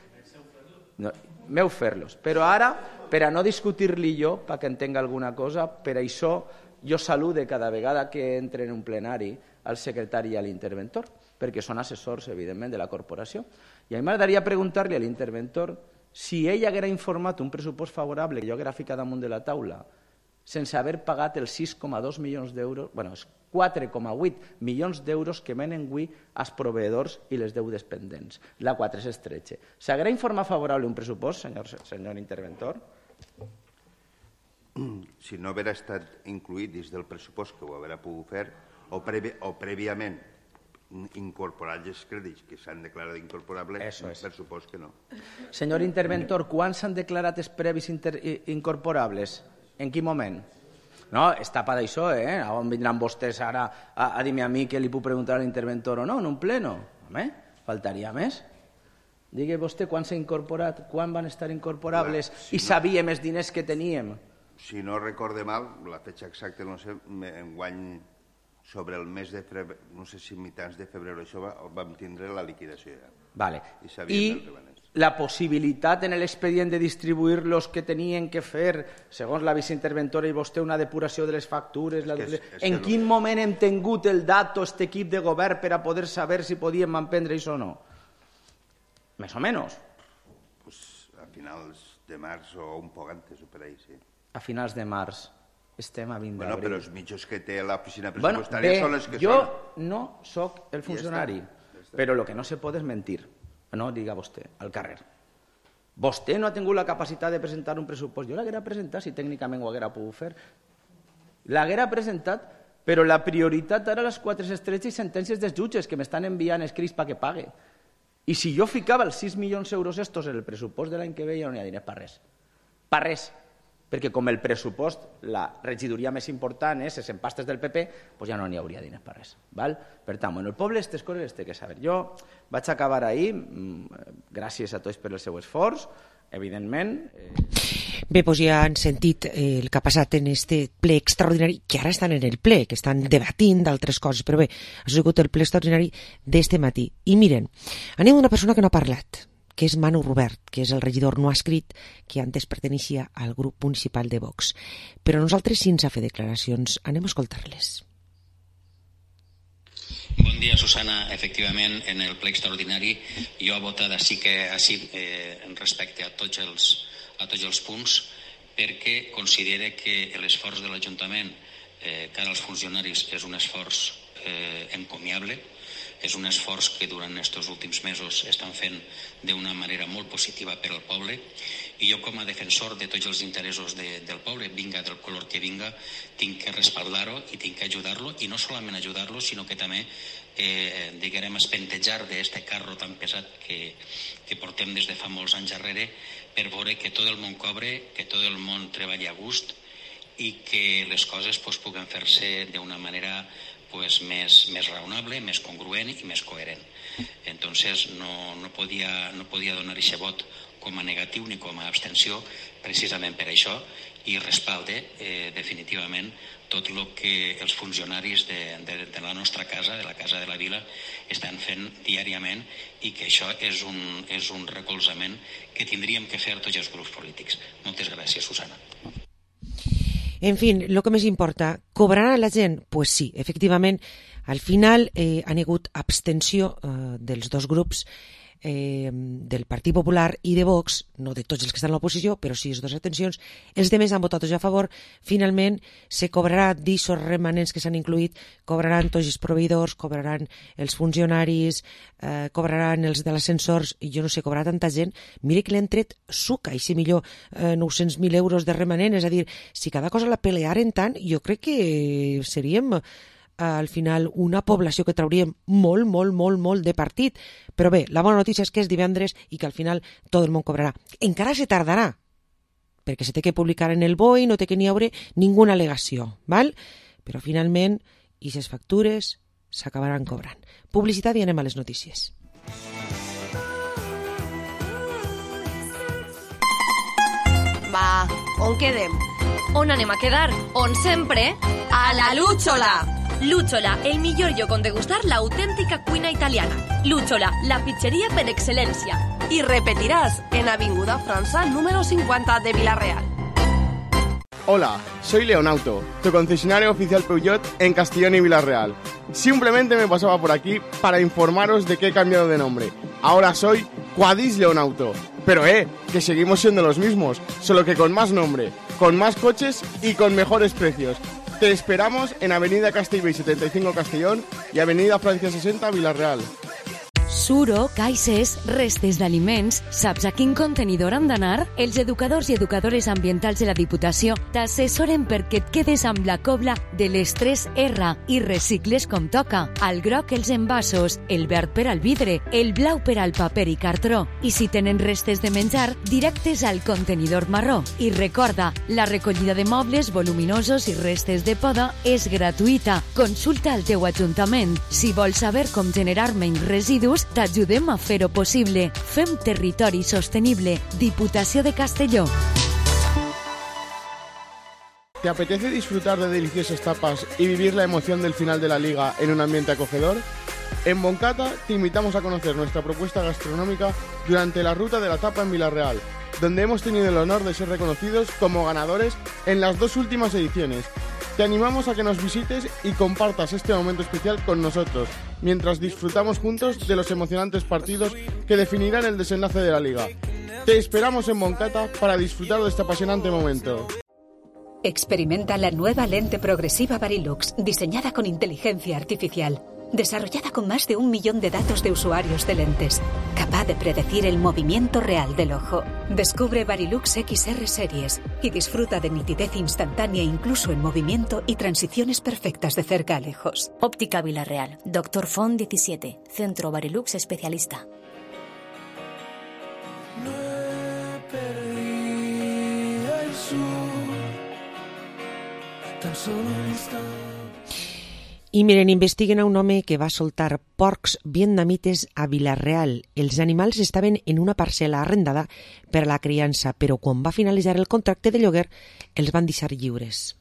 Meu fer-los. Però ara, per a no discutir-li jo, perquè entenga alguna cosa, per això jo salude cada vegada que entre en un plenari al secretari i a l'interventor, perquè són assessors, evidentment, de la corporació. I a mi m'agradaria preguntar-li a l'interventor si ell haguera informat un pressupost favorable que jo haguera ficat damunt de la taula, sense haver pagat els 6,2 milions d'euros, bueno, els 4,8 milions d'euros que venen avui als proveïdors i les deudes pendents. La 413. S'haguera informat favorable un pressupost, senyor interventor? Si no haguera estat incluït dins del pressupost que ho haguera pogut fer, o prèviament incorporar els crèdits que s'han declarat incorporables, per supost que no. Senyor interventor, quan s'han declarat els previs incorporables? En quin moment? No, està per això, On vindran vostès ara a dir-me a mi que li puc preguntar a l'interventor o no, en un pleno? Home, faltaria més. Digui vostè quan s'ha incorporat, quan van estar incorporables i sabíem els diners que teníem. Si no recorde mal, la fetge exacta, no sé, enguany sobre el mes de febrer, no sé si mitjans de febrer o això, vam tindre la liquidació ja. Vale. I la possibilitat en l'expedient de distribuir-los que tenien que fer, segons la viceinterventora i vostè, una depuració de les factures. En quin moment hem tingut el dato, aquest equip de govern, per a poder saber si podíem emprendre això o no? Més o menys. A finals de març o un poc antes, o per ahí, sí. A finals de març. Estem a 20 d'abril. Però els mitjos que té l'oficina pressupostària són els que són. Jo no soc el funcionari, però el que no se pot és mentir. No, diga vostè, al carrer. Vostè no ha tingut la capacitat de presentar un pressupost. Jo l'haguera presentat si tècnicament ho haguera pogut fer. L'haguera presentat, però la prioritat ara les 413 i sentències dels jutges que m'estan enviant escrits perquè pague. I si jo ficava els 6 milions d'euros estos en el pressupost de l'any que ve, ja no hi ha diners per res. Per res. Perquè com el pressupost, la regidoria més important és les empastes del PP, doncs ja no n'hi hauria diners per res. Per tant, el poble aquestes coses les té que saber. Jo vaig acabar ahir, gràcies a tots per el seu esforç, evidentment. Bé, doncs ja han sentit el que ha passat en este ple extraordinari, que ara estan en el ple, que estan debatint d'altres coses, però bé, ha sigut el ple extraordinari d'este matí. I miren, anem a una persona que no ha parlat, que és Manu Robert, que és el regidor no escrit que antes perteneixia al grup municipal de Vox. Però nosaltres sí ens ha fet declaracions. Anem a escoltar-les. Bon dia, Susana. Efectivament, en el ple extraordinari jo he votat així respecte a tots els punts perquè considere que l'esforç de l'Ajuntament cara als funcionaris és un esforç encomiable. És un esforç que durant aquests últims mesos estan fent d'una manera molt positiva per al poble i jo com a defensor de tots els interessos del poble, vinga del color que vinga, tinc que respaldar-ho i tinc que ajudar-lo i no solament ajudar-lo, sinó que també diguem espentejar d'aquest carro tan pesat que portem des de fa molts anys darrere per veure que tot el món cobre, que tot el món treballa a gust i que les coses puguen fer-se d'una manera més raonable, més congruent i més coherent. Entonces no podia donar aquest vot com a negatiu ni com a abstenció precisament per això i respalde definitivament tot el que els funcionaris de la nostra casa, de la Casa de la Vila, estan fent diàriament i que això és un recolzament que tindríem que fer tots els grups polítics. Moltes gràcies, Susana. En fi, el que més importa, cobrarà la gent? Pues sí, efectivament, al final ha hagut abstenció dels dos grups, del Partit Popular i de Vox, no de tots els que estan a l'oposició, però sí les dues abstencions. Els demés han votat a favor. Finalment se cobrarà d'ixos remanents que s'han incluït, cobraran tots els proveïdors, cobraran els funcionaris, cobraran els de l'ascensors, i jo no sé, cobrarà tanta gent. Mire que l'han tret suca, i si millor 900.000 euros de remanent, és a dir, si cada cosa la pelearen tant, jo crec que seríem al final una població que trauríem molt de partit. Però bé, la bona notícia és que és divendres i que al final tot el món cobrarà. Encara se tardarà, perquè se té que publicar en el BOE i no té que n'hi haure ninguna al·legació, val? Però finalment, i les factures s'acabaran cobrant. Publicitat i anem a les notícies. Va, on quedem? On anem a quedar? On sempre? A la Lúchola! Lúchola, el millor lloc on degustar l'autèntica cuina italiana. Lúchola, la pizzeria per excel·lència. I repetiràs en Avinguda França número 50 de Vila-real. Hola, soy Leonauto, tu concesionario oficial Peugeot en Castellón y Vila-real. Simplemente me pasaba por aquí para informaros de que he cambiado de nombre. Ahora soy Quadis Leonauto. Pero que seguimos siendo los mismos, solo que con más nombre. con más coches y con mejores precios. Te esperamos en Avenida Castellbell 75 Castellón y Avenida Francia 60 Vila-real. Suro, caixes, restes d'aliments, saps a quin contenidor han d'anar? Els educadors i educadores ambientals de la Diputació t'assessoren perquè et quedes amb la cobla de les 3 R i recicles com toca. Al groc els envasos, el verd per al vidre, el blau per al paper i cartró. I si tenen restes de menjar, directes al contenidor marró. I recorda, la recollida de mobles voluminosos i restes de poda és gratuïta. Consulta al teu ajuntament. Si vols saber com generar menys residus, t'ajudem a fer-ho possible. Fem territori sostenible. Diputació de Castelló. ¿Te apetece disfrutar de deliciosas tapas y vivir la emoción del final de la liga en un ambiente acogedor? En Moncata te invitamos a conocer nuestra propuesta gastronómica durante la Ruta de la Tapa en Vila-real, donde hemos tenido el honor de ser reconocidos como ganadores en las 2 últimas ediciones. Te animamos a que nos visites y compartas este momento especial con nosotros, mientras disfrutamos juntos de los emocionantes partidos que definirán el desenlace de la liga. Te esperamos en Moncata para disfrutar de este apasionante momento. Experimenta la nueva lente progresiva Varilux, diseñada con inteligencia artificial, desarrollada con más de 1 millón de datos de usuarios de lentes, capaz de predecir el movimiento real del ojo. Descubre Varilux XR Series y disfruta de nitidez instantánea incluso en movimiento y transiciones perfectas de cerca a lejos. Óptica Vila-real, Dr. Font 17, Centro Varilux Especialista. No he perdido el sur, tan solo un instante. I miren, investiguen a un home que va soltar porcs vietnamites a Vila-real. Els animals estaven en una parcel·la arrendada per a la criança, però quan va finalitzar el contracte de lloguer els van deixar lliures.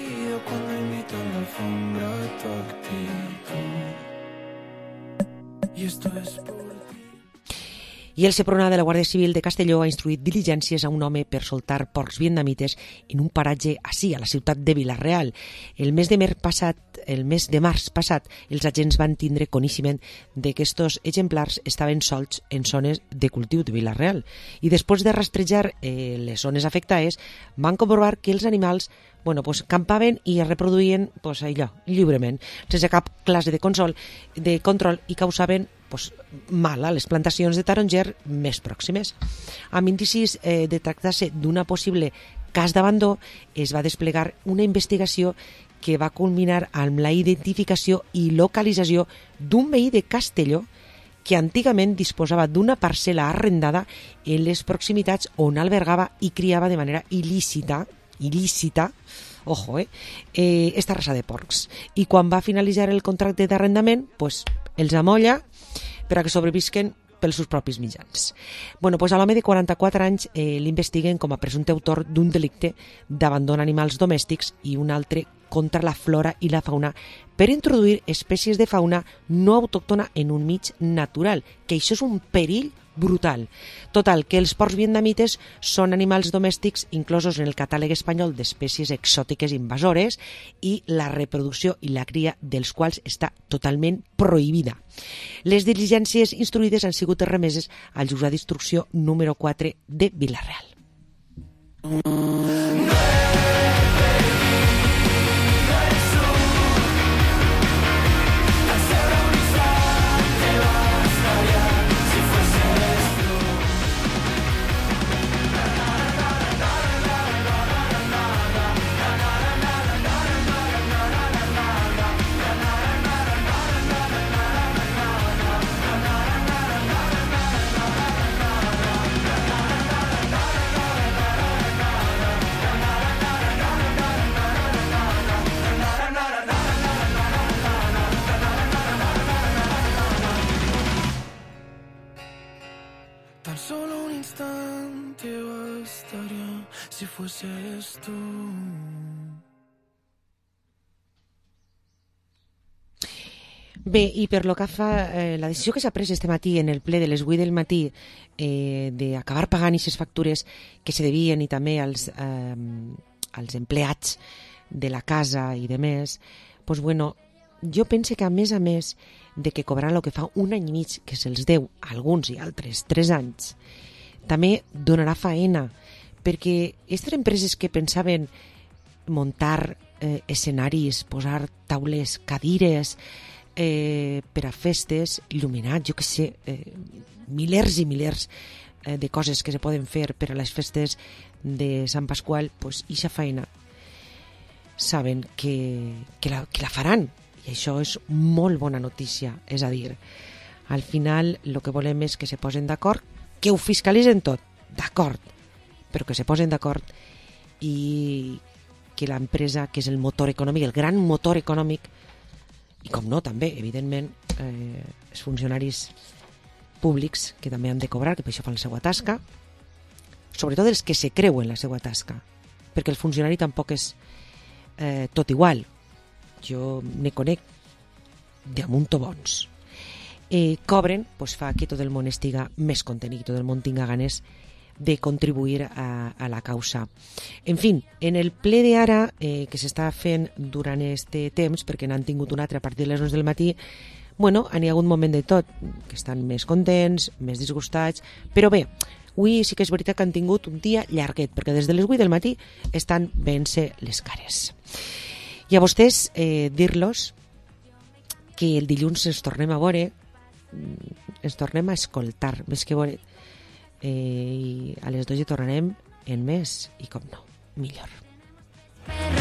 I el Seprona de la Guàrdia Civil de Castelló ha instruït diligències a un home per soltar porcs vietnamites en un paratge així, a la ciutat de Vila-real. El mes de març passat, els agents van tindre coneixement de que estos exemplars estaven solts en zones de cultiu de Vila-real. I després de rastrejar les zones afectades, van comprovar que els animals campaven i es reproduïen allò, lliurement, sense cap classe de control i causaven mal a les plantacions de taronger més pròximes. Amb indicis de tractar-se d'una possible cas d'abandó, es va desplegar una investigació que va culminar amb la identificació i localització d'un veí de Castelló que antigament disposava d'una parcel·la arrendada en les proximitats on albergava i criava de manera il·lícita, ojo, esta raça de porcs. I quan va finalitzar el contracte d'arrendament, els amolla per a que sobrevisquen pels seus propis mitjans. A l'home de 44 anys l'investiguen com a presumpte autor d'un delicte d'abandó d'animals domèstics i un altre contra la flora i la fauna per introduir espècies de fauna no autòctona en un mig natural, que això és un perill brutal. Total, que els porcs vietnamites són animals domèstics inclosos en el catàleg espanyol d'espècies exòtiques invasores i la reproducció i la cria dels quals està totalment prohibida. Les diligències instruïdes han sigut remeses al jutjat d'instrucció número 4 de Vila-real. Tan solo un instante bastaría si fueses tú. Bé, i per lo que fa la decisió que s'ha pres este matí en el ple de les 8 del matí d'acabar pagant aquestes factures que se devien i també als empleats de la casa i de més, jo penso que a més de que cobraran el que fa un any i mig que se'ls deu a alguns i altres 3 anys, també donarà faena perquè aquestes empreses que pensaven muntar escenaris, posar taules, cadires per a festes, il·luminats, jo què sé, milers i milers de coses que se poden fer per a les festes de Sant Pasqual, doncs ixa feina saben que la faran, i això és molt bona notícia. És a dir, al final el que volem és que se posen d'acord, que ho fiscalitzen tot, d'acord, però que se posen d'acord i que l'empresa, que és el motor econòmic, el gran motor econòmic, i com no, també, evidentment, els funcionaris públics que també han de cobrar, que per això fan la seva tasca, sobretot els que se creuen la seva tasca, perquè el funcionari tampoc és tot igual. Jo ne conec d'amunt o bons. Cobren, doncs fa que tot el món estiga més content i tot el món tinga ganes de contribuir a la causa. En fi, en el ple d'ara que s'està fent durant aquest temps, perquè n'han tingut un altre a partir de les 11 del matí, bueno, n'hi ha hagut un moment de tot, que estan més contents, més disgustats, però bé, avui sí que és veritat que han tingut un dia llarguet, perquè des de les 8 del matí estan veient-se les cares. I a vostès dir-los que el dilluns ens tornem a veure, ens tornem a escoltar, més que veure, i a les 2 hi tornarem en més, i com no, millor.